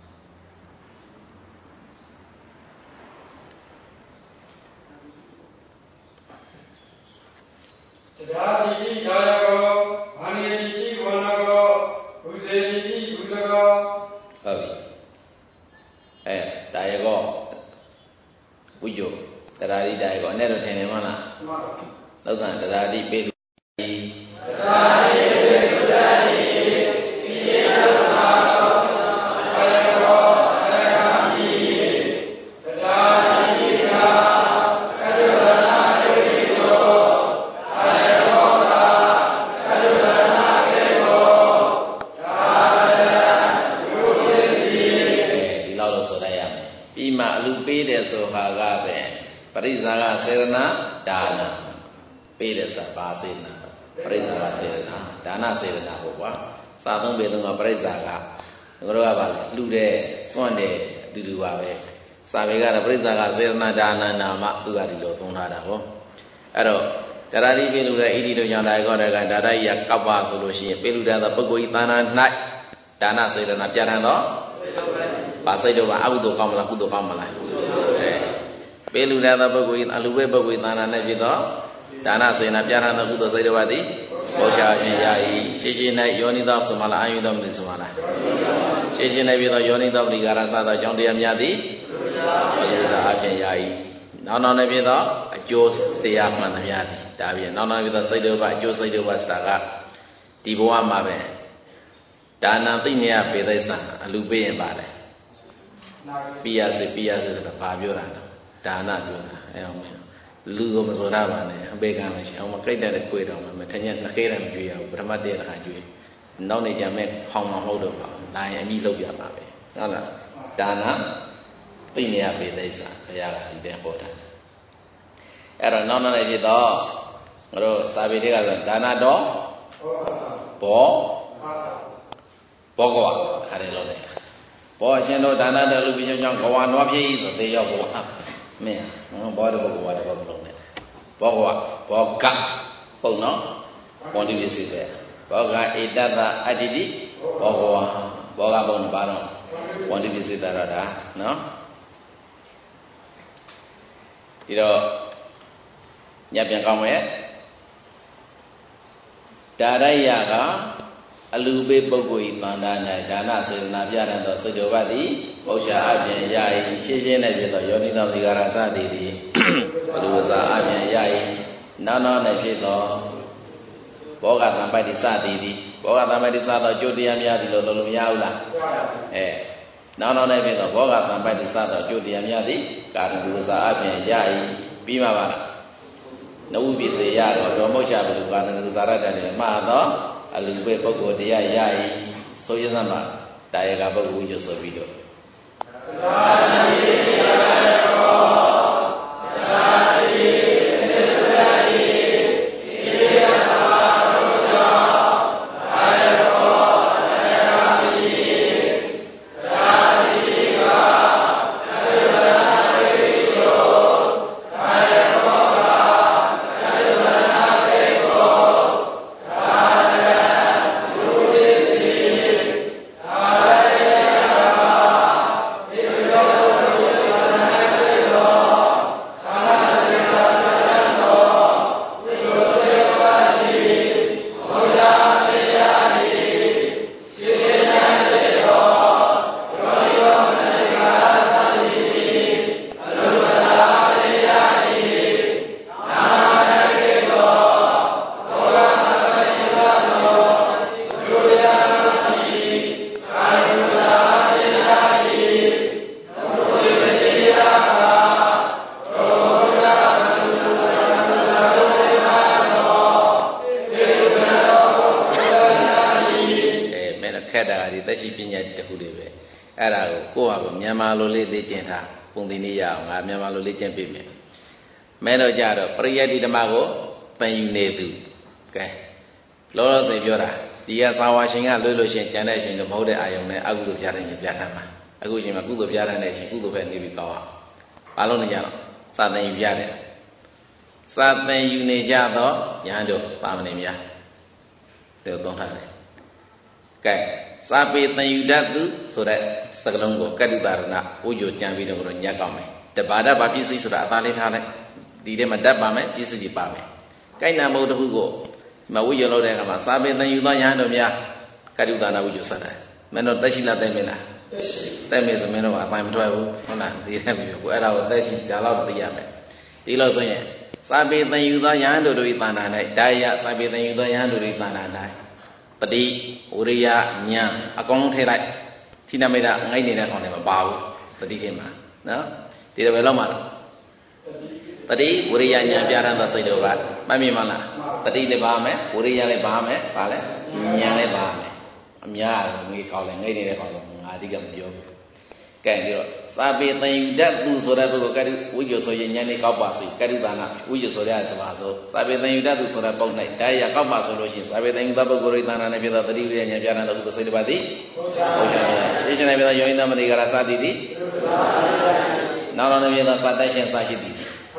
တရားတိတိဒါယကောဝန္တိတိတိဝန္တကောပူဇေတိတိပူဇကောဟုတ်ပြီအဲဒါယကောဝိဇ္ဇေတရားတိဒါယကောအဲ့တော့ထင်တယ်မဟုတ်လားမှန်ပါဘူးလောက်ဆန်တရားတိပေးလို့တရားတိပေးလို့တရားတိဒီရေသောတာဒါယကောတရားတိတရားတိကာကတ္တနာတိတောဒါယကောတာကတ္တနာတိတောဒါယယုပစ္စည်းဒီလောက်လို့ဆိုလိုက်ရမယ်ပြီးမှအလူပေးတယ်ဆိုဟာကပဲပရိစ္ဆာကစေရနာဒါနပေးတယ်ဆိုတာဘာစေနာပရိစ္ဆာကစေရနာဒါနစေရနာပေါ့ကွာစာသုံးပေသုံးကပရိစ္ဆာကငါတို့ကပါလူတဲ့စွန့်တယ်အတူတူပါပဲစာပေကတော့ပရိစ္ဆာကစေရနာဒါနနာမသူကဒီလိုသုံးထားတာဟောအဲ့တော့တရားတိပေးလို့လည်းဣတိတို့ကြောင့်ဒါကောတဲ့ကဒါရကြီးကကပ္ပဆိုလို့ရှိရင်ပေးလို့တဲ့ပုဂ္ဂိုလ်ဤသာနာ၌ဒါနစေရနာပြဋ္ဌာန်းတော့ပါစိတ်တော့ကအကုသိုလ်ကောင်းမလားကုသိုလ်ကောင်းမလားအဲပေးလူတဲ့ပုဂ္ဂိုလ်အလူပဲပုဂ္ဂိုလ်သာနာနဲ့ဖြစ်တော့ဒါနစေနာပြဋ္ဌာန်းသောကုသိုလ်စိတ်တော်သည်ဘောရှာခြင်းရ၏ရှေရှင်း၌ယောနိသောဆိုမှလားအာယုသောမသိဆိုမှလားရှေရှင်း၌ဖြစ်သောယောနိသောပရိကာရစသောအကြောင်းတရားများသည်ဘုရားစာအပြင်ရ၏နောက်နောက်၌ဖြစ်သောအကျိုးတရားမှန်သမျှသည်ဒါပြင်နောက်နောက်ဖြစ်သောစိတ်တော်ကအကျိုးစိတ်တော်ကစတာကဒီဘဝမှာပဲဒါနသိနေရပေသိစံအလူပေးရင်ပါလေပိယစေပိယစေဆိုတာဘာပြောတာလဲဒါနပြောတာအဲအောင်မင်းလူကိုမစောတာပါနဲ့အပေကံမရှိအောင်မကြိတ်တဲ့ကိုယ်တော်မှာထင်ရနှစ်ခဲတယ်မကြွေးရဘူးပထမတည်းတစ်ခါကြွေးနောက်နေကြမဲ့ခေါင်းမဟုတ်တော့ပါဘူးနိုင်အမိလုပ်ပြပါပဲဟုတ်လားဒါနသိနေရပေသိစံဘုရားကဒီတဲ့ဟောတာအဲ့တော့နောက်နောက်လည်းဖြစ်တော့ငါတို့စာပေတွေကဆိုဒါနတော်ဘောဘောကွာခါတယ်လို့လေဘောအရှင်တို့ဒါနတော်လူပြင်းကြောင့်ကဝါနွားဖြစ်၏ဆိုသေရောက်ဘောမင်းဘောတဘောကဝါတဘောမလုံးနဲ့ဘောကွာဘောကပုံနော်ဘောတိပစ္စည်းပဲဘောကဧတတအတ္တိတိဘောကွာဘောကပုံပါတော့ဘောတိပစ္စည်းတာတော့ဒါနော်ဒီတော့ညပြန်ကောင်းမယ်ဒါရယကအလူပေးပုဂ္ဂိုလ်ဤတန်တာ၌ဒါနစေနာပြရသောစိတ်တော်ကသည်ပု္ပ္ပာအပြင်ရ၏ရှင်းရှင်းနဲ့ပြသောယောနိသောဒီကာရစသည်သည်ဘုရားစာအပြင်ရ၏နောက်နောက်၌ဖြစ်သောဘောဂတံပိုက်တိစသည်သည်ဘောဂတံပိုက်တိစသောအကျိုးတရားများသည်လို့လို့မရဘူးလားအဲနောက်နောက်၌ဖြစ်သောဘောဂတံပိုက်တိစသောအကျိုးတရားများသည်ကာရဘုရားစာအပြင်ရ၏ပြီးမှပါ no be say ya or mocha bukan zara dan ma do alube poko dia yai so yasama dayaga poko wujo so video Meno jaro priyadi damago penyunetu, okay. Lolo saya biara dia sawah singa lolo sing channel sing mau de ayam ne aku tu biara ni biara mah aku sing aku tu biara ne sing aku tu pen ni bikawa palon ni jaro saat ni biara saat ni yune jaro yang do tam ni biara tu tong thang okay. Sapi tanyudat tu surat sekelonggo kadibarna ujo jambi dong orang nyakam me depada bapi si surat tali thale di dia madap bame isi di bame kaina mau dah hugo mau ujo lo deh kama sapi tanyudat yang do biara kadibana ujo sada menurut tasila temela temela semeno apa yang tuai bu mana di dia bu era tashi jalan tiga me di lo soalnya sapi tanyudat yang do do itana nai daya sapi tanyudat yang do do itana nai Tadi uriya nya akong therai thina meda ngai ni na kong ne ma pa bu tadi the ma no di da be lo ma tadi uriya nya pya ran da sai do ka ma mi ma la tadi le ba me uriya le ba me ba le nya le ba me amya ngai kaw le ngai ni le kaw le nga di ka ma yo kai di ro sa pe tan dat tu so da bu ka di wujo so yin nya ni kaw pa sai ka di da na wujo so da sa ba so sa pe tan dat tu so da pau nai dai ya kaw pa so lo shin sa pe tan da bu ko ri ta na ne pi da tadi uriya nya pya ran da ku sai de ba di shi shin ne pi da yo yin da ma ni ka ra sa di di now ne pi da sa tai shin sa shi di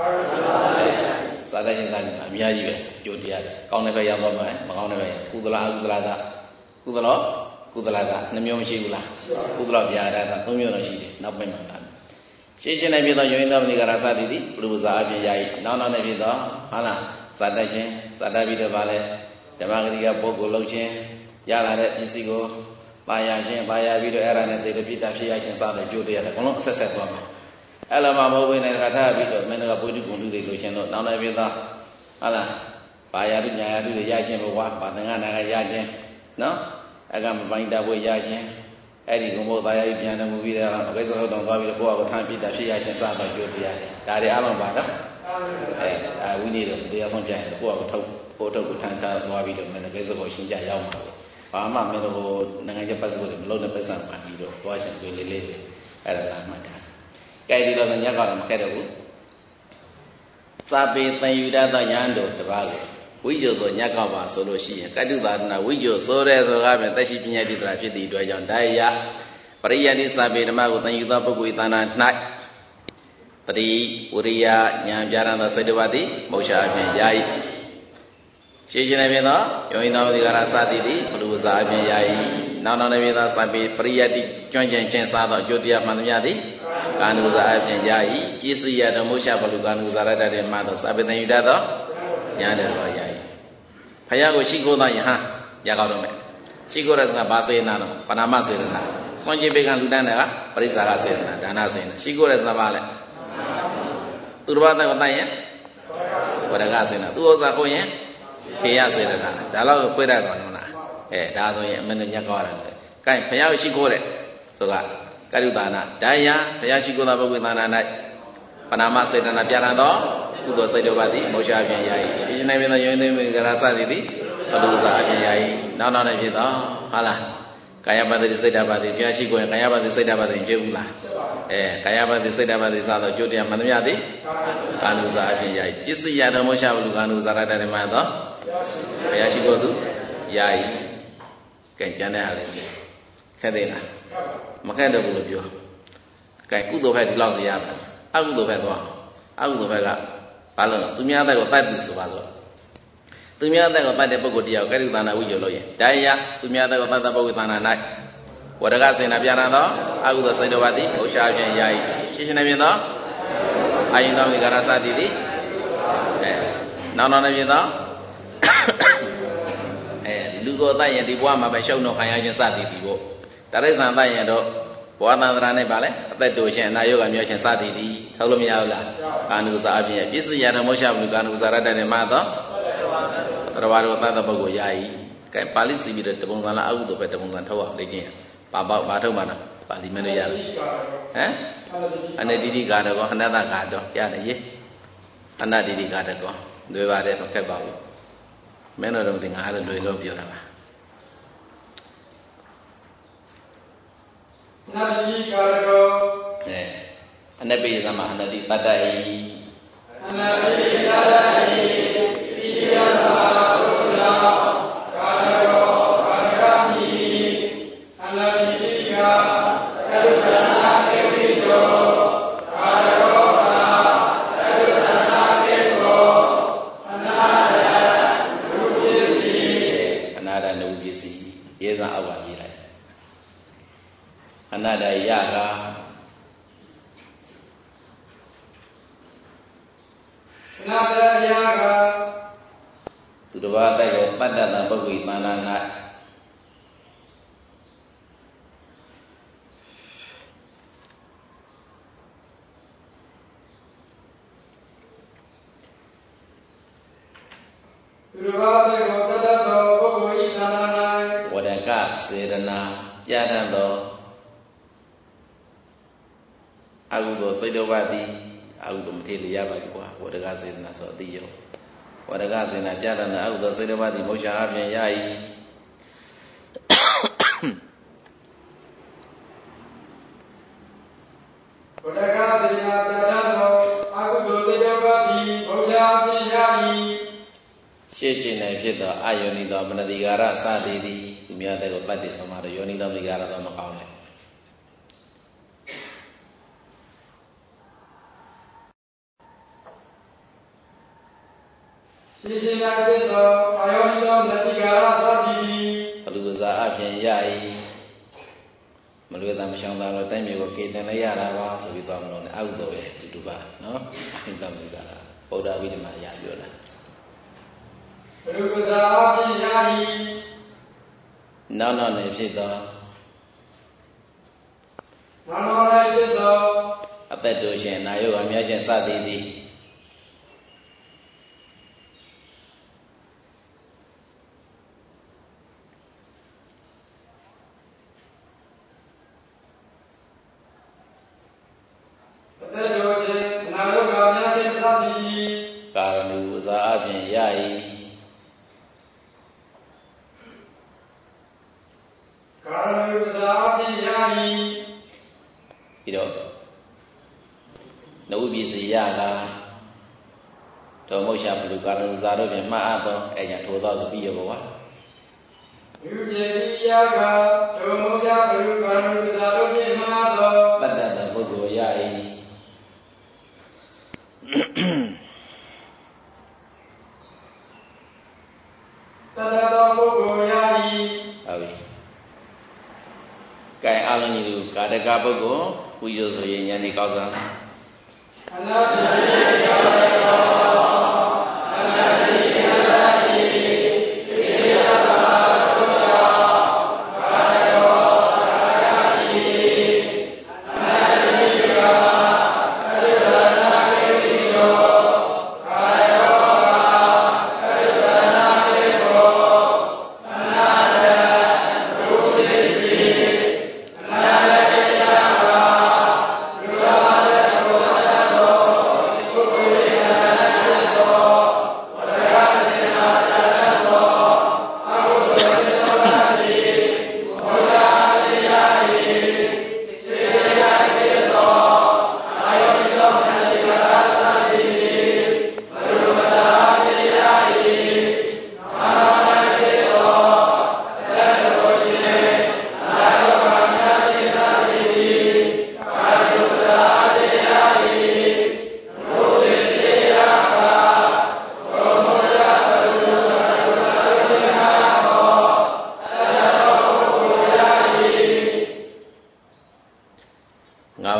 sa tai shin sa a mya ji be jo tiya kaw ne be ya ba ma ma kaw ne be ku da la ku da la da ku da loကုသလကနှမျိုးမရှိဘူးလားကုသလဗျာဒတာသုံးမျိုးတော့ရှိတယ်နောက်ပိုင်းမှာလာရှင်းရှင်းနဲ့ပြတော့ယောဟိသောမဏိကရာစသည်သည်ဘုရုဇာအပြင်ယာယီနောက်နောက်နဲ့ပြတော့ဟာလားဇာတချင်းဇာတပြီးတော့ဗာလဲဓမ္မဂရိကပုဂ္ဂိုလ်လုံးချင်းရလာတဲ့ပစ္စည်းကိုပါရချင်းပါရပြီးတော့အဲ့ဒါနဲ့သေတပိတဖြစ်ရချင်းစတဲ့ကြိုးတရားအကုန်လုံးအဆက်ဆက်သွားမှာအဲ့လိုမှမဟုတ်ဘဲနဲ့ခါထားပြီးတော့မင်းတို့ကပုဒ်ဂုံလူတွေလိုချင်တော့နောက်နဲ့ပြတော့ဟာလားပါရတုညာရတုတွေရချင်းဘဝပါသင်္ကနာကရချင်းနော်အကမပိုင်းတဘွေရချင်းအဲ့ဒီဘုံဘုသားရပြန်တော်မူပြီးတော့အကိစ္စတော်သွားပြီးတော့ဘုရားကိုထမ်းပြတာဖြစ်ရချင်းစတော့ကြိုးတရားတယ်ဒါတွေအလုံးပါတော့အဲအဝိနည်းတော့တရားဆုံးပြန်တယ်ဘုရားကိုထုတ်ဘုထုတ်ကိုထမ်းထားသွားပြီးတော့မင်းအကိစ္စကိုရှင်းကြရောက်မှာပဲဘာမှမင်းတို့နိုင်ငံခြားပတ်စဖို့မလုပ်တဲ့ပတ်စံပါပြီးတော့သွားရှင်ဆိုလေးလေးပဲအဲ့ဒါလားမှတ်တာကဲဒီတော့ညက်ကတော့မခက်တော့ဘူးစာပေသင်ယူတတ်သောဉာဏ်တို့တပါးကိုဝိဇ္ဇောဆိုညက်ကောက်ပါဆိုလို့ရှိရင်ကတ္တုသာသနာဝိဇ္ဇောဆိုတဲ့ဆိုကားပြန်သက်ရှိပညာတိတရာဖြစ်သည့်အတွက်ကြောင့်ဒါရပရိယတိစာပေဓမ္မကိုသင်ယူသောပုဂ္ဂိုလ်၏သာနာ၌တတိဝရိယဉာဏ်ပြရန်သောစိတ်တပါးသည်မောရှာအပြင်ယာယီရှင်းရှင်းနဲ့ပြင်သောယောဟိသောဝိကာရစသည်သည်ဘုရုဇာအပြင်ယာယီနောက်နောက်နဲ့ပြင်သောစာပေပရိယတိကျွမ်းကျင်ခြင်းစားသောအကျိုးတရားမှန်သမျှသည်ကာနုဇာအပြင်ယာယီပစ္စည်းရတမောရှာဘလူကာနုဇာရတတဲ့မှသောစာပေသင်ယူတတ်သောဉာဏ်တဲ့ဆိုယာယီဖယားကိုရှိခိုးသောယဟန်ရကောက်တော့မယ်ရှိခိုးရစကဘာစေနာတော့ပဏာမစေနာစွန့်ကြည့်ပေကလူတန်းတဲ့ကပရိစ္ဆာကစေနာဒါနစေနာရှိခိုးရစကဘာလဲသူတစ်ပါးတဲ့ကိုတိုင်ရင်ဝရကစေနာသူဥစ္စာကိုရင်ခေယစေနာဒါတော့ခွဲတတ်ကောင်းလားအဲဒါဆိုရင်အမင်းညက်ကောရတယ်ကဲဖယားကိုရှိခိုးတဲ့ဆိုကကရုတာနာဒါယဖယားရှိခိုးသောပုဂ္ဂိုလ်သာနာ၌ပနာမစေတနာပြရန်သောကုသိုလ်စိတ်တို့ပါသည်မောချအပြင်ယာယီရှိနေမြင်သောယုံသိမင်္ဂလာစသည်သည်ဘုဒ္ဓစာအပြင်ယာယီနောက်နောက်နဲ့ဖြစ်သောဟုတ်လားကာယပါတိစိတ်ဓာတ်ပါတိဘုရားရှိခိုးရင်ကာယပါတိစိတ်ဓာတ်ပါတိဖြစ်ဘူးလားအဲကာယပါတိစိတ်ဓာတ်ပါတိစသောကျိုးတရားမှန်သမျှသည်ကာနုစာအပြင်ယာယီပစ္စည်းရတော်မောချဘုလူကာနုစာရတ္တမှန်သောဘုရားရှိခိုးသူယာယီကဲကျန်တဲ့ဟာလေးခက်သေးလားမခက်တော့ဘူးလို့ပြောကဲကုသိုလ်ဘက်ဒီလောက်စီရတာအကုသိုလ်ဘက်သွားအကုသိုလ်ဘက်ကဘာလို့လဲသူများတဲ့ကိုတတ်သူဆိုပါဆိုသူများတဲ့ကိုတတ်တဲ့ပုဂ္ဂိုလ်တရားကိုကဲရုသနာဝိယောလို့ရင်ဒါရသူများတဲ့ကိုတတ်တဲ့ပုဂ္ဂိုလ်သနာ၌ဝရကစေနာပြရန်သောအကုသိုလ်စိတ်တော်ပါသည်ဥရှာဖြင့်ယာယီရှင်းရှင်းနဲ့ပြင်သောအာယုန်တော်မိဂရသတိသည်အဲနောက်နောက်နဲ့ပြင်သောအဲလူကိုတတ်ရင်ဒီဘဝမှာပဲရှုံ့တော့ခံရခြင်းစသည်ဒီဖို့တရိစ္ဆာန်တတ်ရင်တော့ဘဝတန္တရာနဲ့ပါလဲအသက်တူခြင်းအနာယောဂမျိုးခြင်းစသည်ဒီထုတ်လို့မရဘူးလားကာနုစာအပြင်ပစ္စည်းရတော်မောချဘူးကာနုစာရတ္တနဲ့မှတော့တရဝါတော်သတ္တပုဂ္ဂိုလ်ယာယီကဲပါဠိစီပြီးတော့တပုံစံလားအကုသိုလ်ပဲတပုံစံထုတ်အောင်လေ့ကျင့်ပါပေါ့ဘာထုတ်မှတော့ပါဠိမလို့ရတယ်ဟမ်အနတိတိကာတကောအနတ္တကာတောရတယ်ရေအနတ္တိတိကာတကောလွယ်ပါတယ်မခက်ပါဘူးမင်းတို့တော့ဒီငါလည်းလွယ်လို့ပြောတာပါအနတ္တိကာရကောအဲအနပိသမအနတ္တိတတ္တဟိအနတ္တိတတ္တဟိဣယသာဘုရားကာရကောကာရမိအနတ္တိကာကရုဏာကေဝိတောကာရကောသာကရုဏာကေတောအနာရနုပစ္စည်းအနာရနုပစ္စည်းရေးစားအောက်ကရေးလိုက်အနတ္တယကအနတ္တယကသူတစ်ပါးတိုက်ကိုပတ္တတပုဂ္ဂိမာန၌သူတစ်ပါးတိုက်ကိုပတ္တတပုဂ္ဂိဤသာနာ၌ဝရကစေရနာပြဋ္ဌာန်းသောအကုသိုလ်စိတ်တော်ပါသည်အကုသိုလ်မထေရရပါဘူးကွာဝရကစေနာဆိုအတိယောဝရကစေနာပြဋ္ဌာန်းသောအကုသိုလ်စိတ်တော်ပါသည်မောချအပြင်ရ၏ဝရကစေနာပြဋ္ဌာန်းသောအကုသိုလ်စိတ်တော်ပါသည်မောချအပြင်ရ၏ရှေ့ရှင်း၌ဖြစ်သောအယောနိသောမနတိကာရစသည်သည်သူများတဲ့ကိုတတ်တယ်ဆိုမှတော့ယောနိသောမိကာရတော့မကောင်းနဲ့ရှင်းရှင်း၌ဖြစ်သောအယောနိသောမနတိကာရစသည်သည်ဘလူဇာအပြင်ရ၏မလွေသာမရှောင်သာလို့တိုင်းမျိုးကိုကေတင်လိုက်ရတာပါဆိုပြီးသွားမလို့အကုသိုလ်ပဲတူတူပါနော်အဟိတမိကာရဗုဒ္ဓဝိဓမ္မာရပြောတာဘလူဇာအပြင်ရ၏နောက်နောက်နဲ့ဖြစ်သောနောက်နောက်နဲ့ဖြစ်သောအသက်တူခြင်းနာယောဂများခြင်းစသည်သည်အသက်တူခြင်းနာယောဂများခြင်းစသည်ကာရဏုဇာအပြင်ရ၏ကာရဏုဇာအပြင်ရ၏ပြီးတော့နဝိပစ္စည်းရလာတော်မုတ်ရှာဘလူကာရဏုဇာတို့ဖြင့်မှတ်အပ်သောအဲကြောင့်ထိုသောဆိုပြီးရဘောနဝိပစ္စည်းရကတော်မုတ်ရှာဘလူကာရဏုဇာတို့ဖြင့်မှတ်အပ်သောတတ္တတပုဂ္ဂိုလ်ရ၏တတ္တသောပုဂ္ဂိုလ်ရ၏ဟုတ်ပြီကဲအလုံးကြီးတို့ကာတကပုဂ္ဂိုလ်ဝိဇ္ဇဆိုရင်ဉာဏ်ဒီကောက်စားအနတ္တိကာရကောအနတ္တိကာရဟိဣယသာဘုရားကာရကောကာရဟိအနတ္တိကာကရုဏာကေဝိတောကာရကောကရုဏာကေတောအနာရနုပစ္စည်းအနာရယကလူဝါဒသောတ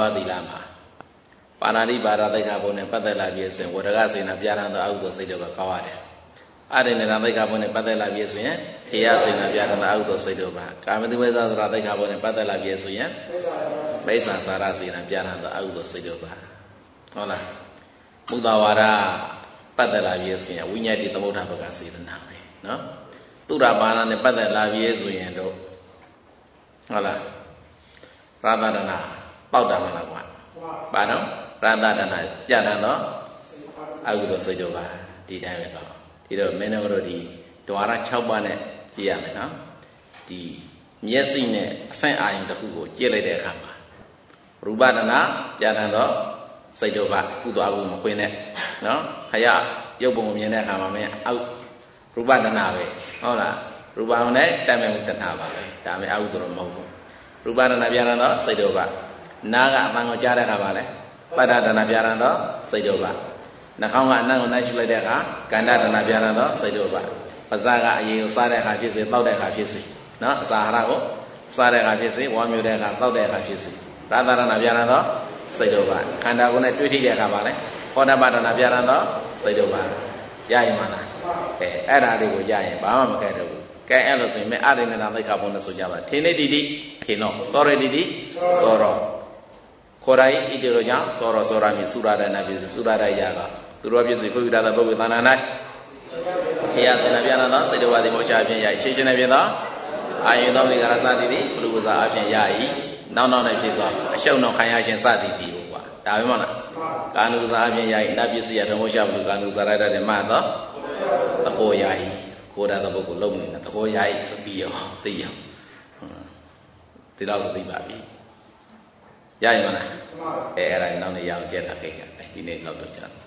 ဘာသီလမှာပါဏာတိပါဒသိက္ခာပုဒ်နဲ့ပတ်သက်လာပြီးဆိုရင်ဝရကစေနာပြရန်သောအကုသိုလ်စိတ်တို့ကကောင်းရတယ်အရိနေရသိက္ခာပုဒ်နဲ့ပတ်သက်လာပြီးဆိုရင်ထေယစေနာပြရန်သောအကုသိုလ်စိတ်တို့ပါကာမတိဝေဇာသရသိက္ခာပုဒ်နဲ့ပတ်သက်လာပြီးဆိုရင်မိစ္ဆာစာရစေနာပြရန်သောအကုသိုလ်စိတ်တို့ပါဟုတ်လားမုဒ္ဒဝါဒပတ်သက်လာပြီးဆိုရင်ဝိညာတိသမုဋ္ဌဘကစေတနာပဲနော်သူရပါဏနဲ့ပတ်သက်လာပြီးဆိုရင်တို့ဟုတ်လားရာသဒနာပေါက်တာမလားကွာပါတော့ရာသဒနာကြံတော့အကုသိုလ်စိတ်တို့ပါဒီတိုင်းပဲတော့ဒီတော့မင်းတို့တို့ဒီဒွါရ၆ပါးနဲ့ကြည့်ရမယ်နော်ဒီမျက်စိနဲ့အဆင့်အာရုံတစ်ခုကိုကြည့်လိုက်တဲ့အခါမှာရူပဒနာကြံတော့စိတ်တို့ပါကုသိုလ်အကုမခွင်းနဲ့နော်ခရရုပ်ပုံကိုမြင်တဲ့အခါမှာမင်းအောက်ရူပဒနာပဲဟုတ်လားရူပအောင်နဲ့တတ်မဲ့မှုတဏှာပါပဲဒါမှအကုသိုလ်မဟုတ်ဘူးရူပဒနာပြရတော့စိတ်တို့ပါနားကအတန်ကိုကြားတဲ့အခါပါလေပတ္တဒနာပြရတော့စိတ်တို့ပါနှာခေါင်းကအနံ့ကိုနှိုက်ရှုလိုက်တဲ့အခါကန္တဒနာပြရတော့စိတ်တို့ပါပါးစပ်ကအရေကိုစားတဲ့အခါဖြစ်စေတောက်တဲ့အခါဖြစ်စေနော်အစာဟာရကိုစားတဲ့အခါဖြစ်စေဝါမျိုးတဲ့အခါတောက်တဲ့အခါဖြစ်စေရာသဒနာပြရတော့စိတ်တို့ပါခန္ဓာကိုယ်နဲ့တွေ့ထိတဲ့အခါပါလေဟောတပဒနာပြရတော့စိတ်တို့ပါရရင်မလားအဲအဲ့ဒါလေးကိုရရင်ဘာမှမကဲတော့ဘူးကဲအဲ့လိုဆိုရင်မဲ့အရိနေနာသိက္ခာပုဒ်နဲ့ဆိုကြပါထေနေတိတိခေနောသောရတိတိသောရောခေါ်တိုင်းဣတိရောကြောင့်သောရောသောရမီသုရဒနာဖြစ်သုရဒယာကသူတော်ဖြစ်စေကိုယ်ယူတာပုဂ္ဂိုလ်သဏ္ဍာန်၌ခေယစေနာပြနာသောစိတ်တော်ဝါဒီမောချအပြင်ရ၏ရှင်းရှင်းနဲ့ဖြစ်သောအာယုသောမိဂရစသည်သည်ဘုလူပဇာအပြင်ရ၏နောက်နောက်နဲ့ဖြစ်သောအရှုံနောက်ခံရခြင်းစသည်သည်ဟောကွာဒါပဲမဟုတ်လားကာနုပဇာအပြင်ရ၏နတ်ပစ္စည်းရဓမ္မောချဘုလူကာနုဇာရတတဲ့မှသောသဘောရ၏ကိုယ်ရတဲ့ပုဂ္ဂိုလ်လုံးနေတာသဘောရ၏သတိရောသိရောဒီတော့ဆိုသိပါပြီရရင်မလားအဲအဲ့ဒါနောက်နေ့ရအောင်ကြက်တာကိစ္စပဲဒီနေ့တော့တော့ကြာ